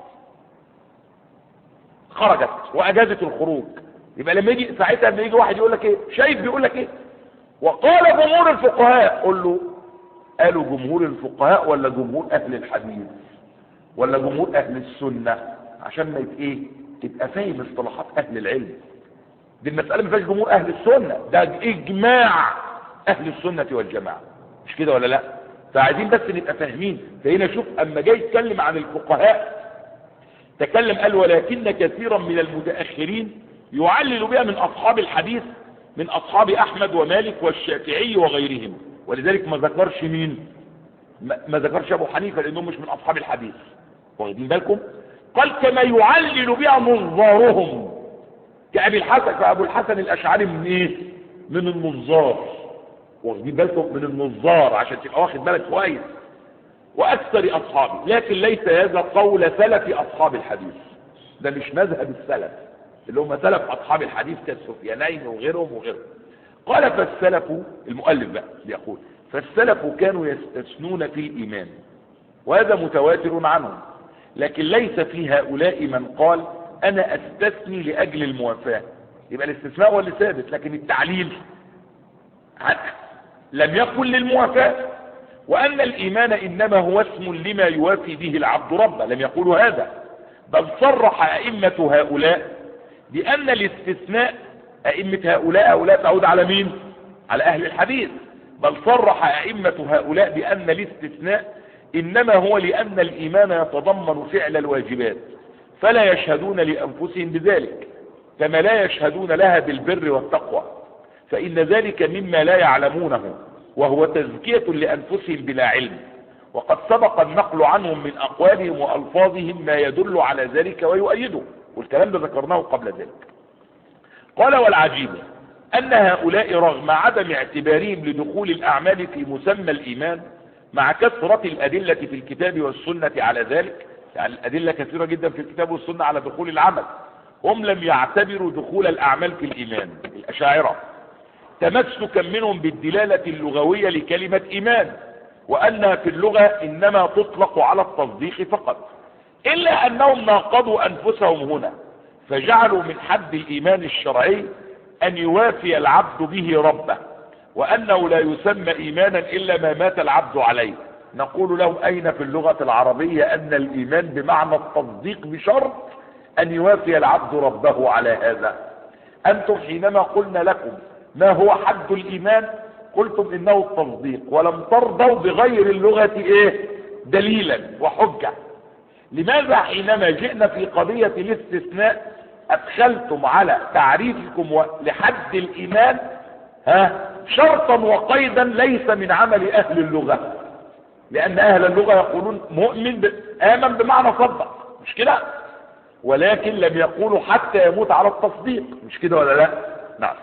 خرجت واجازت الخروج. يبقى لما يجي ساعتها لما يجي واحد يقول لك ايه؟ شايف بيقول لك ايه؟ وقال جمهور الفقهاء، قول له قالوا جمهور الفقهاء ولا جمهور اهل الحديث ولا جمهور اهل السنه؟ عشان ما يبقى ايه؟ تبقى فاهم اصطلاحات اهل العلم. دي المسألة ما فيهاش جمهور أهل السنة، ده إجماع أهل السنة والجماعة، مش كده ولا لا؟ فعايزين بس نبقى فاهمين. فهنا شوف أما جاي يتكلم عن الفقهاء تكلم قال ولكن كثيرا من المتأخرين يعلل بها من أصحاب الحديث من أصحاب أحمد ومالك والشافعي وغيرهم. ولذلك ما ذكرش مين؟ ما ذكرش أبو حنيفة لأنهم مش من أصحاب الحديث. واخدين بالكم؟ قال كما يعلل بها نظارهم كأبي الحسن. فأبو الحسن الأشعري من ايه؟ من النظار. واخدين بالكم؟ من النظار عشان تبقى واخد بالك كويس. وأكثر أصحابي، لكن ليس هذا قول سلف أصحاب الحديث، ده مش مذهب السلف اللي هم سلف أصحاب الحديث كالسفيانين وغيرهم وغيرهم. قال فالسلف، المؤلف بقى يقول فالسلف كانوا يستثنون في الإيمان، وهذا متواتر عنهم، لكن ليس في هؤلاء من قال انا استثني لاجل الموافاة. يبقى الاستثناء هو اللي ثابت، لكن التعليل لم يكن للموافاة. وان الايمان انما هو اسم لما يوافي به العبد ربه، لم يقولوا هذا، بل صرح ائمة هؤلاء بان الاستثناء، ائمة هؤلاء هؤلاء تعود على مين؟ على اهل الحديث. بل صرح ائمة هؤلاء بان الاستثناء انما هو لان الايمان يتضمن فعل الواجبات، فلا يشهدون لأنفسهم بذلك كما لا يشهدون لها بالبر والتقوى، فإن ذلك مما لا يعلمونه، وهو تزكية لأنفسهم بلا علم. وقد سبق النقل عنهم من أقوالهم وألفاظهم ما يدل على ذلك ويؤيده، والكلام ده ذكرناه قبل ذلك. قال والعجيب أن هؤلاء رغم عدم اعتبارهم لدخول الأعمال في مسمى الإيمان مع كثرة الأدلة في الكتاب والسنة على ذلك، يعني الأدلة كثيرة جدا في الكتاب والسنة على دخول العمل، هم لم يعتبروا دخول الأعمال في الإيمان، الأشاعرة، تمسكا منهم بالدلالة اللغوية لكلمة إيمان، وأنها في اللغة إنما تطلق على التصديق فقط، إلا أنهم ناقضوا أنفسهم هنا، فجعلوا من حد الإيمان الشرعي أن يوافي العبد به ربه، وأنه لا يسمى إيمانا إلا ما مات العبد عليه. نقول له أين في اللغة العربية أن الإيمان بمعنى التصديق بشرط أن يوافي العبد ربه على هذا؟ أنتم حينما قلنا لكم ما هو حد الإيمان قلتم إنه التصديق، ولم ترضوا بغير اللغة إيه دليلا وحجة. لماذا حينما جئنا في قضية الاستثناء أدخلتم على تعريفكم لحد الإيمان ها شرطا وقيدا ليس من عمل أهل اللغة؟ لأن أهل اللغة يقولون مؤمن ب... آمن بمعنى صدق، مش كده؟ ولكن لم يقولوا حتى يموت على التصديق، مش كده ولا لا؟ نعم.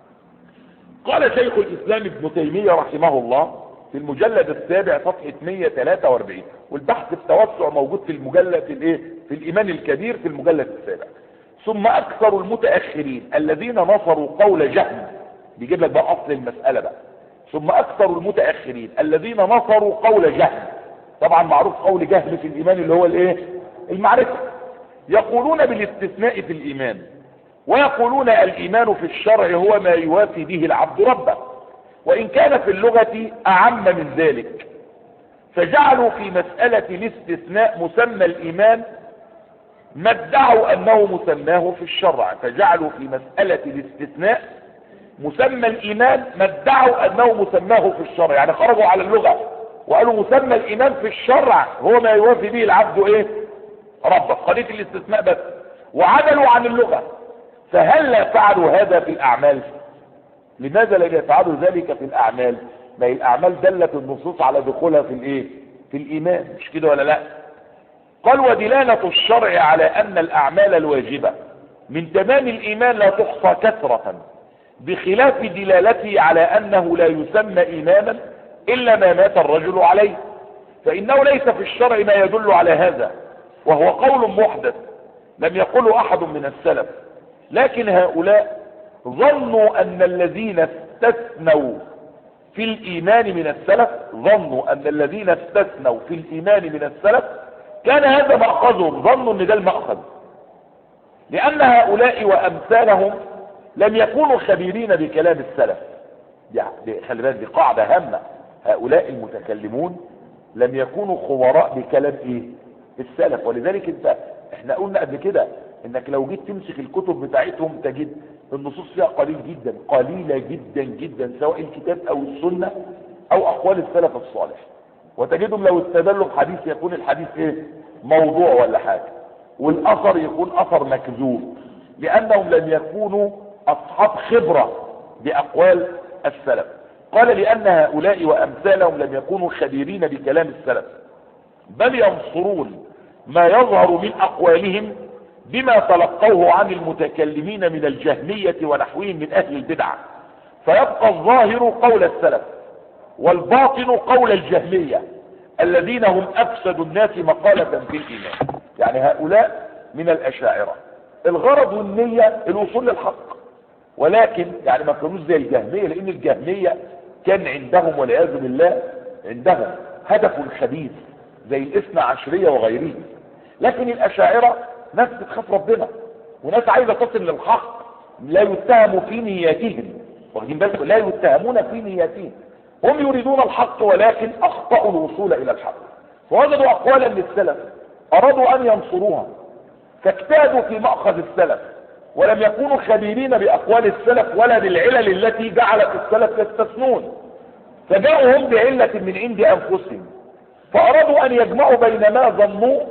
قال شيخ الإسلام ابن تيمية رحمه الله في المجلد السابع صفحة مئة وثلاثة وأربعين، والبحث التوسع موجود في المجلد الايه في الإيمان الكبير في المجلد السابع. ثم أكثر المتأخرين الذين نصروا قول جهم، بيجيب لك بقى أصل المسألة بقى. ثم أكثر المتأخرين الذين نصروا قول جهم، طبعا معروف قول جهم في الإيمان اللي هو الايه المعرفة، يقولون بالاستثناء في الإيمان، ويقولون الإيمان في الشرع هو ما يوافي به العبد ربه، وإن كان في اللغة أعم من ذلك، فجعلوا في مسألة الاستثناء مسمى الإيمان ما ادعوا أنه مسماه في الشرع. فجعلوا في مسألة الاستثناء مسمى الإيمان ما ادعوا أنه مسماه في الشرع، يعني خرجوا على اللغة وقالوا مسمى الإيمان في الشرع هو ما يوافي به العبد إيه ربه، قضية الاستثناء بس، وعدلوا عن اللغة. فهل لا فعلوا هذا في الأعمال؟ لماذا لم يفعلوا ذلك في الأعمال؟ ما هي الأعمال دلت النصوص على دخولها في الإيه في الإيمان، مش كده ولا لا؟ قال ودلالة الشرع على أن الأعمال الواجبة من تمام الإيمان لا تحصى كثرة، بخلاف دلالته على أنه لا يسمى إيمانا إلا ما مات الرجل عليه، فإنه ليس في الشرع ما يدل على هذا، وهو قول محدث لم يقله أحد من السلف. لكن هؤلاء ظنوا أن الذين استثنوا في الإيمان من السلف ظنوا أن الذين استثنوا في الإيمان من السلف كان هذا مأخذهم، ظنوا أن ده المأخذ، لأن هؤلاء وأمثالهم لم يكونوا خبيرين بكلام السلف. يعني خلي بالك دي قاعدة هامة، هؤلاء المتكلمون لم يكونوا خبراء بكلام ايه السلف. ولذلك انت احنا قلنا قبل كده انك لو جيت تمسك الكتب بتاعتهم تجد النصوص فيها قليل جدا قليلة جدا جدا، سواء الكتاب او السنة او اقوال السلف الصالح، وتجدهم لو استدلوا بحديث يكون الحديث ايه موضوع ولا حاجة، والاثر يكون اثر مكذوب، لانهم لم يكونوا اصحاب خبرة باقوال السلف. قال لان هؤلاء وامثالهم لم يكونوا خبيرين بكلام السلف، بل ينصرون ما يظهر من اقوالهم بما تلقوه عن المتكلمين من الجهمية ونحوهم من اهل البدع، فيبقى الظاهر قول السلف والباطن قول الجهمية الذين هم افسد الناس مقالة في الايمان. يعني هؤلاء من الاشاعرة الغرض والنية الوصول للحق، ولكن يعني ما كانوش زي الجهمية، لان الجهمية كان عندهم والعياذ بالله عندهم هدف خبيث زي الاثنى عشرية وغيره. لكن الاشاعرة ناس بتخاف ربنا وناس عايزة تصل للحق، لا يتهم في نياتهم، واخدين بالكم، لا يتهمون في نياتهم، هم يريدون الحق ولكن اخطأوا الوصول الى الحق، فوجدوا اقوالا للسلف ارادوا ان ينصروها فاجتهدوا في مأخذ السلف، ولم يكونوا خبيرين باقوال السلف ولا بالعلل التي جعلت السلف يستثنون، فجاءوا هم بعلة من عند انفسهم، فارادوا ان يجمعوا بين ما ظنوه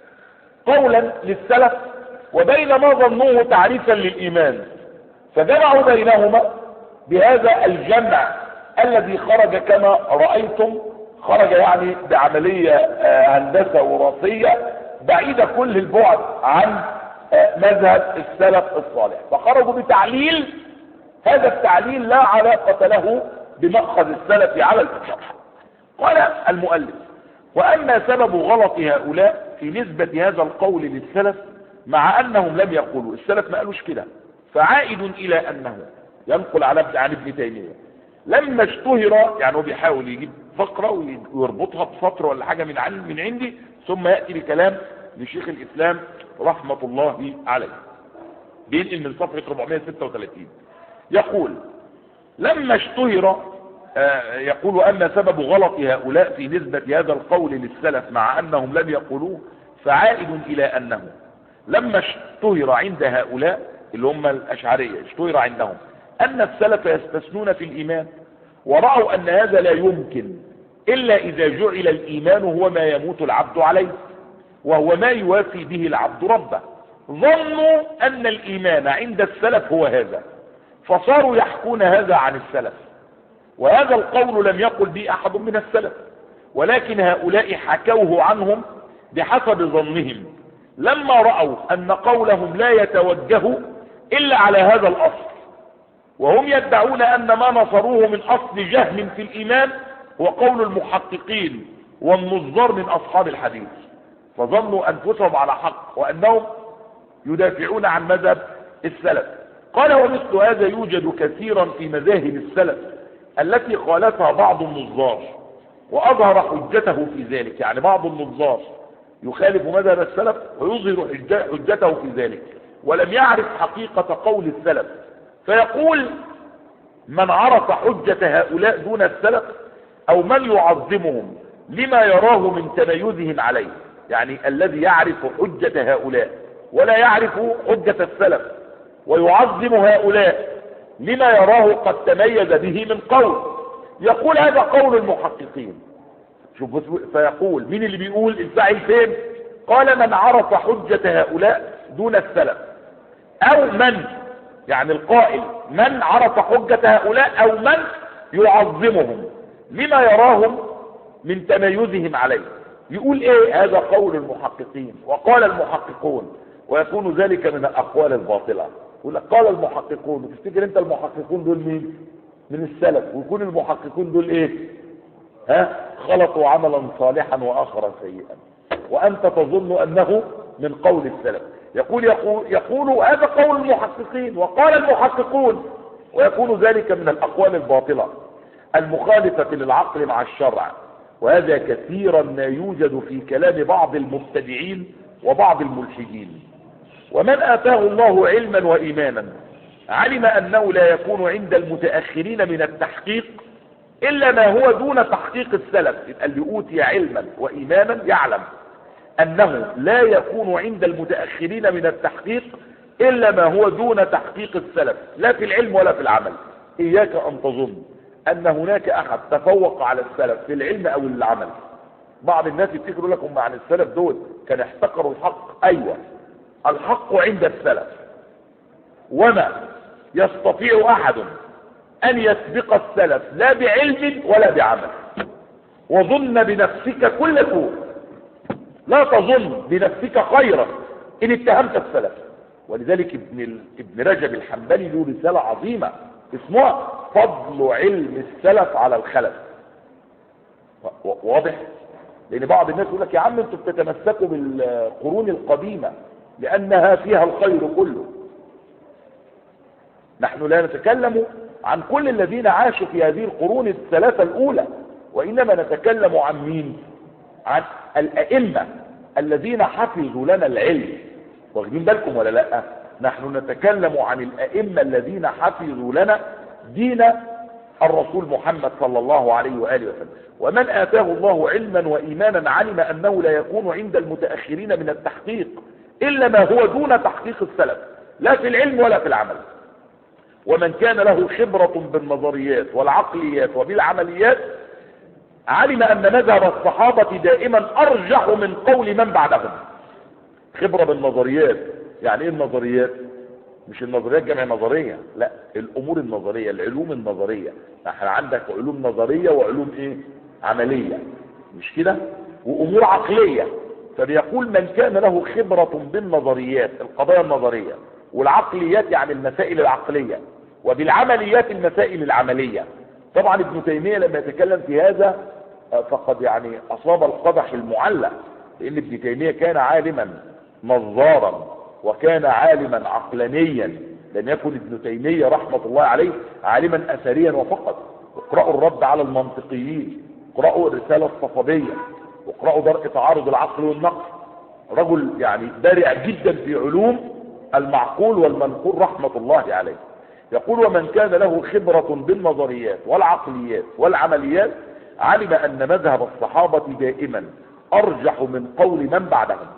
قولا للسلف وبين ما ظنوه تعريفا للايمان، فجمعوا بينهما بهذا الجمع الذي خرج كما رأيتم، خرج يعني بعملية هندسة وراثية بعيدة كل البعد عن مذهب السلف الصالح، فخرجوا بتعليل هذا التعليل لا علاقة له بمأخذ السلف على الإطلاق. قال المؤلف وأما سبب غلط هؤلاء في نسبة هذا القول للسلف مع أنهم لم يقولوا، السلف ما قالوش كده، فعائد إلى أنه ينقل على عن ابن تيمية لما اشتهر، يعني هو بيحاول يجيب فقرة ويربطها بسطر ولا حاجة من عن من عندي، ثم يأتي بكلام لشيخ الإسلام رحمة الله عليه، بينقل من صفحة أربعمائة وستة وثلاثين يقول لما اشتهر آه يقول أن سبب غلط هؤلاء في نسبة هذا القول للسلف مع أنهم لم يقولوه فعائد إلى أنه لما اشتهر عند هؤلاء اللي هم الأشعرية، اشتهر عندهم أن السلف يستثنون في الإيمان، ورأوا أن هذا لا يمكن إلا إذا جعل الإيمان هو ما يموت العبد عليه، وهو ما يوافي به العبد ربه. ظنوا أن الإيمان عند السلف هو هذا، فصاروا يحكون هذا عن السلف، وهذا القول لم يقل به أحد من السلف، ولكن هؤلاء حكوه عنهم بحسب ظنهم، لما رأوا أن قولهم لا يتوجه إلا على هذا الأصل، وهم يدعون أن ما نصروه من أصل جهم في الإيمان هو قول المحققين والنظار من أصحاب الحديث، فظنوا أنفسهم على حق وأنهم يدافعون عن مذهب السلف. قال ومثل هذا يوجد كثيرا في مذاهب السلف التي خالفها بعض النظار وأظهر حجته في ذلك، يعني بعض النظار يخالف مذهب السلف ويظهر حجته في ذلك، ولم يعرف حقيقة قول السلف، فيقول من عرف حجة هؤلاء دون السلف أو من يعظمهم لما يراه من تميزهم عليه، يعني الذي يعرف حجة هؤلاء ولا يعرف حجة السلف ويعظم هؤلاء لما يراه قد تميز به من قول، يقول هذا قول المحققين. شوف فيقول مين اللي بيقول الفاعل فين؟ قال من عرف حجة هؤلاء دون السلف، او من يعني القائل من عرف حجة هؤلاء او من يعظمهم لما يراهم من تميزهم عليه. يقول ايه؟ هذا قول المحققين، وقال المحققون، ويكون ذلك من الاقوال الباطلة. يقول لك قال المحققون، وتفتكر انت المحققون دول مين؟ من السلف، ويكون المحققون دول ايه؟ ها؟ خلطوا عملا صالحا واخر سيئا، وانت تظن انه من قول السلف. يقول يقول, يقول هذا قول المحققين وقال المحققون، ويكون ذلك من الاقوال الباطلة المخالفة للعقل مع الشرع، وهذا كثيرا ما يوجد في كلام بعض المبتدعين وبعض الملحدين. ومن آتاه الله علما وإيمانا علم أنه لا يكون عند المتأخرين من التحقيق إلا ما هو دون تحقيق السلف. يبقى اللي أوتي علما وإيمانا يعلم أنه لا يكون عند المتأخرين من التحقيق إلا ما هو دون تحقيق السلف، لا في العلم ولا في العمل. إياك أن تظن أن هناك أحد تفوق على السلف في العلم أو العمل. بعض الناس يفتكروا لكم عن السلف دول كان احتقروا الحق. أيوة، الحق عند السلف، وما يستطيع أحد أن يسبق السلف لا بعلم ولا بعمل. وظن بنفسك كل سوء، لا تظن بنفسك خيرا إن اتهمت السلف. ولذلك ابن, ابن رجب الحنبلي له رسالة عظيمة اسمها فضل علم السلف على الخلف. واضح؟ لأن بعض الناس يقول لك يا عم انتوا بتتمسكوا بالقرون القديمة لأنها فيها الخير كله. نحن لا نتكلم عن كل الذين عاشوا في هذه القرون الثلاثة الأولى، وإنما نتكلم عن مين؟ عن الأئمة الذين حفظوا لنا العلم. واخدين بالكم ولا لا؟ نحن نتكلم عن الأئمة الذين حفظوا لنا دين الرسول محمد صلى الله عليه وآله وسلم. ومن آتاه الله علما وإيمانا علم أنه لا يكون عند المتأخرين من التحقيق إلا ما هو دون تحقيق السلف، لا في العلم ولا في العمل. ومن كان له خبرة بالنظريات والعقليات وبالعمليات علم أن مذهب الصحابة دائما أرجح من قول من بعدهم. خبرة بالنظريات، يعني ايه النظريات؟ مش النظريات جمع نظرية، لا، الامور النظرية، العلوم النظرية. احنا عندك علوم نظرية وعلوم ايه؟ عملية، مش كده؟ وامور عقلية. فبيقول من كان له خبرة بالنظريات، القضايا النظرية، والعقليات يعني المسائل العقلية، وبالعمليات المسائل العملية. طبعا ابن تيمية لما يتكلم في هذا فقد يعني اصاب القدح المعلق، لان ابن تيمية كان عالما نظارا وكان عالما عقلانيا. لم يكن ابن تيمية رحمة الله عليه عالما اثريا وفقط. اقرأوا الرد على المنطقيين، اقرأوا الرسالة الصفدية، واقرأوا درء تعارض العقل والنقل. رجل يعني بارع جدا في علوم المعقول والمنقول رحمة الله عليه. يقول ومن كان له خبرة بالنظريات والعقليات والعمليات علم أن مذهب الصحابة دائما أرجح من قول من بعدهم.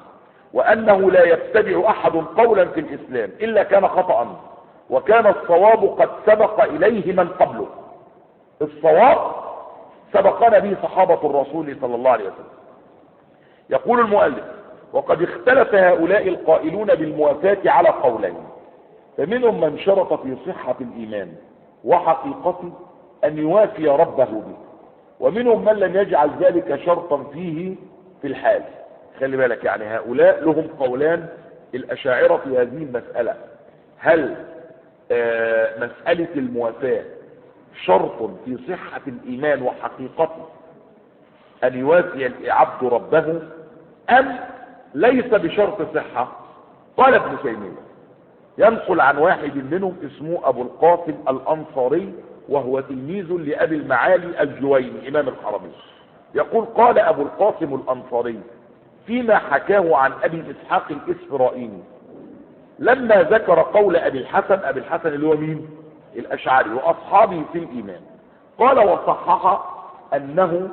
وأنه لا يتبع أحد قولا في الإسلام إلا كان خطأ، وكان الصواب قد سبق إليه من قبله. الصواب سبقنا به صحابة الرسول صلى الله عليه وسلم. يقول المؤلف: وقد اختلف هؤلاء القائلون بالموافاة على قولين، فمنهم من شرط في صحة الإيمان وحقيقته أن يوافي ربه به، ومنهم من لم يجعل ذلك شرطا فيه في الحال. خلي بالك، يعني هؤلاء لهم قولان الأشاعرة في هذه المسألة. هل آه مسألة الموافاة شرط في صحة الإيمان وحقيقته أن يوافي العبد ربه، أم ليس بشرط صحة؟ قال ابن تيمية ينقل عن واحد منهم اسمه أبو القاسم الأنصاري، وهو تلميذ لأبي المعالي الجويني إمام الحرمين. يقول: قال أبو القاسم الأنصاري فيما حكاه عن أبي إسحاق الإسفرائيني لما ذكر قول أبي الحسن، أبي الحسن اللي هو مين؟ الأشعري، وأصحابه في الإيمان، قال: وصحح أنه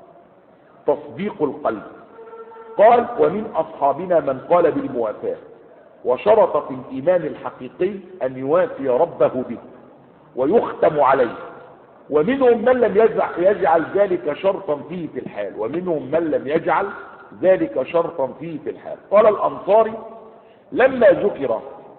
تصديق القلب. قال: ومن أصحابنا من قال بالموافاة، وشرط في الإيمان الحقيقي أن يوافي ربه به ويختم عليه، ومنهم من لم يجعل ذلك شرطا فيه في الحال، ومنهم من لم يجعل ذلك شرطا فيه في الحال. قال الأنصاري: لما ذكر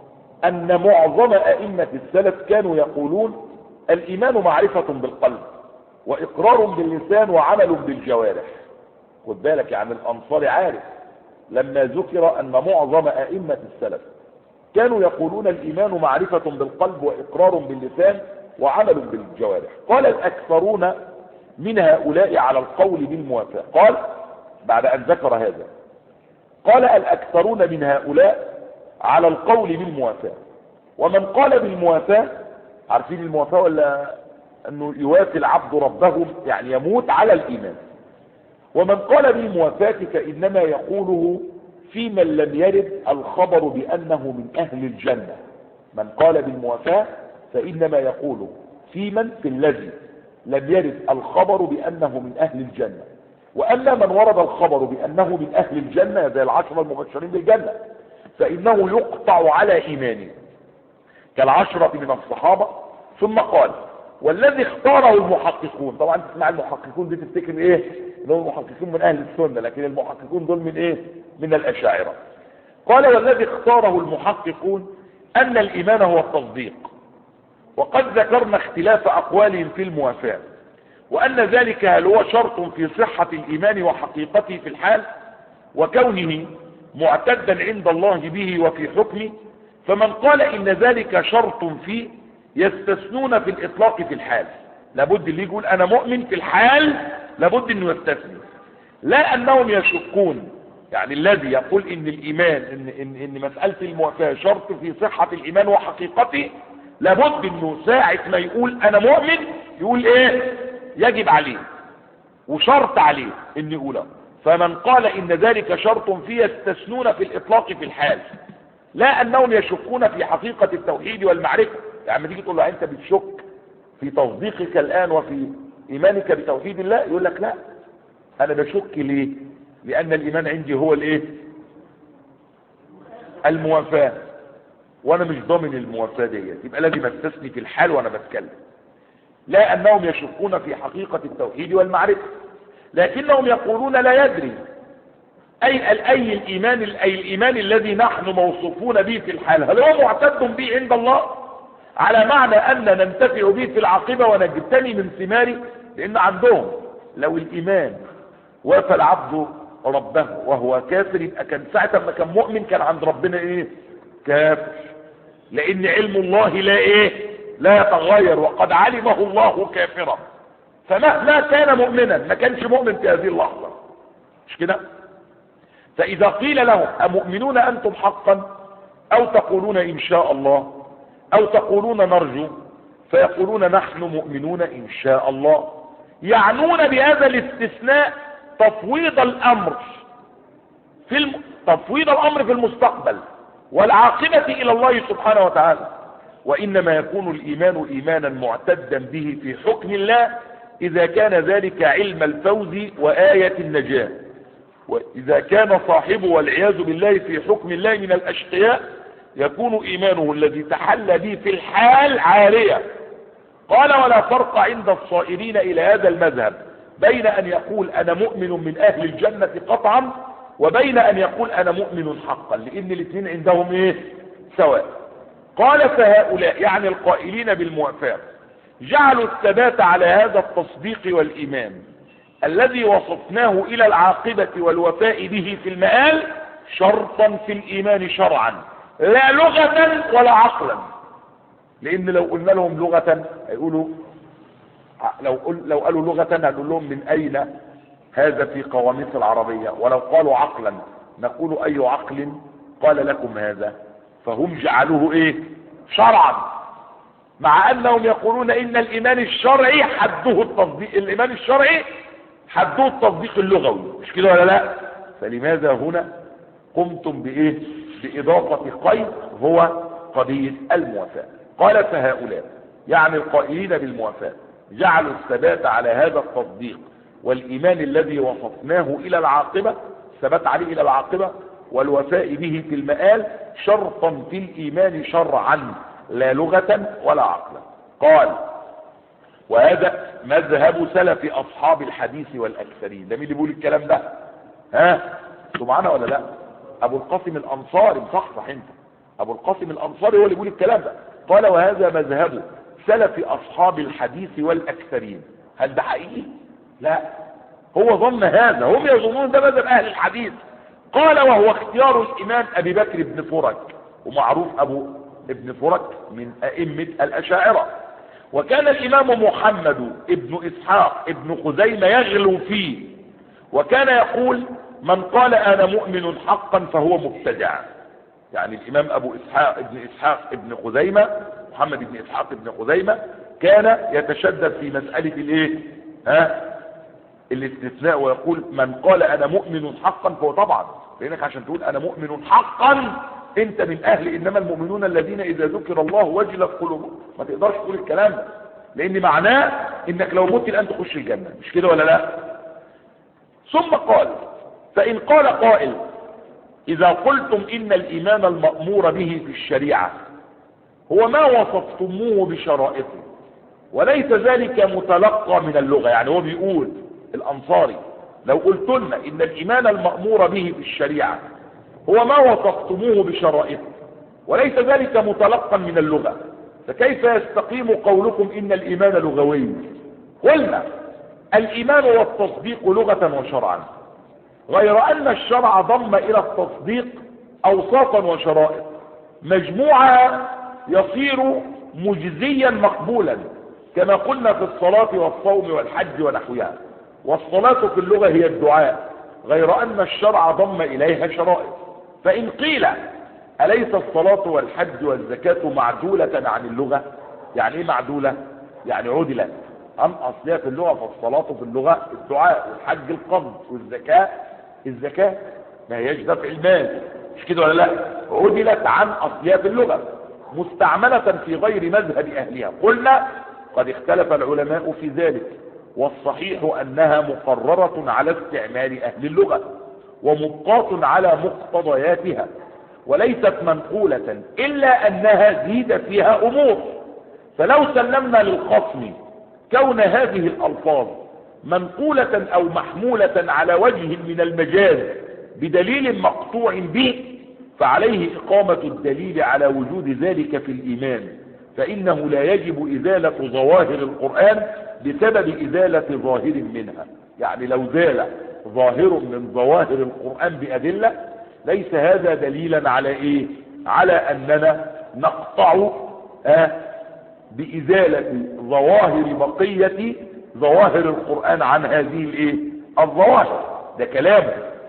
أن معظم أئمة السلف كانوا يقولون الإيمان معرفة بالقلب وإقرار باللسان وعمل بالجوارح. خد بالك، يعني الأنصاري عارف لما ذكر أن معظم أئمة السلف كانوا يقولون الإيمان معرفة بالقلب وإقرار باللسان وعمل بالجوارح. قال: الأكثرون من هؤلاء على القول بالموافاة. قال بعد أن ذكر هذا، قال: الأكثرون من هؤلاء على القول بالموافاة، ومن قال بالموافاة، عارفين الموافاة ولا؟ أنه يوافي العبد ربه، يعني يموت على الإيمان. ومن قال بالموافاة فإنما يقوله في من لم يرد الخبر بأنه من أهل الجنة. من قال بالموافاة فإنما يقوله في من في الذي لم يرد الخبر بأنه من أهل الجنة. وأما من ورد الخبر بأنه من أهل الجنة زي العشرة المبشرين بالجنة فإنه يقطع على إيمانه كالعشرة من الصحابة. ثم قال: والذي اختاره المحققون. طبعا تسمع المحققون دي تفتكر ايه؟ اللي هم المحققون من اهل السنة، لكن المحققون دول من ايه؟ من الاشاعرة. قال: والذي اختاره المحققون ان الايمان هو التصديق، وقد ذكرنا اختلاف اقوالهم في الموافاة، وان ذلك هل هو شرط في صحة الايمان وحقيقته في الحال وكونه معتدا عند الله به وفي حكمه. فمن قال ان ذلك شرط فيه يستثنون في الاطلاق في الحال. لابد اللي يقول انا مؤمن في الحال لابد انه يستثني، لا انهم يشكون. يعني الذي يقول ان الايمان ان, إن, إن مسألة الموافاة شرط في صحة الايمان وحقيقته، لابد انه ساعة ما يقول انا مؤمن يقول ايه؟ يجب عليه وشرط عليه ان يقوله. فمن قال ان ذلك شرط فيه يستثنون في الاطلاق في الحال، لا انهم يشكون في حقيقة التوحيد والمعرفة. يعني لما تيجي تقول له انت بتشك في تصديقك الان وفي ايمانك بتوحيد الله، يقول لك لا انا بشك. ليه؟ لان الايمان عندي هو الايه؟ الموافاة، وانا مش ضامن الموافاة ديت، يبقى لازم استثني في الحال وانا بتكلم. لا انهم يشكون في حقيقة التوحيد والمعرفة، لكنهم يقولون لا يدري اي اي الايمان اي الايمان الذي نحن موصوفون به في الحال هل هو معتد به عند الله على معنى ان ننتفع به في العاقبة ونجتني من ثماره. لان عندهم لو الايمان وافى العبد ربه وهو كافر، يبقى كان ساعة ما كان مؤمن كان عند ربنا ايه؟ كافر. لان علم الله لا ايه؟ لا يتغير، وقد علمه الله كافرا. فمهما كان مؤمنا ما كانش مؤمن في هذه اللحظة، مش كده؟ فاذا قيل لهم امؤمنون انتم حقا او تقولون ان شاء الله او تقولون نرجو، فيقولون نحن مؤمنون ان شاء الله، يعنون بهذا الاستثناء تفويض الامر في الم... تفويض الامر في المستقبل والعاقبة الى الله سبحانه وتعالى. وانما يكون الايمان ايمانا معتدا به في حكم الله اذا كان ذلك علم الفوز وآية النجاة. وإذا كان صاحبه والعياذ بالله في حكم الله من الأشقياء يكون إيمانه الذي تحلى به في الحال عارية. قال ولا فرق عند الصائرين إلى هذا المذهب بين أن يقول أنا مؤمن من أهل الجنة قطعا وبين أن يقول أنا مؤمن حقا، لأن الاثنين عندهم إيه؟ سواء. قال فهؤلاء يعني القائلين بالموافاة جعلوا الثبات على هذا التصديق والإيمان الذي وصفناه إلى العاقبة والوفاء به في المآل شرطا في الإيمان شرعا لا لغة ولا عقلا. لأن لو قلنا لهم لغة هيقولوا لو, قل لو قالوا لغة هنقول لهم من أين هذا في قواميس العربية، ولو قالوا عقلا نقول أي عقل قال لكم هذا. فهم جعلوه إيه؟ شرعا، مع أنهم يقولون إن الإيمان الشرعي حده التصديق، الإيمان الشرعي حده التصديق اللغوي، مش كده ولا لا؟ فلماذا هنا قمتم بإيه؟ بإضافة قيد هو قضية الموافاة. قال فهؤلاء يعني القائلين بالموافاة جعلوا الثبات على هذا التصديق والإيمان الذي وصفناه إلى العاقبة، الثبات عليه إلى العاقبة والوفاء به في المآل شرطا في الإيمان شرعا لا لغة ولا عقلا. قال وهذا مذهب سلف أصحاب الحديث والأكثرين. ده مين اللي بيقول الكلام ده؟ ها سمعنا ولا لا؟ أبو القاسم الأنصاري، صح صح انت أبو القاسم الأنصاري هو اللي بيقول الكلام ده. قال وهذا مذهب سلف أصحاب الحديث والأكثرين. هل ده حقيقي؟ لا، هو ظن هذا، هم يظنون ده مذهب أهل الحديث. قال وهو اختيار الإمام أبي بكر بن فرج، ومعروف أبو ابن فرج من أئمة الأشاعرة. وكان الإمام محمد ابن إسحاق ابن خزيمة يغلو فيه، وكان يقول من قال أنا مؤمن حقا فهو مبتدع. يعني الإمام أبو إسحاق ابن إسحاق ابن خزيمة، محمد ابن إسحاق ابن خزيمة، كان يتشدد في مسألة الايه؟ ها الاستثناء، ويقول من قال أنا مؤمن حقا فهو طبعا، لأنك عشان تقول أنا مؤمن حقا انت من اهل انما المؤمنون الذين اذا ذكر الله وجلت قلوبهم. ما تقدرش تقول الكلام ده، لان معناه انك لو مت الان تخش الجنة، مش كده ولا لا؟ ثم قال فان قال قائل اذا قلتم ان الايمان المأمور به في الشريعة هو ما وصفتموه بشرائطه وليس ذلك متلقى من اللغة. يعني هو بيقول الانصاري لو قلت لنا ان الايمان المأمور به في الشريعة هو ما وصفتموه بشرائطه وليس ذلك متلقا من اللغة، فكيف يستقيم قولكم ان الايمان لغوي؟ قلنا الايمان والتصديق لغة وشرعا، غير ان الشرع ضم الى التصديق اوصافا وشرائط مجموعة يصير مجزيا مقبولا، كما قلنا في الصلاة والصوم والحج ونحوها. والصلاة في اللغة هي الدعاء، غير ان الشرع ضم اليها شرائط. فإن قيل أليس الصلاة والحج والزكاة معدولة عن اللغة؟ يعني ايه معدولة؟ يعني عدلت عن أصلها في اللغة. فالصلاة في اللغة الدعاء، والحج القبض، والزكاة الزكاة ما هيش دفع المال، مش كده ولا لا؟ عدلت عن أصلها في اللغة مستعملة في غير مذهب أهلها. قلنا قد اختلف العلماء في ذلك، والصحيح أنها مقررة على استعمال أهل اللغة ومبقاة على مقتضياتها، وليست منقولة إلا أنها زيد فيها أمور. فلو سلمنا للخصم كون هذه الألفاظ منقولة أو محمولة على وجه من المجاز بدليل مقطوع به، فعليه إقامة الدليل على وجود ذلك في الإيمان، فإنه لا يجب إزالة ظواهر القرآن بسبب إزالة ظاهر منها. يعني لو زال ظاهر من ظواهر القرآن بأدلة ليس هذا دليلا على ايه؟ على اننا نقطع آه بإزالة ظواهر بقية ظواهر القرآن عن هذه الايه؟ الظواهر. ده كلامه.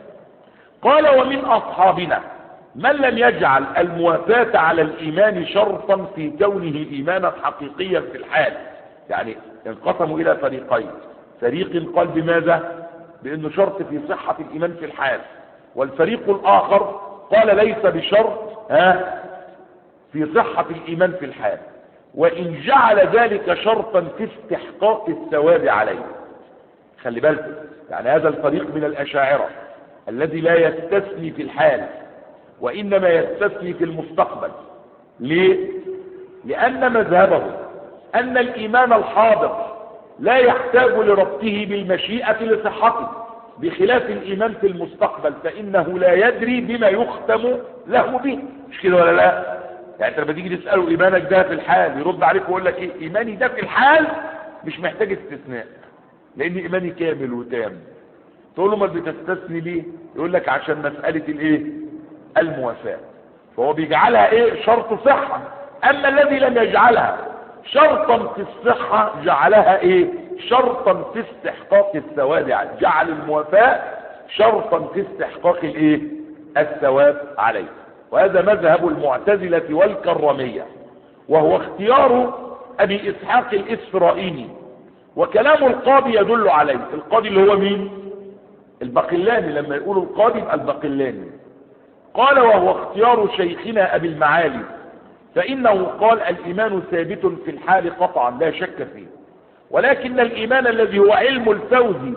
قال ومن اصحابنا من لم يجعل الموافاة على الايمان شرطا في كونه ايمانا حقيقيا في الحال. يعني انقسموا الى فريقين، فريق قال بماذا؟ بانه شرط في صحة الايمان في الحال، والفريق الاخر قال ليس بشرط ها في صحة الايمان في الحال، وان جعل ذلك شرطا في استحقاق الثواب عليه. خلي بالكم، يعني هذا الفريق من الاشاعرة الذي لا يستثني في الحال وإنما يستثني في المستقبل. ليه؟ لأن مذهبه أن الإيمان الحاضر لا يحتاج لربطه بالمشيئة لصحته، بخلاف الإيمان في المستقبل فإنه لا يدري بما يختم له به. مش كده ولا لا؟ يعني انت لما تيجي تسأله إيمانك ده في الحال يرد عليك ويقول لك إيه؟ إيماني ده في الحال مش محتاج استثناء، لأن إيماني كامل وتام. تقول له ما بتستثني ليه؟ يقول لك عشان مسألة الإيه؟ الموافاة. فهو بيجعلها إيه؟ شرط صحة. أما الذي لم يجعلها شرطا في الصحة جعلها إيه؟ شرطا في استحقاق الثواب، يعني جعل الموافاة شرطا في استحقاق الإيه؟ الثواب عليه. وهذا مذهب المعتزلة والكرامية، وهو اختيار أبي إسحاق الإسرائيلي، وكلام القاضي يدل عليه. القاضي اللي هو مين؟ البقلاني. لما يقولوا القاضي يبقى البقلاني. قال وهو اختيار شيخنا أبي المعالي، فإنه قال الإيمان ثابت في الحال قطعا لا شك فيه، ولكن الإيمان الذي هو علم الفوز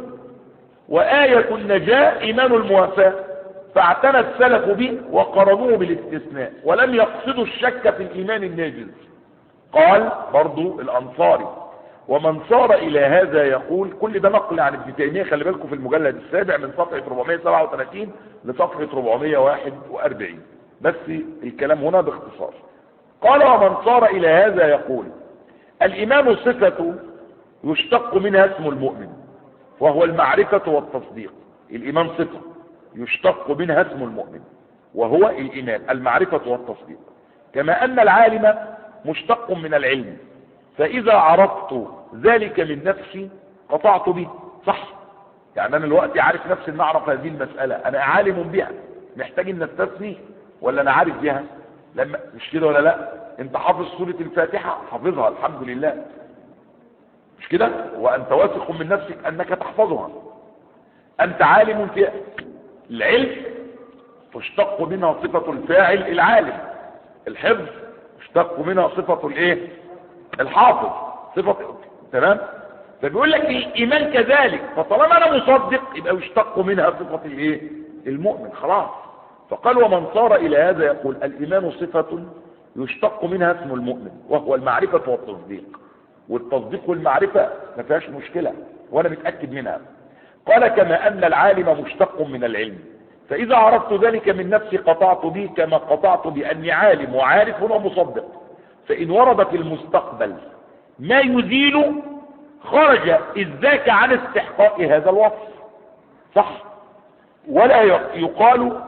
وآية النجاة إيمان الموافاة، فاعتنى السلف به وقرنوه بالاستثناء ولم يقصدوا الشك في الإيمان الناجز. قال برضو الأنصاري ومن صار إلى هذا يقول، كل ده نقل عن ابن تيمية، خلي بالكم في المجلد السابع من صفحة أربعمائة وسبعة وثلاثين لصفحة أربعمائة وواحد وأربعين، بس الكلام هنا باختصار. قال ومن صار إلى هذا يقول الإيمان صفة يشتق منها اسم المؤمن وهو المعرفة والتصديق. الإيمان صفة يشتق منها اسم المؤمن وهو الإيمان المعرفة والتصديق، كما أن العالم مشتق من العلم، فإذا عرفت ذلك من نفسي قطعت به. صح؟ يعني أنا الوقت عارف نفسي أن أعرف هذه المسألة، أنا عالم بها، محتاج أن استثني ولا أنا عارف بها؟ لما مش كده ولا لا؟ أنت حافظ سورة الفاتحة، حافظها الحمد لله، مش كده؟ وأنت واثق من نفسك أنك تحفظها، أنت عالم فيها. العلم تشتق منها صفة الفاعل العالم، الحفظ تشتق منها صفة الايه؟ الحافظ، صفة. تمام؟ فبيقول لك الايمان كذلك، فطالما انا مصدق يبقى يشتق منها صفة الايه؟ المؤمن. خلاص. فقال ومن صار الى هذا يقول الايمان صفة يشتق منها اسم المؤمن وهو المعرفة والتصديق، والتصديق والمعرفة ما فيهاش مشكلة وانا متأكد منها. قال كما ان العالم مشتق من العلم، فاذا عرفت ذلك من نفسي قطعت به كما قطعت باني عالم وعارف ومصدق. فان ورد في المستقبل ما يزيل خرج اذ ذاك عن استحقاق هذا الوصف. صح؟ ولا يقال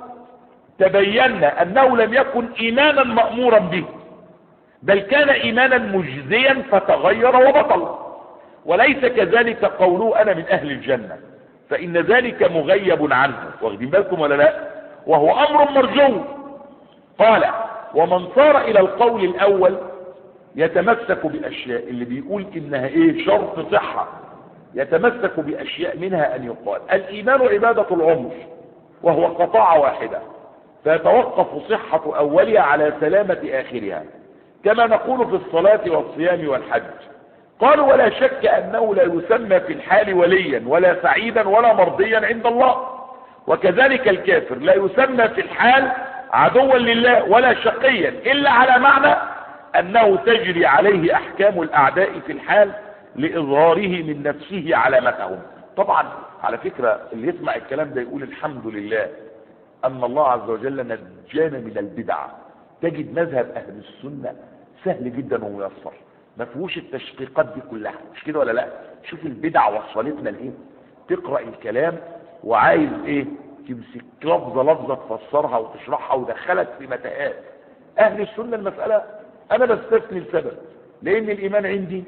تبينا انه لم يكن ايمانا مأمورا به، بل كان ايمانا مجزيا فتغير وبطل. وليس كذلك قوله انا من اهل الجنة، فان ذلك مغيب عنه. واخدين بالكم ولا لا؟ وهو امر مرجو. قال ومن صار الى القول الاول يتمسك باشياء، اللي بيقول انها ايه؟ شرط صحة، يتمسك باشياء منها ان يقال الايمان عبادة العمر وهو قطاع واحدة، فيتوقف صحة اولها على سلامة اخرها، كما نقول في الصلاة والصيام والحج. قالوا ولا شك انه لا يسمى في الحال وليا ولا سعيدا ولا مرضيا عند الله، وكذلك الكافر لا يسمى في الحال عدوا لله ولا شقيا، الا على معنى انه تجري عليه احكام الاعداء في الحال لاظهاره من نفسه علامتهم. طبعا على فكرة اللي يسمع الكلام ده يقول الحمد لله ان الله عز وجل نجانا من البدع. تجد مذهب اهل السنة سهل جدا وميسر، ما فيهوش التشقيقات دي كلها، مش كده ولا لا؟ شوف البدع وصلتنا لايه. تقرأ الكلام وعايز ايه؟ تمسك لفظة لفظة تفسرها وتشرحها ودخلت في متاهات. اهل السنة المسألة انا بستثني السبب، لان الايمان عندي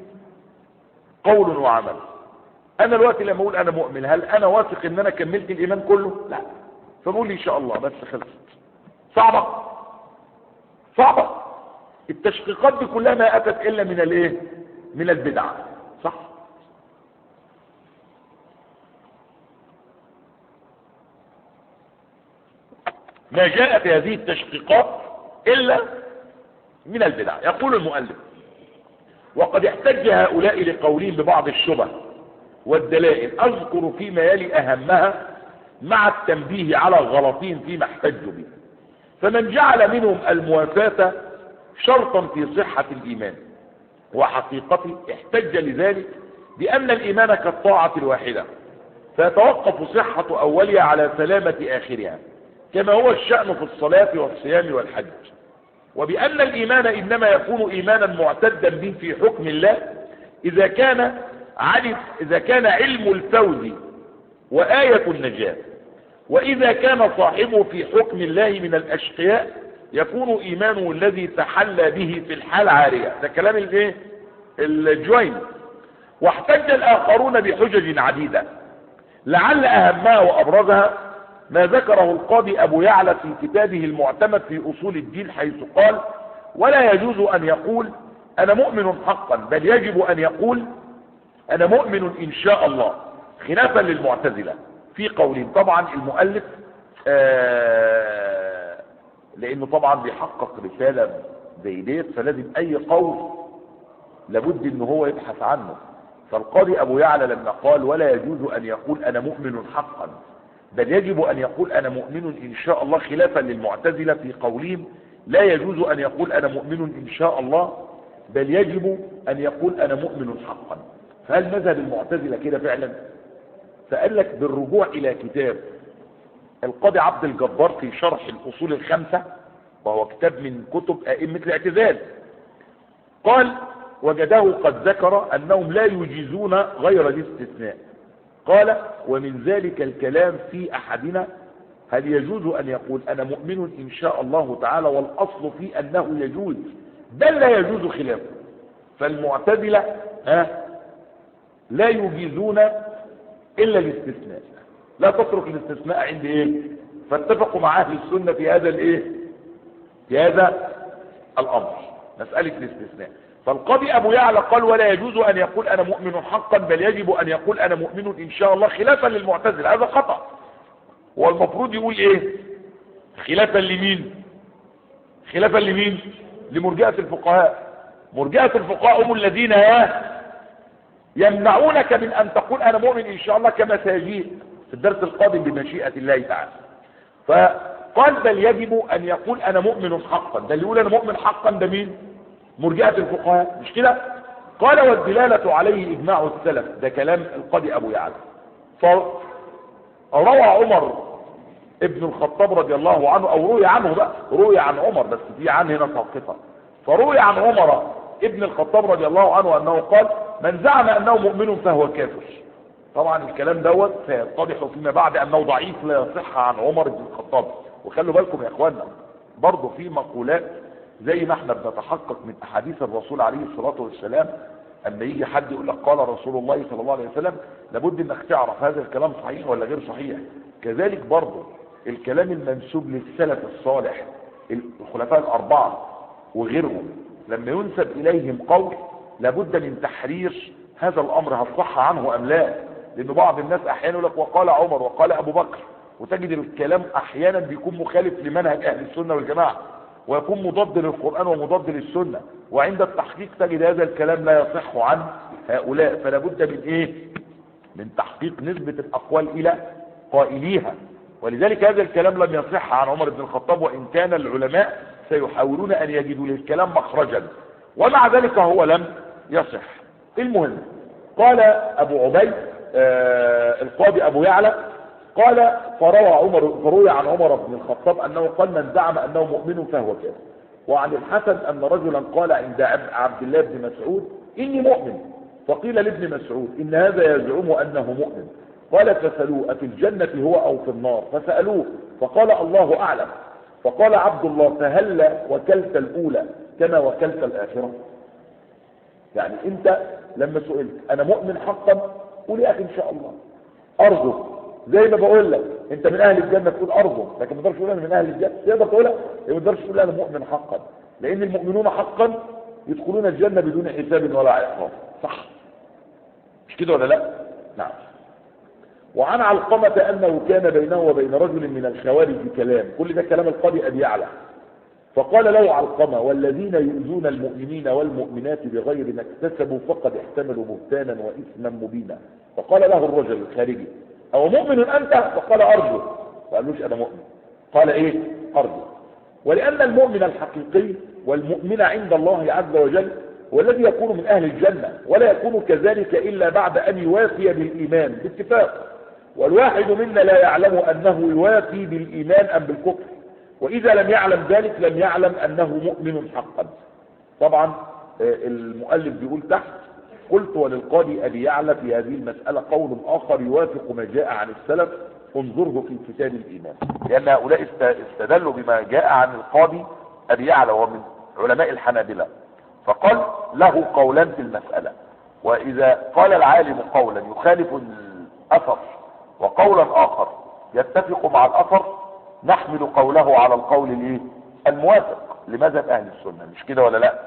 قول وعمل. انا الوقت لما اقول انا مؤمن، هل انا واثق ان انا كملت الايمان كله؟ لا. فبقول ان شاء الله بس خلصت. صعبة صعبة. التشقيقات دي كلها ما اتت الا من الايه؟ من البدع. صح؟ ما جاءت هذه التشقيقات الا من البدع. يقول المؤلف وقد احتج هؤلاء لقولهم ببعض الشبه والدلائل، اذكر فيما يلي اهمها مع التنبيه على غلطهم فيما احتجوا به. فمن جعل منهم الموافاة شرطا في صحة الإيمان وحقيقته احتج لذلك بأن الإيمان كالطاعة الواحدة، فيتوقف صحة أولها على سلامة آخرها، كما هو الشأن في الصلاة والصيام والحج. وبأن الإيمان إنما يكون إيمانا معتدا به في حكم الله إذا كان علم إذا كان علم الفوز وآية النجاة، وإذا كان صاحبه في حكم الله من الأشقياء يكون إيمانه الذي تحلى به في الحال عارية. ده كلام الايه الجوين. واحتج الآخرون بحجج عديدة، لعل أهمها وأبرزها ما ذكره القاضي أبو يعلى في كتابه المعتمد في أصول الدين، حيث قال: ولا يجوز أن يقول أنا مؤمن حقا، بل يجب أن يقول أنا مؤمن إن شاء الله، خلافا للمعتزلة في قولهم. طبعا المؤلف آه لأنه طبعا بيحقق رسالة زي ديت، فلازم أي قول لابد أنه هو يبحث عنه. فالقاضي أبو يعلى لما قال ولا يجوز أن يقول أنا مؤمن حقا، بل يجب أن يقول أنا مؤمن إن شاء الله، خلافا للمعتزلة في قولهم لا يجوز أن يقول أنا مؤمن إن شاء الله، بل يجب أن يقول أنا مؤمن حقا. فهل مذهب المعتزلة كده فعلا؟ فقال لك بالرجوع إلى كتاب القاضي عبد الجبار في شرح الأصول الخمسة، وهو كتاب من كتب أئمة الاعتزال، قال وجده قد ذكر أنهم لا يجيزون غير الاستثناء. قال ومن ذلك الكلام في أحدنا هل يجوز أن يقول أنا مؤمن إن شاء الله تعالى، والأصل في أنه يجوز بل لا يجوز خلافه. فالمعتزلة ها لا يجيزون إلا الاستثناء، لا تترك الاستثناء عند إيه؟ فاتفقوا مع أهل السنة في هذا الإيه؟ في هذا الأمر، مسألة الاستثناء. فالقاضي أبو يعلى قال ولا يجوز أن يقول أنا مؤمن حقا، بل يجب أن يقول أنا مؤمن إن شاء الله، خلافا للمعتزلة. هذا خطأ، والمفروض يقول إيه؟ خلافا لمين؟ خلافا لمين؟ لمرجئة الفقهاء. مرجئة الفقهاء هم الذين يمنعونك من أن تقول أنا مؤمن إن شاء الله، كما سيجيء في الدرس القادم بمشيئة الله تعالى. فقال بل يجب أن يقول أنا مؤمن حقا. ده اللي يقول أنا مؤمن حقا ده مين؟ مرجئة الفقهاء، مش كده؟ قال والدلالة عليه إجماع السلف. ده كلام القاضي أبو يعلى. فروى عمر ابن الخطاب رضي الله عنه، أو روي عنه بقى، روي عن عمر بس في عن هنا ساقطة. فروي عن عمر ابن الخطاب رضي الله عنه أنه قال من زعم أنه مؤمن فهو كافر. طبعا الكلام دوت سيتضح فيما بعد أنه ضعيف، لا يصح عن عمر بن الخطاب. وخلوا بالكم يا إخواننا برضه في مقولات زي ما احنا بنتحقق من أحاديث الرسول عليه الصلاة والسلام، أما يجي حد يقول لك قال رسول الله صلى الله عليه وسلم، لابد انك تعرف هذا الكلام صحيح ولا غير صحيح. كذلك برضه الكلام المنسوب للسلف الصالح الخلفاء الأربعة وغيرهم، لما ينسب إليهم قول لابد من تحرير هذا الأمر، هل صح عنه أم لا. لأن بعض الناس أحيانا يقول لك وقال عمر وقال أبو بكر، وتجد الكلام أحيانا بيكون مخالف لمنهج أهل السنة والجماعة، ويكون مضاد للقرآن ومضاد للسنة، وعند التحقيق تجد هذا الكلام لا يصح عن هؤلاء. فلا بد من إيه؟ من تحقيق نسبة الأقوال إلى قائليها. ولذلك هذا الكلام لم يصح عن عمر بن الخطاب، وإن كان العلماء سيحاولون أن يجدوا للكلام مخرجا، ومع ذلك هو لم يصح. المهم قال أبو عبيد آه القاضي أبو يعلى قال فروى عمر فروي عن عمر بن الخطاب أنه قال من زعم أنه مؤمن فهو كافر. وعن الحسن أن رجلا قال عند عبد الله بن مسعود إني مؤمن، فقيل لابن مسعود إن هذا يزعم أنه مؤمن، قال فسألوه أفي الجنة هو أو في النار؟ فسألوه فقال الله أعلم. فقال عبد الله فهل وكلت الأولى كما وكلت الآخرة؟ يعني أنت لما سئلت أنا مؤمن حقا قول يا أخي إن شاء الله أرجو، زي ما بقول لك أنت من أهل الجنة تقول أرجو، لكن ما تقدرش تقول أنا من أهل الجنة، تقدر تقولها، ما تقدرش تقول أنا مؤمن حقا، لأن المؤمنون حقا يدخلون الجنة بدون حساب ولا عقاب. صح مش كده ولا لا؟ نعم. وعن علقمة أنه كان بينه وبين رجل من الخوارج كلام، كل ده كلام القاضي أبي يعلى. فقال له علقمة والذين يؤذون المؤمنين والمؤمنات بغير ما اكتسبوا فقد احتملوا بهتانا وإثما مبينا. فقال له الرجل الخارجي أو مؤمن أنت؟ فقال أرجو. فقالوش أنا مؤمن، قال إيه؟ أرجو. ولأن المؤمن الحقيقي والمؤمن عند الله عز وجل هو الذي يكون من أهل الجنة، ولا يكون كذلك إلا بعد أن يوافي بالإيمان باتفاق. والواحد منا لا يعلم أنه يوافي بالإيمان أم بالكفر، وإذا لم يعلم ذلك لم يعلم أنه مؤمن حقا. طبعا المؤلف بيقول تحت: قلت وللقاضي أبي يعلى في هذه المسألة قول آخر يوافق ما جاء عن السلف، انظره في كتاب الإيمان. لأن هؤلاء استدلوا بما جاء عن القاضي أبي يعلى ومن علماء الحنابلة، فقال له قولان في المسألة، وإذا قال العالم قولا يخالف الأثر وقولا آخر يتفق مع الأثر نحمل قوله على القول الموافق لمذهب أهل السنة، مش كده ولا لا؟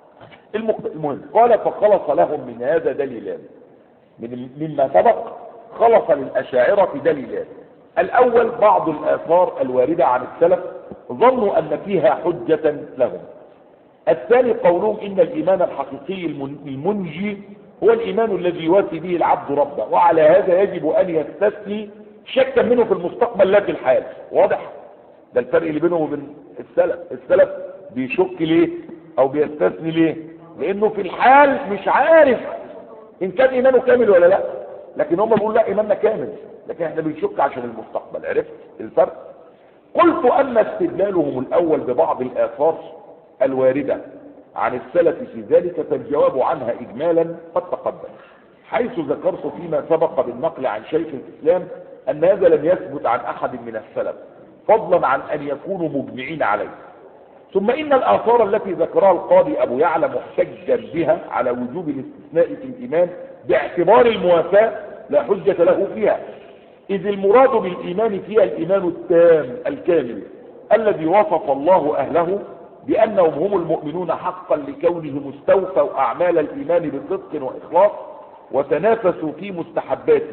المهم قال: فخلص لهم من هذا دليلان، من مما سبق خلص للأشاعرة دليلان. الأول بعض الآثار الواردة عن السلف ظنوا أن فيها حجة لهم. الثاني قولهم إن الإيمان الحقيقي المنجي هو الإيمان الذي يوافي به العبد ربه، وعلى هذا يجب أن يستثني شكا منه في المستقبل لا في الحال. واضح؟ ده الفرق اللي بينه وبين السلف. السلف بيشك ليه أو بيستثني ليه؟ لأنه في الحال مش عارف إن كان إيمانه كامل ولا لا، لكن هم بيقولوا لا إيماننا كامل، لكن احنا بنشك عشان المستقبل. عرفت الفرق؟ قلت: أما استدلالهم الأول ببعض الآثار الواردة عن السلف في ذلك فالجواب عنها إجمالا قد تقدم، حيث ذكرت فيما سبق بالنقل عن شيخ الإسلام أن هذا لم يثبت عن أحد من السلف، فضلا عن أن يكونوا مجمعين عليه. ثم إن الآثار التي ذكرها القاضي أبو يعلى محتجا بها على وجوب الاستثناء في الإيمان باعتبار الموافاة لا حجة له فيها، إذ المراد بالإيمان فيها الإيمان التام الكامل الذي وصف الله أهله بأنهم هم المؤمنون حقا لكونهم استوفوا أعمال الإيمان بصدق وإخلاص وتنافسوا في مستحباته.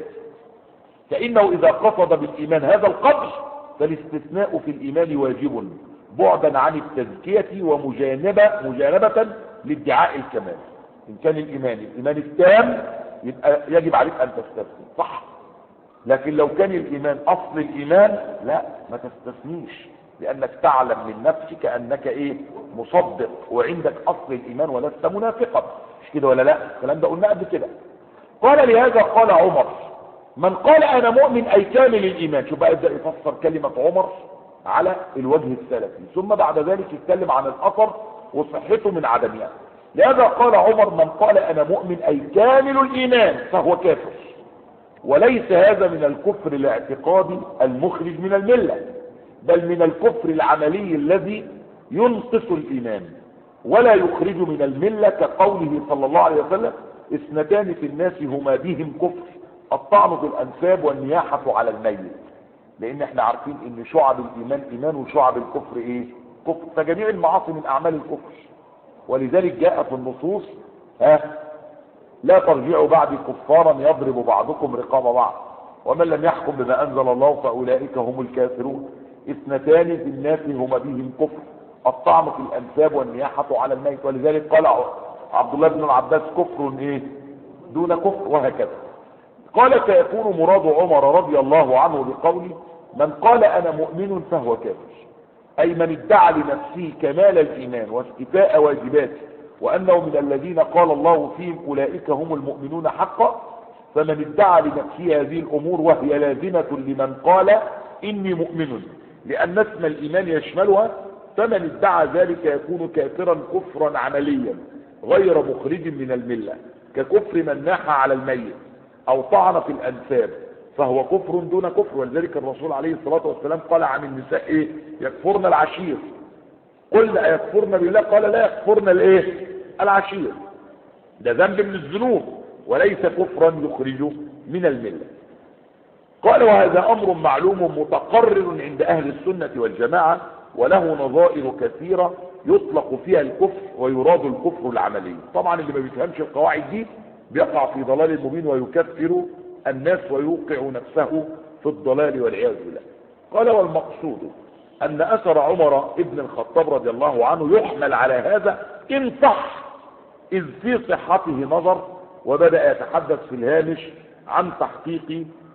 فإنه إذا قصد بالإيمان هذا القدر فالاستثناء في الإيمان واجب بعدا عن التزكية ومجانبة مجانبة لادعاء الكمال. إن كان الإيمان الإيمان التام يبقى يجب عليك أن تستثني، صح؟ لكن لو كان الإيمان أصل الإيمان لا، ما تستثنيش، لأنك تعلم من نفسك أنك إيه؟ مصدق وعندك أصل الإيمان ولست منافقا، مش كده ولا لا؟ الكلام ده قلنا قبل كده. قال: لهذا قال عمر: من قال أنا مؤمن أي كامل الإيمان. شوف بقى يبدأ يفسر كلمة عمر على الوجه السلفي، ثم بعد ذلك يتكلم عن الأثر وصحته من عدمها. لهذا قال عمر: من قال أنا مؤمن أي كامل الإيمان فهو كافر، وليس هذا من الكفر الاعتقادي المخرج من الملة، بل من الكفر العملي الذي ينقص الإيمان ولا يخرج من الملة، كقوله صلى الله عليه وسلم: اثنتان في الناس هما بهم كفر، الطعن في الأنساب والنياحة على الميت. لأن احنا عارفين ان شعب الإيمان إيمان وشعب الكفر ايه؟ كفر. فجميع المعاصي من أعمال الكفر، ولذلك جاء في النصوص: ها لا ترجعوا بعد كفارا يضرب بعضكم رقاب بعض، ومن لم يحكم بما أنزل الله فأولئك هم الكافرون. اثنتان في الناس هما بهم كفر، الطعن في الأنساب والنياحة على الميت. ولذلك قال عبد الله بن العباس: كفر ايه دون كفر، وهكذا. قال: فيكون مراد عمر رضي الله عنه بقوله: من قال أنا مؤمن فهو كافر، أي من ادعى لنفسه كمال الإيمان واستيفاء واجباته، وأنه من الذين قال الله فيهم أولئك هم المؤمنون حقا. فمن ادعى لنفسه هذه الأمور وهي لازمة لمن قال إني مؤمن، لأن اسم الإيمان يشملها، فمن ادعى ذلك يكون كافرا كفرا عمليا غير مخرج من الملة، ككفر من ناح على الميت أو طعن في الأنساب، فهو كفر دون كفر. ولذلك الرسول عليه الصلاة والسلام قال عن النساء إيه؟ يكفرن العشير. قلنا يكفرن بالله؟ قال: لا يكفرن الايه؟ العشير. ده ذنب من الذنوب وليس كفرا يخرج من الملة. قال: وهذا أمر معلوم متقرر عند أهل السنة والجماعة، وله نظائر كثيرة يطلق فيها الكفر ويراد الكفر العملي. طبعا اللي ما بيفهمش القواعد دي بيقع في ضلال مبين ويكفر الناس ويوقع نفسه في الضلال والعياذ بالله. قال: والمقصود أن أثر عمر ابن الخطاب رضي الله عنه يحمل على هذا إن صح، إذ في صحته نظر. وبدأ يتحدث في الهامش عن تحقيق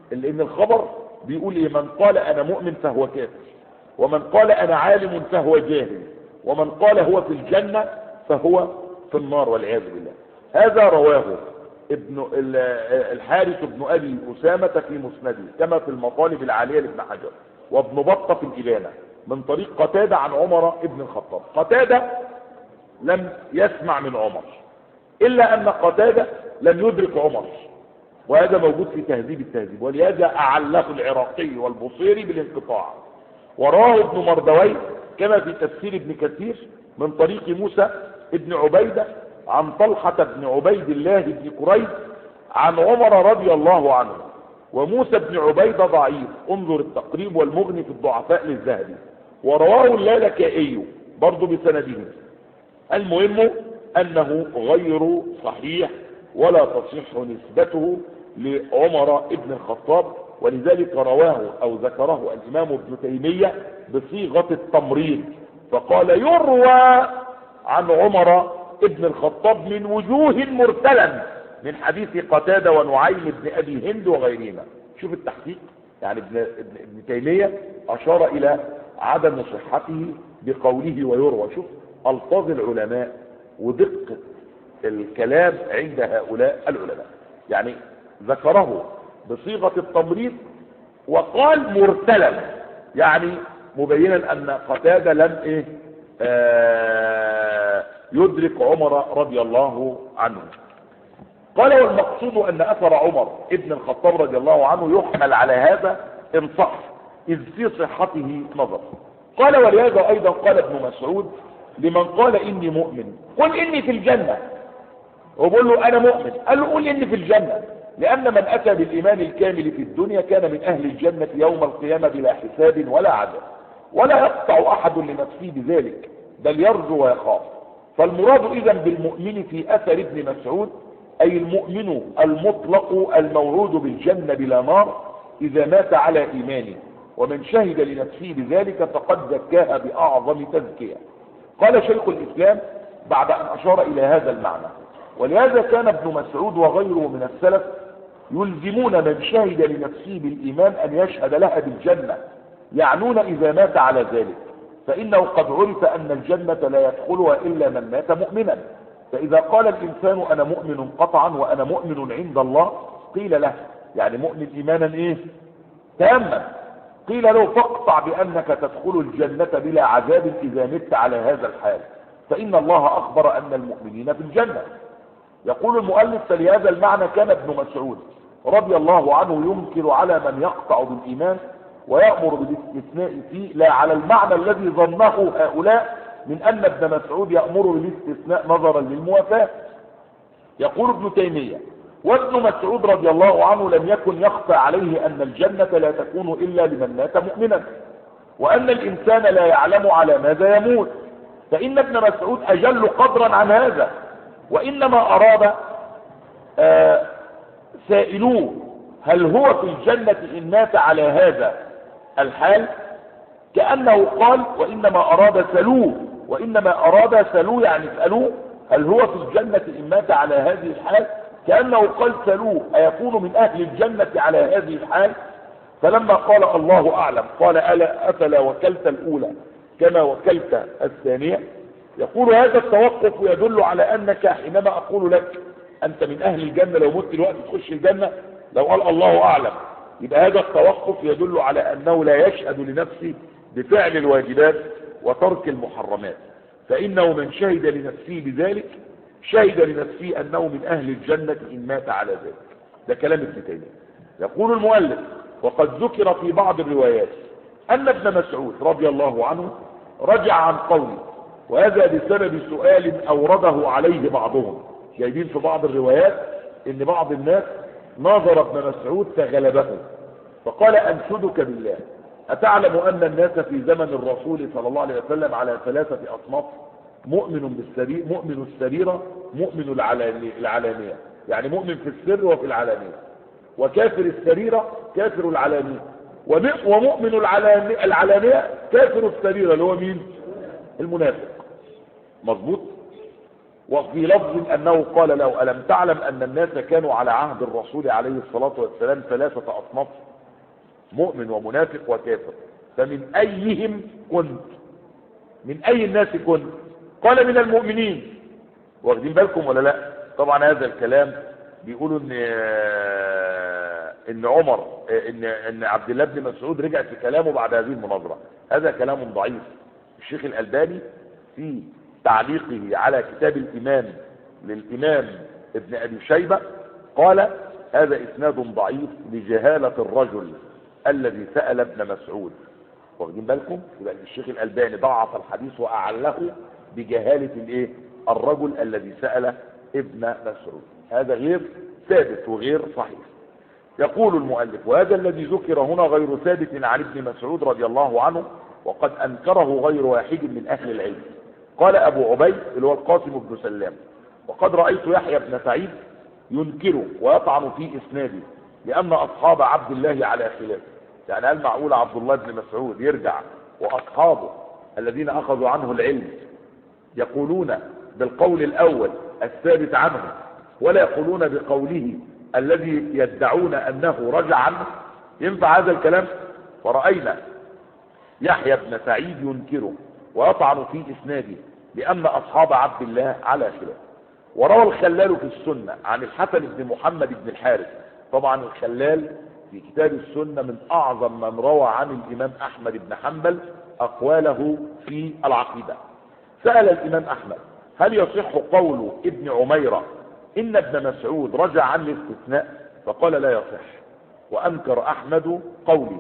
لان الخبر بيقول ايه؟ من قال انا مؤمن فهو كافر، ومن قال انا عالم فهو جاهل، ومن قال هو في الجنة فهو في النار والعياذ بالله. هذا رواه ابن الحارث بن ابي اسامة في مسنده كما في المطالب العالية لابن حجر، وابن بطة في الإبانة من طريق قتادة عن عمر ابن الخطاب. قتادة لم يسمع من عمر، إلا أن قتادة لم يدرك عمر، وهذا موجود في تهذيب التهذيب، ولهذا أعله العراقي والبصيري بالانقطاع. وراه ابن مردوي كما في تفسير ابن كثير من طريق موسى ابن عبيدة عن طلحة بن عبيد الله بن قريب عن عمر رضي الله عنه. وموسى بن عبيدة ضعيف، انظر التقريب والمغني في الضعفاء للذهبي. ورواه اللالكائي برضو بسنده. المهم أنه غير صحيح ولا تصح نسبته لعمر ابن الخطاب، ولذلك رواه أو ذكره الإمام ابن تيمية بصيغة التمريض، فقال يروى عن عمر ابن الخطاب من وجوه مرسلا من حديث قتادة ونعيم بن أبي هند وغيرهما. شوف التحقيق، يعني ابن, ابن, ابن تيمية أشار إلى عدم صحته بقوله ويروى. شوف ألفاظ العلماء ودقة الكلام عند هؤلاء العلماء، يعني ذكره بصيغة التمريض وقال مرسلا، يعني مبينا أن قتادة لم إيه آه يدرك عمر رضي الله عنه. قال والمقصود أن أثر عمر ابن الخطاب رضي الله عنه يحمل على هذا إن صح، إذ في صحته نظر. قال ولهذا أيضا قال ابن مسعود لمن قال إني مؤمن قل إني في الجنة، وبقول له أنا مؤمن، قال له قل إني في الجنة، لأن من أتى بالإيمان الكامل في الدنيا كان من أهل الجنة يوم القيامة بلا حساب ولا عذاب، ولا يقطع أحد لنفسه بذلك بل يرجو ويخاف. فالمراد إذن بالمؤمن في أثر ابن مسعود أي المؤمن المطلق الموعود بالجنة بلا نار إذا مات على إيمانه، ومن شهد لنفسه بذلك فقد زكاها بأعظم تزكية. قال شيخ الإسلام بعد أن أشار إلى هذا المعنى: ولهذا كان ابن مسعود وغيره من السلف يلزمون من شهد لنفسه بالإيمان أن يشهد لها بالجنة، يعنون إذا مات على ذلك، فإنه قد عرف أن الجنة لا يدخلها إلا من مات مؤمنا. فإذا قال الإنسان أنا مؤمن قطعا وأنا مؤمن عند الله قيل له، يعني مؤمن إيمانا إيه تاما، قيل له فاقطع بأنك تدخل الجنة بلا عذاب إذا مت على هذا الحال، فإن الله أخبر أن المؤمنين في الجنة. يقول المؤلف: فلهذا المعنى كان ابن مسعود رضي الله عنه ينكر على من يقطع بالإيمان ويأمر بالاستثناء فيه، لا على المعنى الذي ظنه هؤلاء من أن ابن مسعود يأمر بالاستثناء نظرا للموافاة. يقول ابن تيمية: وابن مسعود رضي الله عنه لم يكن يخفى عليه أن الجنة لا تكون إلا لمن مات مؤمنا، وأن الإنسان لا يعلم على ماذا يموت، فإن ابن مسعود أجل قدرا عن هذا. وإنما أراد آه سائلوه هل هو في الجنة إن مات على هذا الحال، كأنه قال وإنما أراد سألوه، وإنما أراد سألوه يعني اسألوه هل هو في الجنة إن مات على هذه الحال، كأنه قال سألوه أيكون من أهل الجنة على هذه الحال. فلما قال الله أعلم قال ألا أفلا وكلت الأولى كما وكلت الثانية. يقول هذا التوقف يدل على أنك حينما أقول لك أنت من أهل الجنة لو مت الوقت تخش الجنة، لو قال الله أعلم، يبقى هذا التوقف يدل على أنه لا يشهد لنفسه بفعل الواجبات وترك المحرمات، فإنه من شهد لنفسه بذلك شهد لنفسه أنه من أهل الجنة إن مات على ذلك. ده كلام ابن تيمية. يقول المؤلف: وقد ذكر في بعض الروايات أن ابن مسعود رضي الله عنه رجع عن قوله، وهذا بسبب سؤال أورده عليه بعضهم. جايبين في بعض الروايات ان بعض الناس ناظر ابن مسعود فغلبه، فقال أنشدك بالله أتعلم أن الناس في زمن الرسول صلى الله عليه وسلم على ثلاثة أصناف: مؤمن بالسرير، مؤمن السريرة، مؤمن العلانية، يعني مؤمن في السر وفي العلانية، وكافر السريرة كافر العلانية، ومؤمن العلانية كافر السريرة اللي هو مين؟ المنافق. مظبوط. وفي لفظ أنه قال له ألم تعلم أن الناس كانوا على عهد الرسول عليه الصلاة والسلام ثلاثة أصناف، مؤمن ومنافق وكافر، فمن أيهم كنت؟ من أي الناس كنت؟ قال من المؤمنين. واخدين بالكم ولا لا؟ طبعا هذا الكلام بيقولوا ان ان عمر ان ان عبد الله بن مسعود رجع في كلامه بعد هذه المناظره. هذا كلام ضعيف. الشيخ الألباني في تعليقه على كتاب الإمام للإمام ابن أبي شيبة قال هذا إسناد ضعيف لجهالة الرجل الذي سأل ابن مسعود. واخدين بالكم؟ يبقى الشيخ الألباني ضعف الحديث وأعله بجهالة الايه؟ الرجل الذي سأل ابن مسعود. هذا غير ثابت وغير صحيح. يقول المؤلف وهذا الذي ذكر هنا غير ثابت عن ابن مسعود رضي الله عنه، وقد أنكره غير واحد من أهل العلم. قال أبو عبيد اللي هو القاسم بن سلام وقد رأيت يحيى بن سعيد ينكره ويطعن في إسناده لأن أصحاب عبد الله على خلاف. يعني هل معقول عبد الله بن مسعود يرجع وأصحابه الذين أخذوا عنه العلم يقولون بالقول الأول الثابت عنه ولا يقولون بقوله الذي يدعون أنه رجع عنه؟ ينفع هذا الكلام؟ فرأينا يحيى بن سعيد ينكره ويطعن في إسناده لأن أصحاب عبد الله على خلاف. وروى الخلال في السنة عن الحسن بن محمد بن الحارث. طبعا الخلال في كتاب السنة من أعظم من روى عن الإمام أحمد بن حنبل أقواله في العقيدة. سأل الإمام أحمد هل يصح قول ابن عميرة إن ابن مسعود رجع عن الاستثناء؟ فقال لا يصح. وأنكر أحمد قولي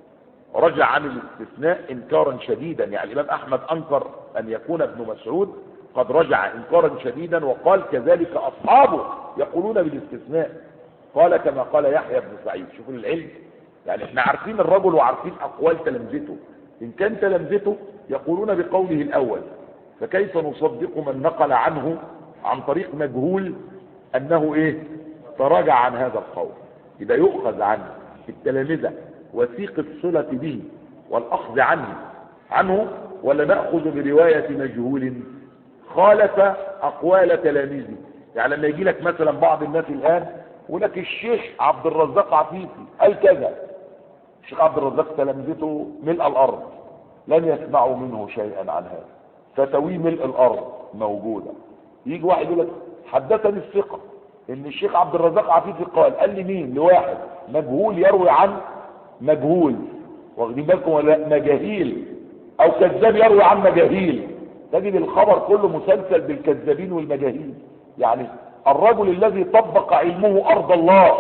رجع عن الاستثناء إنكارا شديدا. يعني الإمام أحمد أنكر أن يكون ابن مسعود قد رجع إنكارا شديدا، وقال كذلك أصحابه يقولون بالاستثناء. قال كما قال يحيى بن سعيد. شوفوا العلم، يعني احنا عارفين الرجل وعارفين أقوال تلامذته. إن كان تلامذته يقولون بقوله الأول فكيف نصدق من نقل عنه عن طريق مجهول أنه إيه تراجع عن هذا القول؟ إذا يؤخذ عن التلامذة وثيق الصلة به والأخذ عنه عنه ولا نأخذ برواية مجهول خالف أقوال تلاميذه؟ يعني لما يجي لك مثلا بعض الناس الآن يقول لك الشيخ عبد الرزاق عفيفي قال كذا. الشيخ عبد الرزاق تلامذته ملء الأرض لن يسمعوا منه شيئا عن هذا، فتوي ملء الأرض موجودة. يجي واحد يقول لك حدثني الثقة ان الشيخ عبد الرزاق عفيفي قال. قال لي مين؟ لواحد مجهول يروي عن مجهول. واخدين بالكم ولا مجاهيل؟ او كذاب يروي عن مجاهيل. تجد الخبر كله مسلسل بالكذابين والمجاهيل. يعني الرجل الذي طبق علمه ارض الله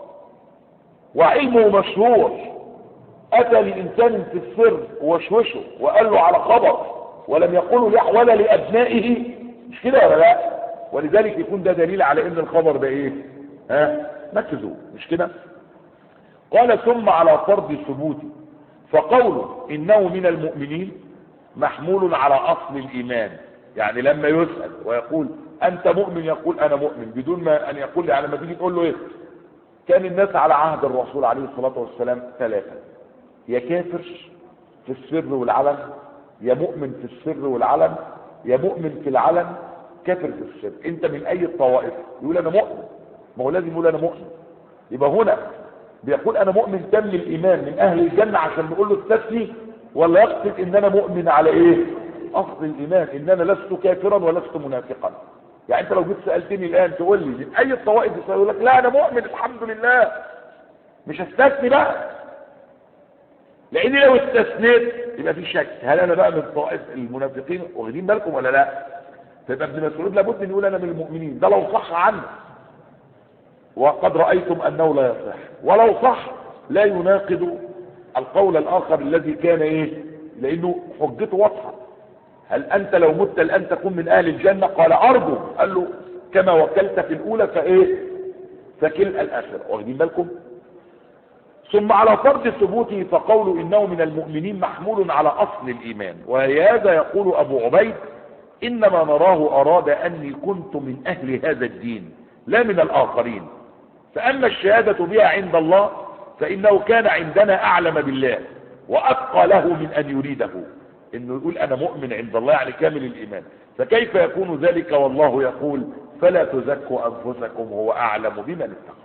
وعلمه مشهور اتى لانسان في السر ووشوشه وقال له على خبر ولم يقوله له ولا لابنائه، مش كده ولا لا؟ ولذلك يكون ده دليل على ان الخبر ده ايه؟ ها مكذوب، مش كده؟ قال ثم على فرض ثبوته فقوله انه من المؤمنين محمول على اصل الايمان. يعني لما يسأل ويقول انت مؤمن يقول انا مؤمن بدون ما ان يقول. يعني لما تيجي تقول له ايه؟ كان الناس على عهد الرسول عليه الصلاة والسلام ثلاثة، يا كافر في السر والعلن، يا مؤمن في السر والعلن، يا مؤمن في العلن كافر في السر. انت من اي الطوائف؟ يقول انا مؤمن. ما هو لازم يقول انا مؤمن. يبقى هنا بيقول انا مؤمن تم الايمان من اهل الجنة عشان نقول له استثني، ولا يقصد ان انا مؤمن على ايه؟ اصل الايمان ان انا لست كافرا ولست منافقا. يعني انت لو جيت سألتني الان تقول لي من اي الطوائف؟ يقول لك لا انا مؤمن الحمد لله، مش هستثني بقى، لاني لو استثنيت يبقى في شك هل انا بقى من طائف المنافقين. واخدين بالكم ولا لا؟ فيبقى ابن مسعود لابد ان يقول انا من المؤمنين، ده لو صح عنه. وقد رأيتم انه لا يصح، ولو صح لا يناقض القول الاخر الذي كان ايه؟ لانه حجته واضحه. هل انت لو مت الان تكون من اهل الجنة؟ قال ارجو. قال له كما وكلت في الاولى فايه؟ فكل الاخره. واخدين بالكم؟ ثم على فرض ثبوته فقوله انه من المؤمنين محمول على اصل الايمان. وهذا يقول ابو عبيد انما نراه اراد اني كنت من اهل هذا الدين لا من الاخرين، فاما الشهادة بها عند الله فانه كان عندنا اعلم بالله واتقى له من ان يريده. انه يقول انا مؤمن عند الله يعني كامل الايمان، فكيف يكون ذلك والله يقول فلا تزكوا انفسكم هو اعلم بمن اتقى.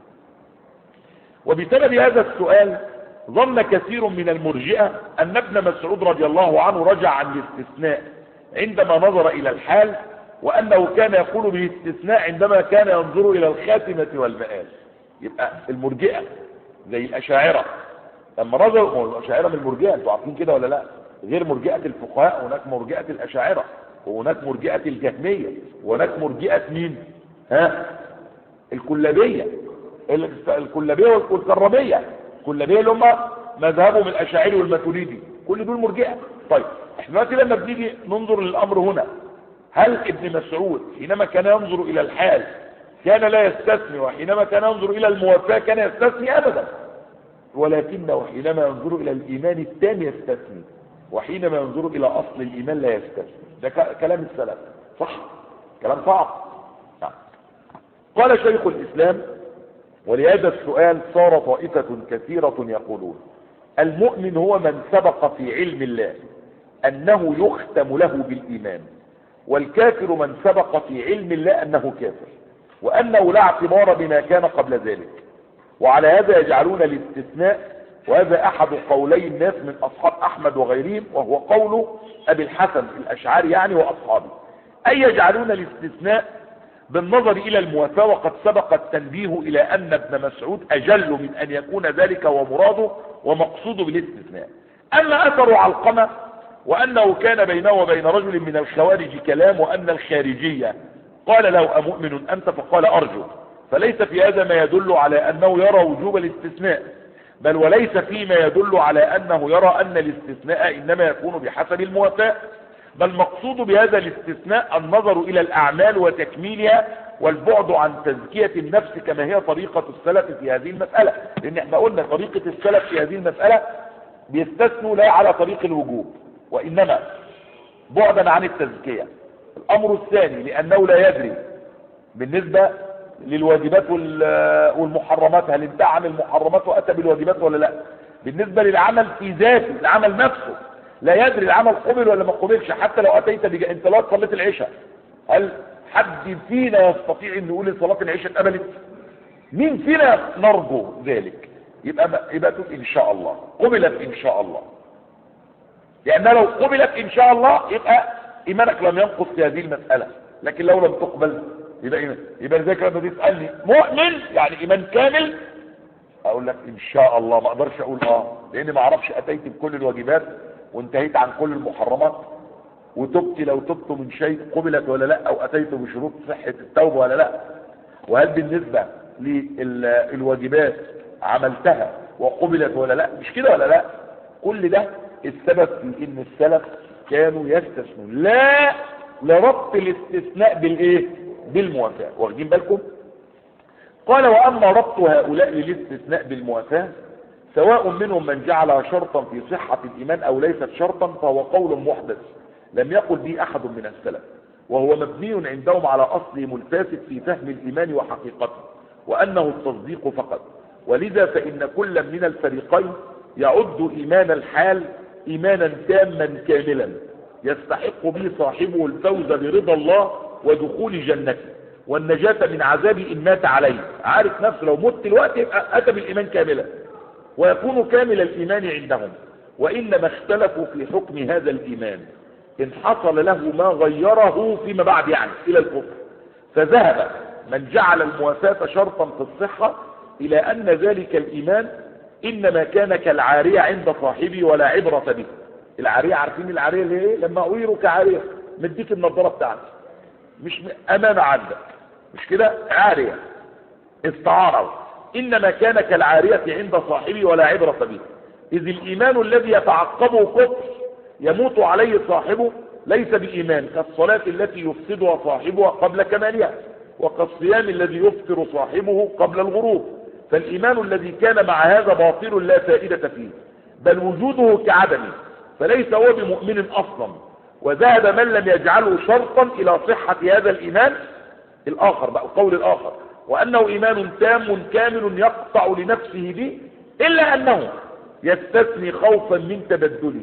وبسبب هذا السؤال ظن كثير من المرجئة ان ابن مسعود رضي الله عنه رجع عن الاستثناء عندما نظر الى الحال، وانه كان يقول بالاستثناء عندما كان ينظر الى الخاتمة والمآل. يبقى المرجئة زي الاشاعرة لما نظروا، الاشاعرة من المرجئة انتوا عارفين كده ولا لا؟ غير مرجئة الفقهاء هناك مرجئة الاشاعرة، وهناك مرجئة الجهمية، وهناك مرجئة مين؟ ها؟ الكلابية الكلابية والكرامية. الكلابية اللي هم مذهبهم الاشاعري والماتريدي، كل دول مرجئة. طيب احنا دلوقتي لما بنيجي ننظر للامر هنا، هل ابن مسعود حينما كان ينظر الى الحال كان لا يستثني، وحينما كان ينظر الى الموافاة كان يستثني ابدا؟ ولكنه حينما ينظر الى الايمان التام يستثني، وحينما ينظر الى اصل الايمان لا يستثني. ده كلام السلف صح؟ كلام صعب. نعم. قال شيخ الاسلام: ولهذا السؤال صار طائفة كثيرة يقولون المؤمن هو من سبق في علم الله انه يختم له بالايمان، والكافر من سبق في علم الله انه كافر، وانه لا اعتبار بما كان قبل ذلك. وعلى هذا يجعلون الاستثناء، وهذا احد قولي الناس من اصحاب احمد وغيرهم، وهو قول ابي الحسن الاشعري يعني واصحابه، اي يجعلون الاستثناء بالنظر الى الموافاة، وقد سبق التنبيه الى ان ابن مسعود اجل من ان يكون ذلك ومراده ومقصوده بالاستثناء. اما اثر علقمة وانه كان بينه وبين رجل من الخوارج كلام، وان الخارجية قال له امؤمن انت فقال ارجو، فليس في هذا ما يدل على انه يرى وجوب الاستثناء، بل وليس فيما يدل على انه يرى ان الاستثناء انما يكون بحسب الموافاة، بل مقصود بهذا الاستثناء النظر الى الاعمال وتكميلها والبعد عن تزكية النفس كما هي طريقة السلف في هذه المسألة. لان احنا قلنا طريقة السلف في هذه المسألة بيستثنوا لا على طريق الوجوب وانما بعدا عن التزكية. الامر الثاني لانه لا يدري بالنسبة للواجبات والمحرمات هل انتهى عن المحرمات واتى بالواجبات ولا لا. بالنسبة للعمل في ذاته العمل نفسه لا يدري العمل قبل ولا ما قبلش، حتى لو اتيت بجا انت لو صليت العشاء هل حد فينا يستطيع ان يقول صلاة العشاء اتقبلت؟ مين فينا نرجو ذلك؟ يبقى يبقى تقول ان شاء الله قبلت ان شاء الله، لان لو قبلت ان شاء الله يبقى ايمانك لم ينقص في هذه المسألة. لكن لو لم تقبل يبقى ايمان. يبقى ذلك لما تسألني مؤمن يعني ايمان كامل اقول لك ان شاء الله، ما اقدرش اقول اه لان ما اعرفش اتيت بكل الواجبات وانتهيت عن كل المحرمات وتبت لو تبت من شيء قبلت ولا لا، او اتيت بشروط صحة التوبة ولا لا، وهل بالنسبة للواجبات عملتها وقبلت ولا لا، مش كده ولا لا. كل ده السبب في ان السلف كانوا يستثنون لا لربط الاستثناء بالايه؟ بالموافاة. واخدين بالكم؟ قال واما ربط هؤلاء للاستثناء بالموافاة سواء منهم من جعلها شرطا في صحة الايمان او ليست شرطا فهو قول محدث لم يقل به احد من السلف، وهو مبني عندهم على اصلهم الفاسد في فهم الايمان وحقيقته وانه التصديق فقط. ولذا فان كل من الفريقين يعد ايمان الحال ايمانا تاما كاملا يستحق به صاحبه الفوز برضا الله ودخول جنته والنجاة من عذاب ان مات عليه. عارف نفسه لو مت الوقت يبقى اتى بالايمان كاملا ويكون كامل الايمان عندهم. وانما اختلفوا في حكم هذا الايمان ان حصل له ما غيره فيما بعد يعني الى الكفر، فذهب من جعل الموافاة شرطا في الصحة الى ان ذلك الايمان انما كان كالعارية عند صاحبه ولا عبرة به. العارية عارفين العارية اللي ايه؟ لما اغيره كعارية مديك النظارة بتاعتي مش امانة عندك، مش كده؟ عارية استعارة، انما كان كالعارية عند صاحبه ولا عبرة به. اذ الايمان الذي يتعقبه كفر يموت عليه صاحبه ليس بإيمان، كالصلاة التي يفسدها صاحبها قبل كمالها، وكالصيام الذي يفطر صاحبه قبل الغروب. فالإيمان الذي كان مع هذا باطل لا فائدة فيه، بل وجوده كعدمه، فليس هو بمؤمن أصلا. وذهب من لم يجعله شرطا إلى صحة هذا الإيمان الآخر بقى القول الآخر، وأنه إيمان تام كامل يقطع لنفسه به، إلا أنه يستثني خوفا من تبدله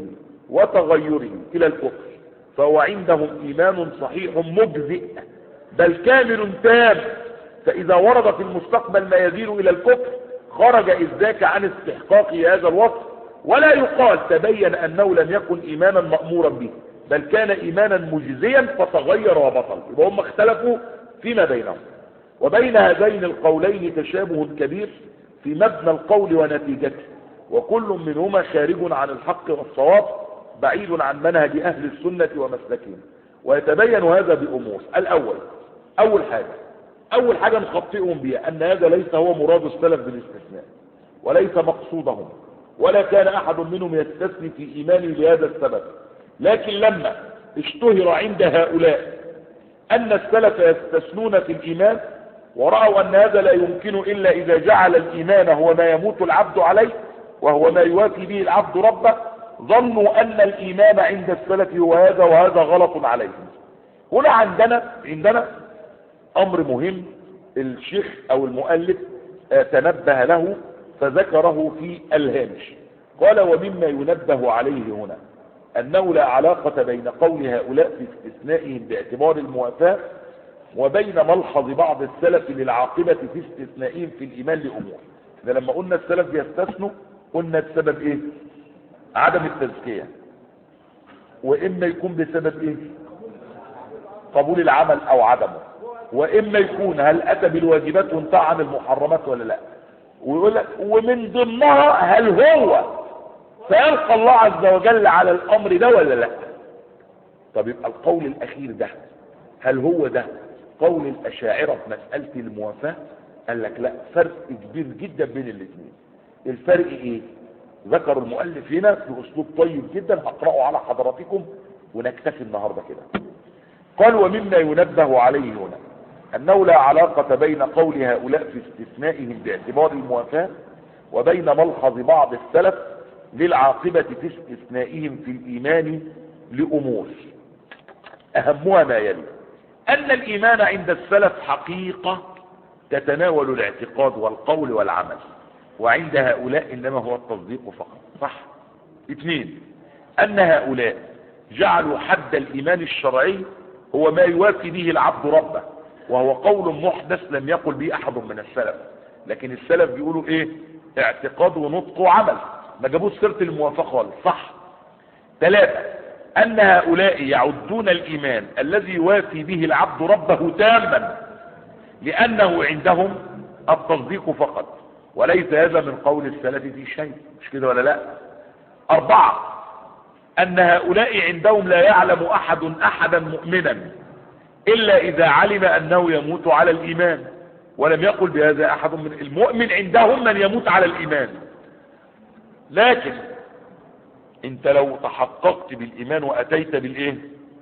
وتغيره إلى الكفر، فهو عندهم إيمان صحيح مجزئ بل كامل تام، فإذا ورد في المستقبل ما يزيد إلى الكفر خرج إذ ذاك عن استحقاق هذا الوصف، ولا يقال تبين أنه لم يكن إيمانا مأمورا به، بل كان إيمانا مجزيا فتغير وبطل. يبقى هم اختلفوا فيما بينهم. وبين هذين القولين تشابه كبير في مبنى القول ونتيجته، وكل منهما خارج عن الحق والصواب بعيد عن منهج أهل السنة ومسلكهم. ويتبين هذا بأمور. الأول أول حاجة أول حاجة نخطئهم بها أن هذا ليس هو مراد السلف بالاستثناء، وليس مقصودهم، ولا كان أحد منهم يستثني في إيمانه بهذا السبب. لكن لما اشتهر عند هؤلاء أن السلف يستثنون في الإيمان، ورأوا أن هذا لا يمكن إلا إذا جعل الإيمان هو ما يموت العبد عليه وهو ما يوافي به العبد ربه، ظنوا أن الإيمان عند السلف هو هذا، وهذا غلط عليهم. هنا عندنا عندنا أمر مهم الشيخ أو المؤلف تنبه له فذكره في الهامش. قال: ومما ينبه عليه هنا أنه لا علاقة بين قول هؤلاء في استثنائهم باعتبار الموافاة وبين ملحظ بعض السلف للعاقبة في استثنائهم في الإيمان لأمور. إذا لما قلنا السلف بيستثنوا قلنا السبب إيه؟ عدم التزكية، وإما يكون بسبب إيه؟ قبول العمل أو عدمه، وإما يكون هل أتى بالواجبات وانتهى عن المحرمات ولا لا. ويقول لك ومن ضمنها هل هو سيلقى الله عز وجل على الأمر ده ولا لا. طب يبقى القول الأخير ده هل هو ده قول الأشاعرة في مسألة الموافاة؟ قال لك لا، فرق كبير جدا بين الاثنين. الفرق ايه؟ ذكر المؤلف هنا بأسلوب طيب جدا هقرأه على حضراتكم ونكتفي النهاردة كده. قال: ومما ينبه عليه هنا أنه لا علاقة بين قول هؤلاء في استثنائهم باعتبار الموافاة وبين ملحظ بعض السلف للعاقبة في استثنائهم في الإيمان لأمور أهمها ما يلي: أن الإيمان عند السلف حقيقة تتناول الاعتقاد والقول والعمل، وعند هؤلاء إنما هو التصديق فقط. صح. اثنين: أن هؤلاء جعلوا حد الإيمان الشرعي هو ما يوافي به العبد ربه، وهو قول محدث لم يقل به أحد من السلف. لكن السلف بيقولوا إيه؟ اعتقاد ونطق وعمل، ما جابوش سيرة الموافقة خالص. صح. ثلاثة: أن هؤلاء يعدون الإيمان الذي يوافي به العبد ربه تاما، لأنه عندهم التصديق فقط، وليس هذا من قول السلف في شيء. مش كده ولا لا؟ أربعة: أن هؤلاء عندهم لا يعلم أحد أحدا مؤمنا إلا إذا علم أنه يموت على الإيمان، ولم يقل بهذا أحد من المؤمن. عندهم من يموت على الإيمان، لكن انت لو تحققت بالإيمان وأتيت بالإيه؟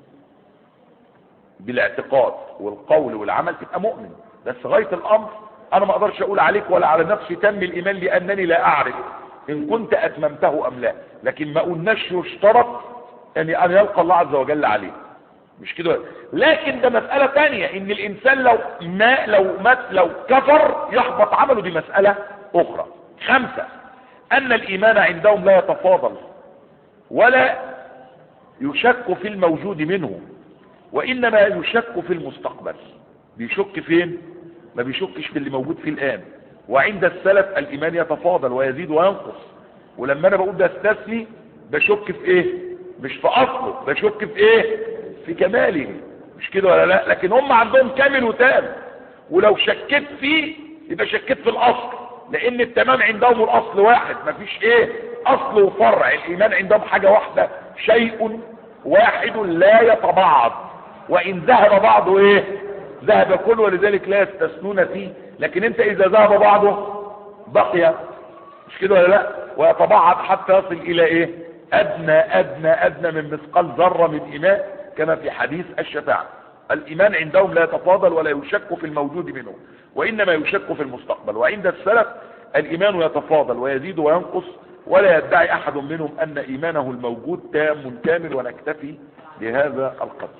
بالاعتقاد والقول والعمل تبقى مؤمن. بس غاية الأمر أنا ما أقدرش أقول عليك ولا على نفسي تم الإيمان لأنني لا أعرف إن كنت أتممته أم لا. لكن ما قلناش يشترط يعني أن يلقى الله عز وجل عليه. مش كده. لكن ده مسألة ثانية، إن الإنسان لو ما لو مات لو كفر يحبط عمله، دي مسألة أخرى. خمسة: أن الإيمان عندهم لا يتفاضل ولا يشك في الموجود منه، وإنما يشك في المستقبل. بيشك فين؟ ما بيشكش في اللي موجود في الآن. وعند السلف الإيمان يتفاضل ويزيد وينقص. ولما أنا بقول ده استثني بشك في إيه؟ مش في أصله، بشك في إيه؟ في كماله. مش كده ولا لا؟ لكن هم عندهم كامل وتام، ولو شكيت فيه يبقى شكيت في الأصل، لأن التمام عندهم الأصل واحد، مفيش إيه؟ أصل وفرع. الإيمان عندهم حاجة واحدة، شيء واحد لا يتبعض، وإن ذهب بعضه إيه؟ ذهب كله، ولذلك لا يستثنون فيه. لكن انت إذا ذهب بعضه بقي. مش كده ولا لا؟ ويتبعض حتى يصل إلى إيه؟ أدنى أدنى أدنى من مثقال ذرة من إيمان، كما في حديث الشفاعة. الإيمان عندهم لا يتفاضل ولا يشك في الموجود منه، وإنما يشك في المستقبل. وعند السلف الإيمان يتفاضل ويزيد وينقص، ولا يدعي أحد منهم أن إيمانه الموجود تام كامل. ونكتفي بهذا القدر.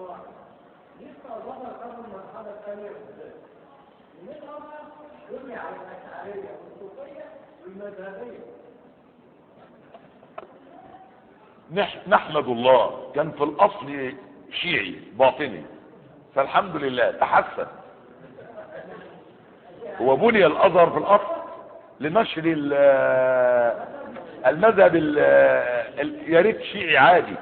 يمنع نح- نحمد الله، كان في الاصل شيعي باطني، فالحمد لله تحسن. هو بني الازهر في الاصل لنشر ال- المذهب ال- ال- يا ريت شيعي عادي،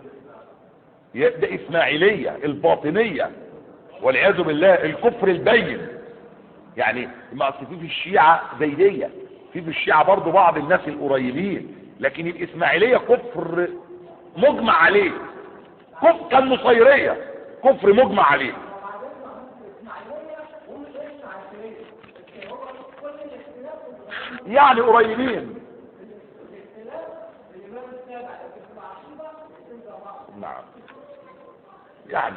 ده اسماعيليه الباطنيه والعياذ بالله، الكفر البين. يعني ما اصل في في الشيعه زيديه، في في الشيعه برضو بعض الناس القريبين، لكن الاسماعيليه كفر مجمع عليه، كفر كان نصيريه، كفر مجمع عليه. يعني قريبين. نعم. يعني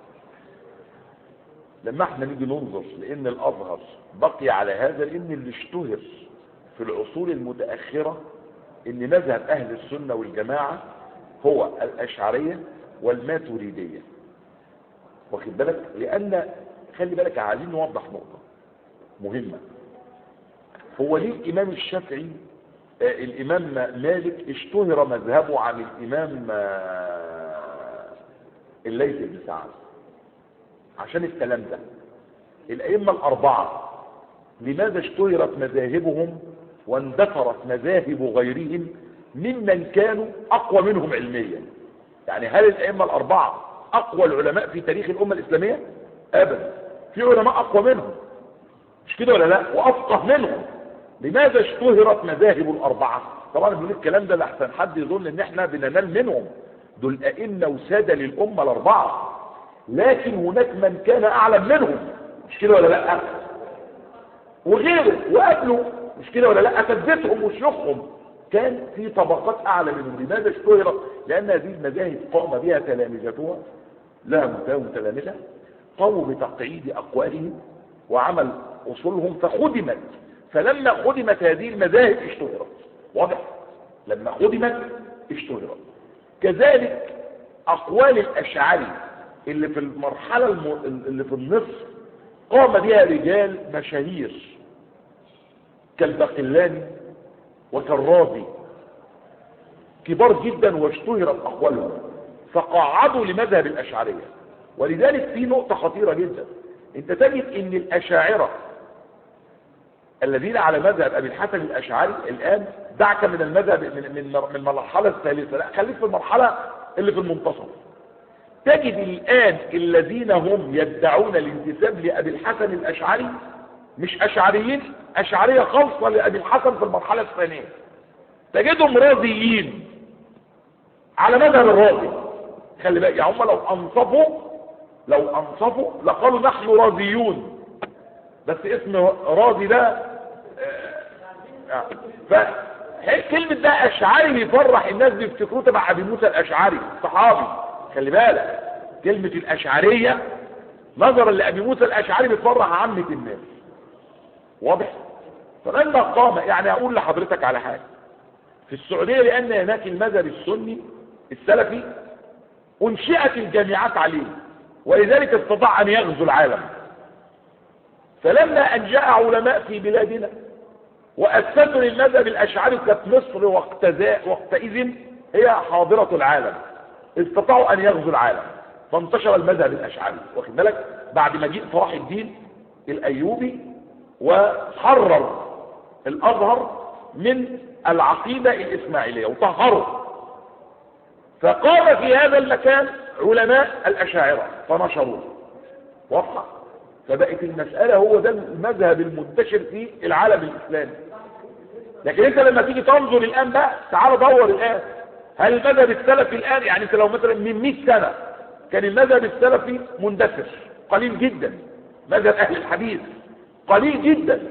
لما احنا نيجي ننظر لان الازهر بقي على هذا، لان اللي اشتهر في العصور المتاخره ان مذهب اهل السنه والجماعه هو الاشعريه والماتريديه، واخد بالك؟ لان خلي بالك عايزين نوضح نقطه مهمه. هو ليه الامام الشافعي آه الامام مالك اشتهر مذهبه عن الامام آه الليث بن سعد؟ عشان الكلام ده. الائمه الاربعه لماذا اشتهرت مذاهبهم واندثرت مذاهب غيرهم ممن كانوا اقوى منهم علميا؟ يعني هل الائمه الاربعه اقوى العلماء في تاريخ الامه الاسلاميه؟ ابدا، في علماء اقوى منهم، مش كده ولا لا؟ وافقه منهم. لماذا اشتهرت مذاهب الاربعه؟ طبعا بنقول الكلام ده لاحسن حد يظن ان احنا بننال منهم، دول ائمه وساده للامه الاربعه، لكن هناك من كان اعلم منهم، مش كده ولا لا؟ وغيره وقبله، مش كده ولا لا؟ اساتذتهم وشيوخهم كان في طبقات اعلى منهم. لماذا اشتهرت؟ لان هذه المذاهب قام بها تلامذتها، لها متلامذه قاموا بتقعيد اقوالهم وعمل اصولهم فخدمت. فلما خدمت هذه المذاهب اشتهرت، واضح؟ لما خدمت اشتهرت. كذلك اقوال الاشعري اللي في المرحله الم... اللي في النصف قام بها رجال مشاهير كالباقلاني وكالرازي، كبار جدا، واشتهرت اقوالهم فقعدوا لمذهب الاشعريه. ولذلك في نقطه خطيره جدا، انت تجد ان الاشاعره الذين على مذهب ابي الحسن الاشعري الان، دعك من المذهب من من من المرحله الثالثه، لا خليك في المرحله اللي في المنتصف. تجد الان الذين هم يدعون الانتساب لابي الحسن الاشعري مش اشعريين، اشعريه خاصه لابي الحسن في المرحله الثانيه، تجدهم رازيين على مذهب الرازي. خلي بالك، يعني هم لو انصفوا لو انصفوا لقالوا نحن رازيون، بس اسم رازي ده آه فكلمة ده اشعري يفرح الناس، بيفتكروه تبع ابي موسى الاشعري صحابي. خلي بالك، كلمة الاشعرية نظرا لابي موسى الاشعري بتفرح عامة الناس، واضح؟ فلما قام، يعني اقول لحضرتك على حاجة في السعودية، لان هناك المذهب السني السلفي انشئت الجامعات عليه، ولذلك استطاع ان يغزو العالم. فلما ان جاء علماء في بلادنا واسسوا للمذهب الاشعري، كانت مصر وقتئذ هي حاضرة العالم، استطاعوا ان يغزوا العالم فانتشر المذهب الاشعري، واخد بالك؟ بعد مجيء صلاح الدين الايوبي وحرر الازهر من العقيدة الاسماعيلية وطهره، فقام في هذا المكان علماء الاشاعرة فنشروه، واضحة؟ فبقت المسألة هو ده المذهب المنتشر في العالم الاسلامي. لكن انت لما تيجي تنظر الان بقى، تعال دور الان، هل المذهب السلفي الان، يعني انت لو مثلا من مئة سنة كان المذهب السلفي مندثر قليل جدا، مذهب اهل الحديث قليل جدا،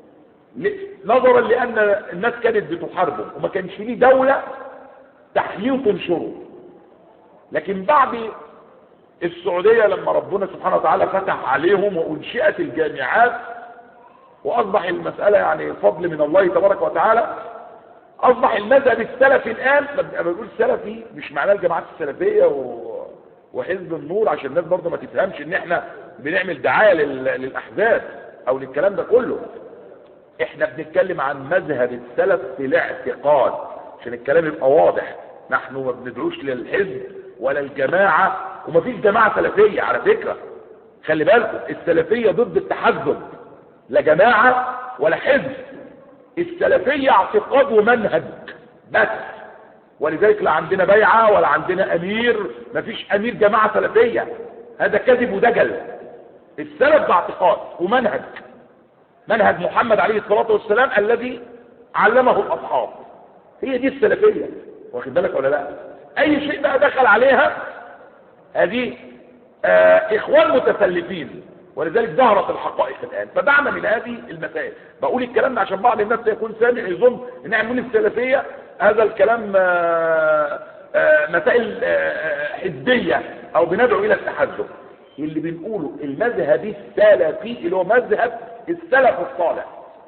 نظرا لان الناس كانت بتحاربه وما كانش فيه دولة تحميه وتنشره. لكن بعد السعودية لما ربنا سبحانه وتعالى فتح عليهم وانشئت الجامعات واصبح المسألة يعني فضل من الله تبارك وتعالى، اصبح المذهب السلفي الان، لما بنقول سلفي مش معناه الجماعات السلفية و... وحزب النور، عشان الناس برضه ما تفهمش ان احنا بنعمل دعاية لل... للاحزاب او للكلام ده كله. احنا بنتكلم عن مذهب السلف في الاعتقاد عشان الكلام يبقى واضح. نحن ما بندعوش للحزب ولا الجماعة، ومفيش جماعة سلفية على فكرة، خلي بالكم. السلفية ضد التحزب، لا جماعة ولا حزب. السلفية اعتقاد ومنهج بس، ولذلك لا عندنا بيعة ولا عندنا امير، مفيش امير جماعة سلفية، هذا كذب ودجل. السلف باعتقاد ومنهج، منهج محمد عليه الصلاة والسلام الذي علمه الاصحاب، هي دي السلفية، واخد بالك ولا لا؟ اي شيء بقى دخل عليها هذه آه اخوان متسلفين، ولذلك ظهرت الحقائق الان. فدعنا من هذه المسائل. بقول الكلام ده عشان بعض الناس يكون سامع يظن ان احنا من السلفيه هذا الكلام آه آه مسائل آه حزبيه او بندعو الى التحزب. اللي بنقوله المذهب السلفي اللي هو مذهب السلف الصالح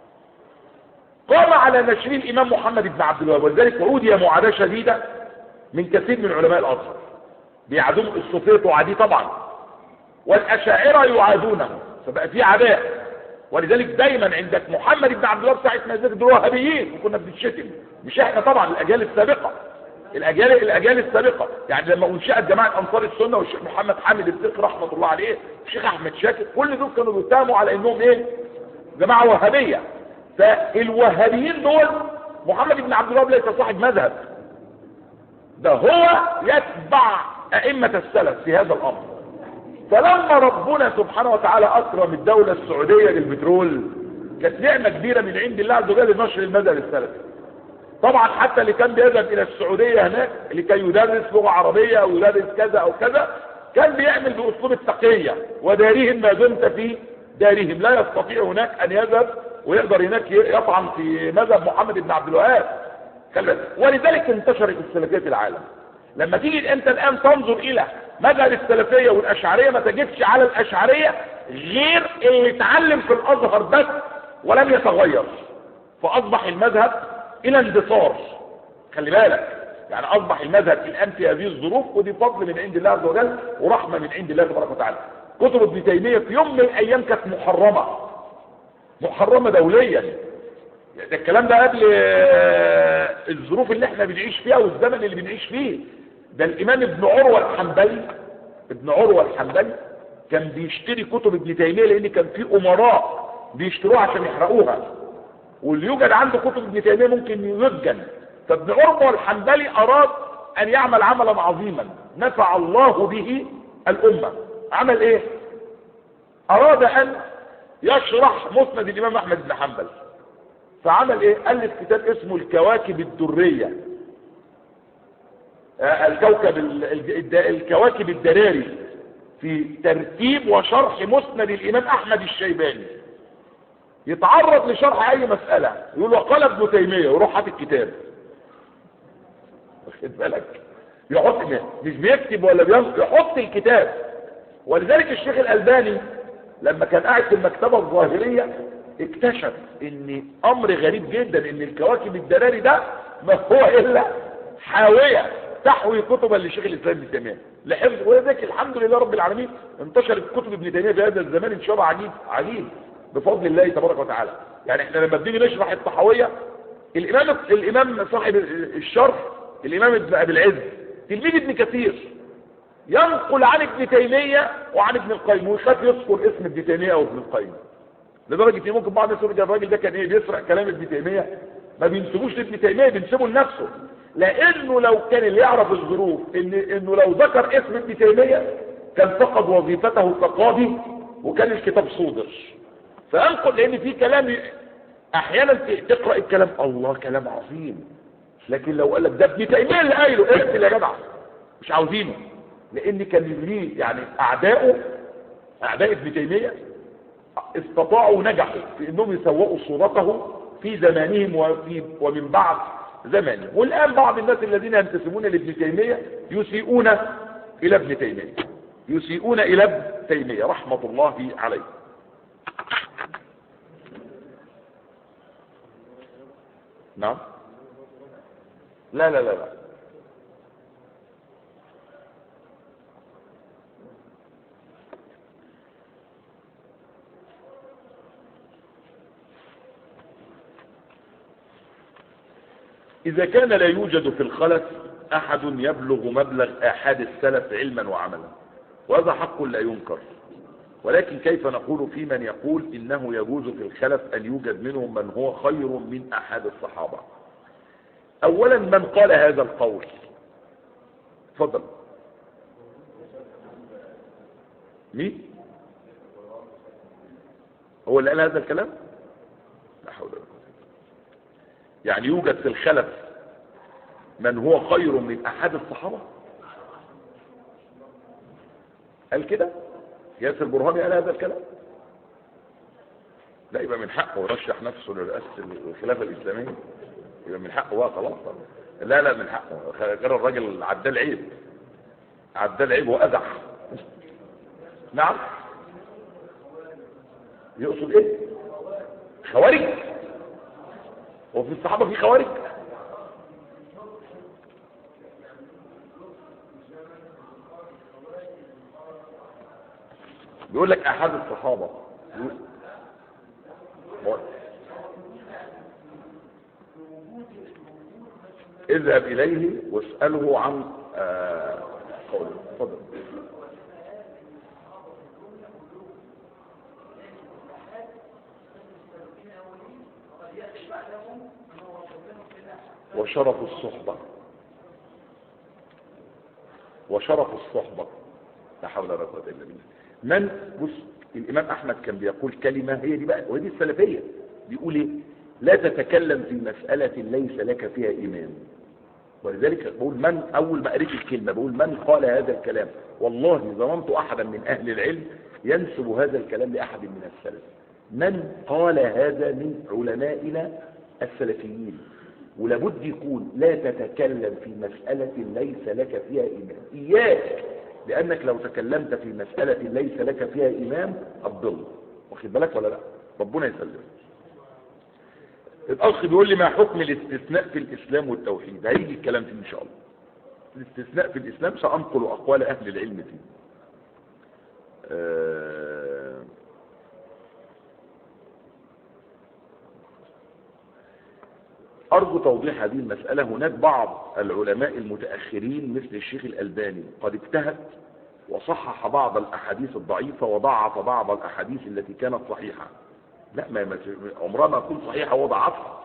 قام على نشر الامام محمد بن عبد الوهاب، ولذلك عودي معاداه شديده من كثير من علماء الازهر. بيعادون الصوفيه وعاديه طبعا، والاشاعره يعادونه، فبقى في عداء. ولذلك دايما عندك محمد بن عبد الوهاب ساعه ما يزيد دول وهابيين وكنا بنتشتم، مش احنا طبعا، الاجيال السابقه، الاجيال الاجيال السابقه. يعني لما انشات جماعه انصار السنه والشيخ محمد حامد الدقي رحمه الله عليه، الشيخ احمد شاكر، كل دول كانوا بيتهموا على انهم ايه؟ جماعه وهابيه. فالوهابيين دول محمد بن عبد الوهاب ليس صاحب مذهب، ده هو يتبع ائمه السلف في هذا الامر. فلما ربنا سبحانه وتعالى اكرم الدولة السعودية للبترول، كانت نعمة كبيرة من عند الله عز وجل لنشر المذهب السلفي. طبعا حتى اللي كان بيذهب الى السعودية هناك لكي يدرس لغة عربية او يدرس كذا او كذا، كان بيعمل باسلوب التقية، ودارهم ما دمت في دارهم، لا يستطيع هناك ان يذهب ويقدر هناك يطعن في مذهب محمد بن عبد الوهاب. ولذلك انتشرت السلفية في العالم. لما تيجي انت الان تنظر الى مذهب السلفية والاشعرية، ما تجدش على الاشعرية غير اللي اتعلم في الازهر بس ولم يتغير، فاصبح المذهب الى اندثار. خلي بالك، يعني اصبح المذهب الان في هذه الظروف، ودي فضل من عند الله عز وجل ورحمة من عند الله تبارك وتعالى. كتب ابن تيمية في يوم من الايام كانت محرمة، محرمة دوليا. ده الكلام ده قبل الظروف اللي احنا بنعيش فيها والزمن اللي بنعيش فيه. ده الامام ابن عروة الحنبلي، ابن عروة الحنبلي كان بيشتري كتب ابن تيمية لان كان في امراء بيشتروها عشان يحرقوها، واللي يوجد عنده كتب ابن تيمية ممكن يسجن. فابن عروة الحنبلي اراد ان يعمل عملا عظيما نفع الله به الامة. عمل ايه؟ اراد ان يشرح مسند الامام احمد بن حنبل. فعمل ايه؟ الف كتاب اسمه الكواكب الدرية، الكوكب الكواكب الدراري في ترتيب وشرح مسند الامام احمد الشيباني. يتعرض لشرح اي مسألة يقول وقال ابن تيمية، ويروح حاطط الكتاب، واخد بالك؟ يحط مش بيكتب ولا بينقل، يحط الكتاب. ولذلك الشيخ الألباني لما كان قاعد في المكتبة الظاهرية اكتشف ان امر غريب جدا، ان الكواكب الدراري ده ما هو الا حاوية تحوي كتبا لشيخ الاسلام ابن تيمية لحفظ. ولذلك الحمد لله رب العالمين انتشرت كتب ابن تيمية في هذا الزمان انتشار عجيب عجيب بفضل الله تبارك وتعالى. يعني احنا لما بنيجي نشرح الطحاوية، الامام الامام صاحب الشرح الامام ابن ابي العز تلميذ ابن كثير ينقل عن ابن تيمية وعن ابن القيم، ويخاف يذكر اسم ابن تيمية او ابن القيم، لدرجة ان ممكن بعض الناس يقول الراجل ده كان ايه بيسرق كلام ابن تيمية. ما بينسبوش لابن تيمية، بينسبوا لنفسه، لانه لو كان اللي يعرف الظروف ان انه لو ذكر اسم ابن تيمية كان فقد وظيفته كقاضي وكان الكتاب صودر. فانقل لان في كلام احيانا تقرأ الكلام الله كلام عظيم، لكن لو قال لك ده ابن تيمية اللي قايله اقتل يا جدع، مش عاوزينه. لان كان ليه يعني اعدائه اعداء ابن تيمية استطاعوا ونجحوا في انهم يسوقوا صورته في زمانهم وفي ومن بعد زمانهم. والان بعض الناس الذين ينتسبون لابن تيمية يسيئون الى ابن تيمية يسيئون الى ابن تيمية رحمة الله عليه. نعم لا لا لا لا إذا كان لا يوجد في الخلف أحد يبلغ مبلغ آحاد السلف علما وعملا، وهذا حق لا ينكر، ولكن كيف نقول في من يقول إنه يجوز في الخلف أن يوجد منهم من هو خير من أحد الصحابة؟ أولا من قال هذا القول؟ تفضل. مين هو اللي قال هذا الكلام؟ لا حول ولا قوة. يعني يوجد في الخلف من هو خير من أحد الصحابة؟ قال كده؟ ياسر برهاني قال هذا الكلام؟ لا، يبقى من حقه يرشح نفسه لرئاسة الخلافة الإسلامية، يبقى من حقه بقى خلاص. لا لا، من حقه. غير الراجل عدال عيب، عدال عيب وأزح. نعم، يقصد ايه؟ خوارج؟ وفي الصحابة في خوارج؟ بيقول لك احد الصحابة. اذهب اليه واسأله عن آه قوله. تفضل. وشرف الصحبة، وشرف الصحبة، لا حول ولا قوة الا بالله. من بص، الامام احمد كان بيقول كلمة هي دي بقى، ودي السلفية. بيقول ايه؟ لا تتكلم في مسألة ليس لك فيها ايمان. ولذلك بقول من، اول ما قريت الكلمة بقول من قال هذا الكلام، والله ظننت احدا من اهل العلم ينسب هذا الكلام لاحد من السلف. من قال هذا من علمائنا السلفيين. ولابد يكون لا تتكلم في مسألة ليس لك فيها إيمان، إياك، لأنك لو تكلمت في مسألة ليس لك فيها إيمان هتضل. واخد بالك ولا لا؟ ربنا يسلم. الأخ بيقول لي ما حكم الاستثناء في الإسلام والتوحيد؟ هيجي الكلام فيه إن شاء الله. الاستثناء في الإسلام سأنقل أقوال أهل العلم فيه. أه أرجو توضيح هذه المسألة. هناك بعض العلماء المتأخرين مثل الشيخ الألباني قد اجتهد وصحح بعض الأحاديث الضعيفة وضعف بعض الأحاديث التي كانت صحيحة. لا، ما عمرها ما تكون صحيحة وضعفها.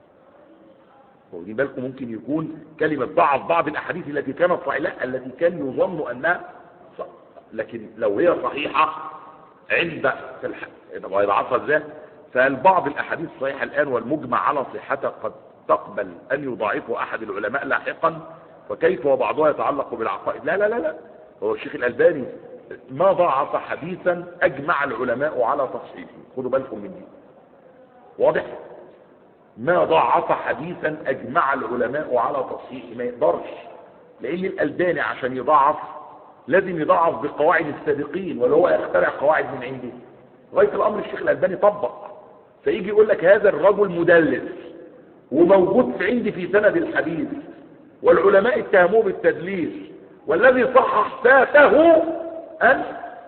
واخدين بالكم؟ ممكن يكون كلمة ضعف بعض الأحاديث التي كانت صحيحة، لا، التي كان يظن أنها صح. لكن لو هي صحيحة عند يضعفها ازاي؟ فالبعض الأحاديث الصحيحة الآن والمجمع على صحتها قد تقبل أن يضاعفه أحد العلماء لاحقا، وكيف وبعضها يتعلق بالعقائد. لا لا لا لا، هو الشيخ الألباني ما ضاعف حديثا أجمع العلماء على تصحيحه. خدوا بالكم من دي، واضح؟ ما ضاعف حديثا أجمع العلماء على تصحيحه، ما يقدرش، لأن الألباني عشان يضاعف لازم يضاعف بقواعد السابقين، ولا هو يخترع قواعد من عنده. غاية الأمر الشيخ الألباني طبق، فيجي يقول لك هذا الرجل مدلس وموجود في عندي في سند الحديث، والعلماء اتهموه بالتدليس، والذي صحح فاته أن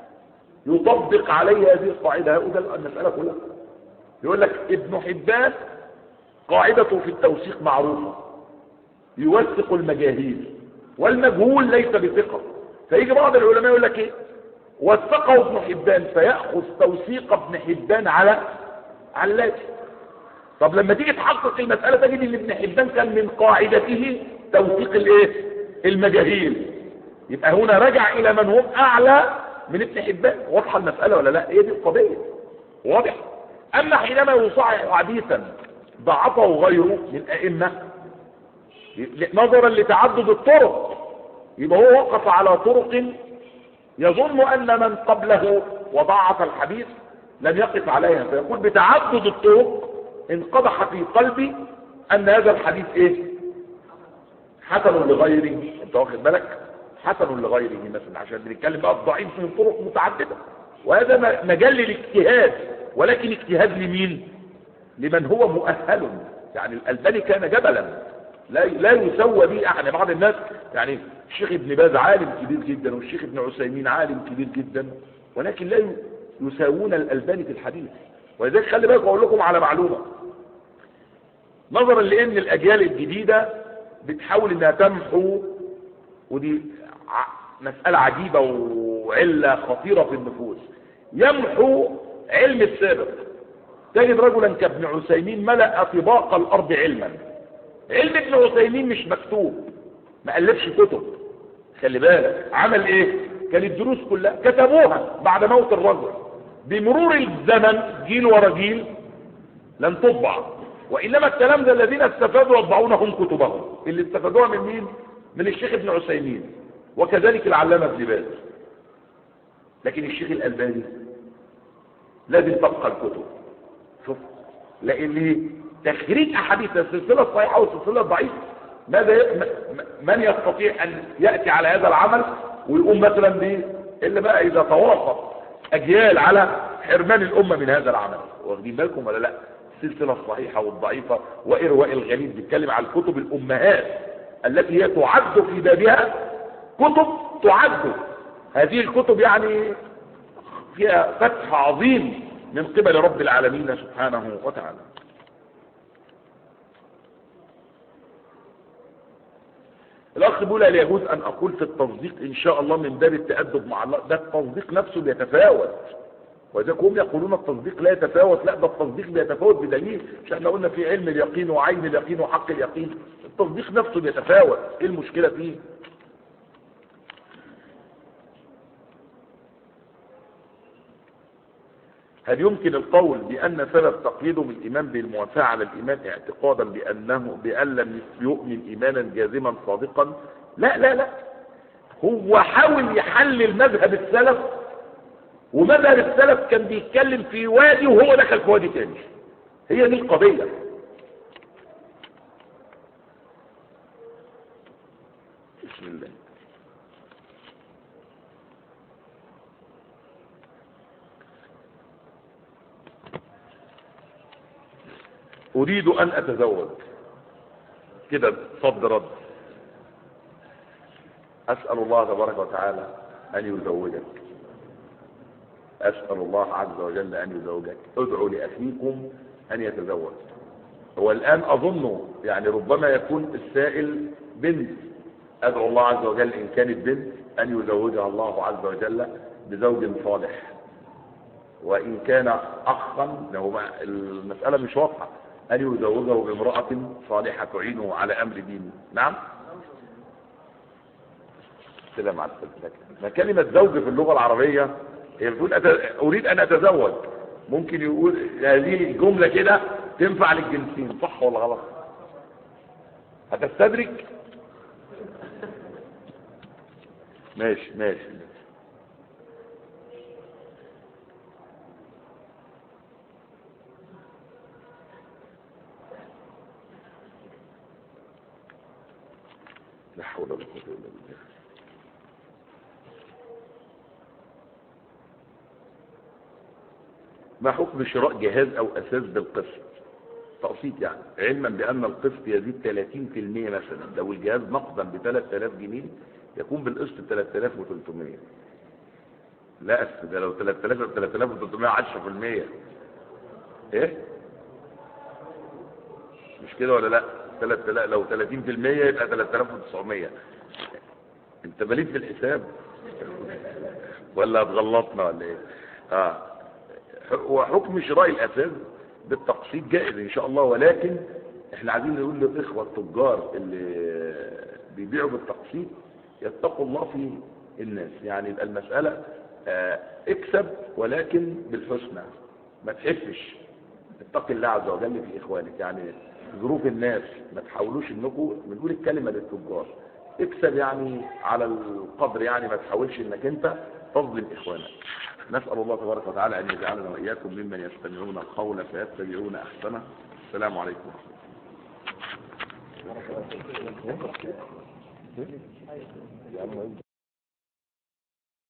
يطبق عليه هذه القاعدة. هؤلاء المسألة كلها. يقول لك ابن حبان قاعدته في التوثيق معروفة، يوثق المجاهيل، والمجهول ليس بثقة. فيجي بعض العلماء يقول لك ايه؟ وثقه ابن حبان، فيأخذ توثيق ابن حبان على علاتي. طب لما تيجي تحقق المسألة تجد ان ابن حبان كان من قاعدته توثيق الايه؟ المجاهيل. يبقى هنا رجع الى من هم اعلى من ابن حبان. واضحة المسألة ولا لا؟ هي دي القضية، واضح؟ اما حينما يصحح حديثا ضعفه غيره من ائمة نظرا لتعدد الطرق، يبقى هو وقف على طرق يظن ان من قبله وضعف الحديث لم يقف عليها، فيقول بتعدد الطرق انقضح في قلبي ان هذا الحديث ايه؟ حسن لغيره. انت واخد بالك؟ حسن لغيره مثلا، عشان بنتكلم بقى الضعيف من طرق متعدده، وهذا مجال للاجتهاد، ولكن اجتهاد لمين؟ لمن هو مؤهل. يعني الألباني كان جبلا لا لا يسوى به احد. بعض الناس يعني الشيخ ابن باز عالم كبير جدا، والشيخ ابن عثيمين عالم كبير جدا، ولكن لا يساوون الألباني في الحديث. ولذلك خلي بالكم اقول لكم على معلومه، نظرا لان الاجيال الجديدة بتحاول انها تمحو، ودي مسألة عجيبة وعلة خطيرة في النفوس، يمحو علم السابق. تجد رجلا كابن عثيمين ملأ طباق الارض علما. علم ابن عثيمين مش مكتوب، ما ألفش كتب، خلي بالك. عمل ايه؟ كان الدروس كلها كتبوها بعد موت الرجل، بمرور الزمن جيل ورا جيل لن تطبع، وانما الكلام ده الذين استفادوا يطبعون هم كتبهم، اللي استفادوها من مين؟ من الشيخ ابن عثيمين، وكذلك العلامة ابن باز. لكن الشيخ الألباني لازم تبقى الكتب. شوف، لان تخريج احاديث السلسله الصحيحه والسلسله الضعيفه، ماذا ي... من يستطيع ان ياتي على هذا العمل ويقوم مثلا به الا بقى اذا توافق اجيال على حرمان الامه من هذا العمل؟ واخدين بالكم ولا لا؟ السلسله الصحيحه والضعيفه وارواء الغليل بيتكلم على الكتب الامهات التي هي تعد في بابها كتب تعد. هذه الكتب يعني فيها فتح عظيم من قبل رب العالمين سبحانه وتعالى. الاخ بيقول هل يجوز ان اقول في التصديق ان شاء الله من باب التأدب مع الله؟ ده التصديق نفسه بيتفاوت، وإذا هم يقولون التصديق لا يتفاوت، لا ده التصديق بيتفاوت بدليل. مش احنا قلنا في علم اليقين وعين اليقين وحق اليقين؟ التصديق نفسه بيتفاوت، ايه المشكلة فيه؟ هل يمكن القول بأن سبب تقييدهم الإيمان بالموافاة على الإيمان اعتقادا بأنه بأن لم يؤمن إيمانا جازما صادقا؟ لا لا لا، هو حاول يحلل مذهب السلف، ومذهب السلف كان بيتكلم في وادي وهو دخل في وادي تاني. هي دي القضية. بسم الله. أريد أن أتزوج كده صد رد. أسأل الله تبارك وتعالى أن يزوجك، أسأل الله عز وجل أن يزوجك. ادعوا لأخيكم أن يتزوج. هو الآن أظن يعني ربما يكون السائل بنت، أدعو الله عز وجل إن كانت بنت أن يزوجها الله عز وجل بزوج صالح، وإن كان أخا له المسألة مش واضحة أن يزوجه بامرأة صالحة تعينه على أمر دينه. نعم كده مع السلسلة. ما كلمة زوج في اللغة العربية هي بتقول أت... أريد أن أتزوج، ممكن يقول هذه الجملة كده تنفع للجنسين، صح ولا غلط؟ هتستدرك؟ ماشي ماشي. لا حول ولا قوة إلا بالله. ما حكم شراء جهاز او اساس بالقسط؟ تقسيط يعني، علما بان القسط يزيد ثلاثين في المية مثلا. لو الجهاز نقدا ب ثلاثة آلاف جنيه يكون بالقسط ثلاثة آلاف وثلاثمية. لا ده لو ثلاثة آلاف ثلاثة آلاف وثلاثمية عشرة في المية. ايه مش كده ولا لا؟ ثلاثة آلاف لو ثلاثين في المية يبقى ثلاثة آلاف وتسعمية. انت بليت في الحساب ولا هتغلطنا ولا ايه؟ اه وحكم شراء الاساس بالتقسيط جائز ان شاء الله، ولكن احنا عايزين نقول للاخوه التجار اللي بيبيعوا بالتقسيط يتقوا الله في الناس. يعني يبقى المساله اه اكسب ولكن بالحسنى، ما تحفش. اتق الله عز وجل في اخوانك، يعني ظروف الناس ما تحاولوش انكم بنقول الكلمه للتجار اكسب يعني على القدر، يعني ما تحاولش انك انت تظلم اخوانك. نسأل الله تبارك وتعالى أن يجعلنا وإياكم ممن يستمعون القول فيتبعون أحسنه. السلام عليكم ورحمة الله.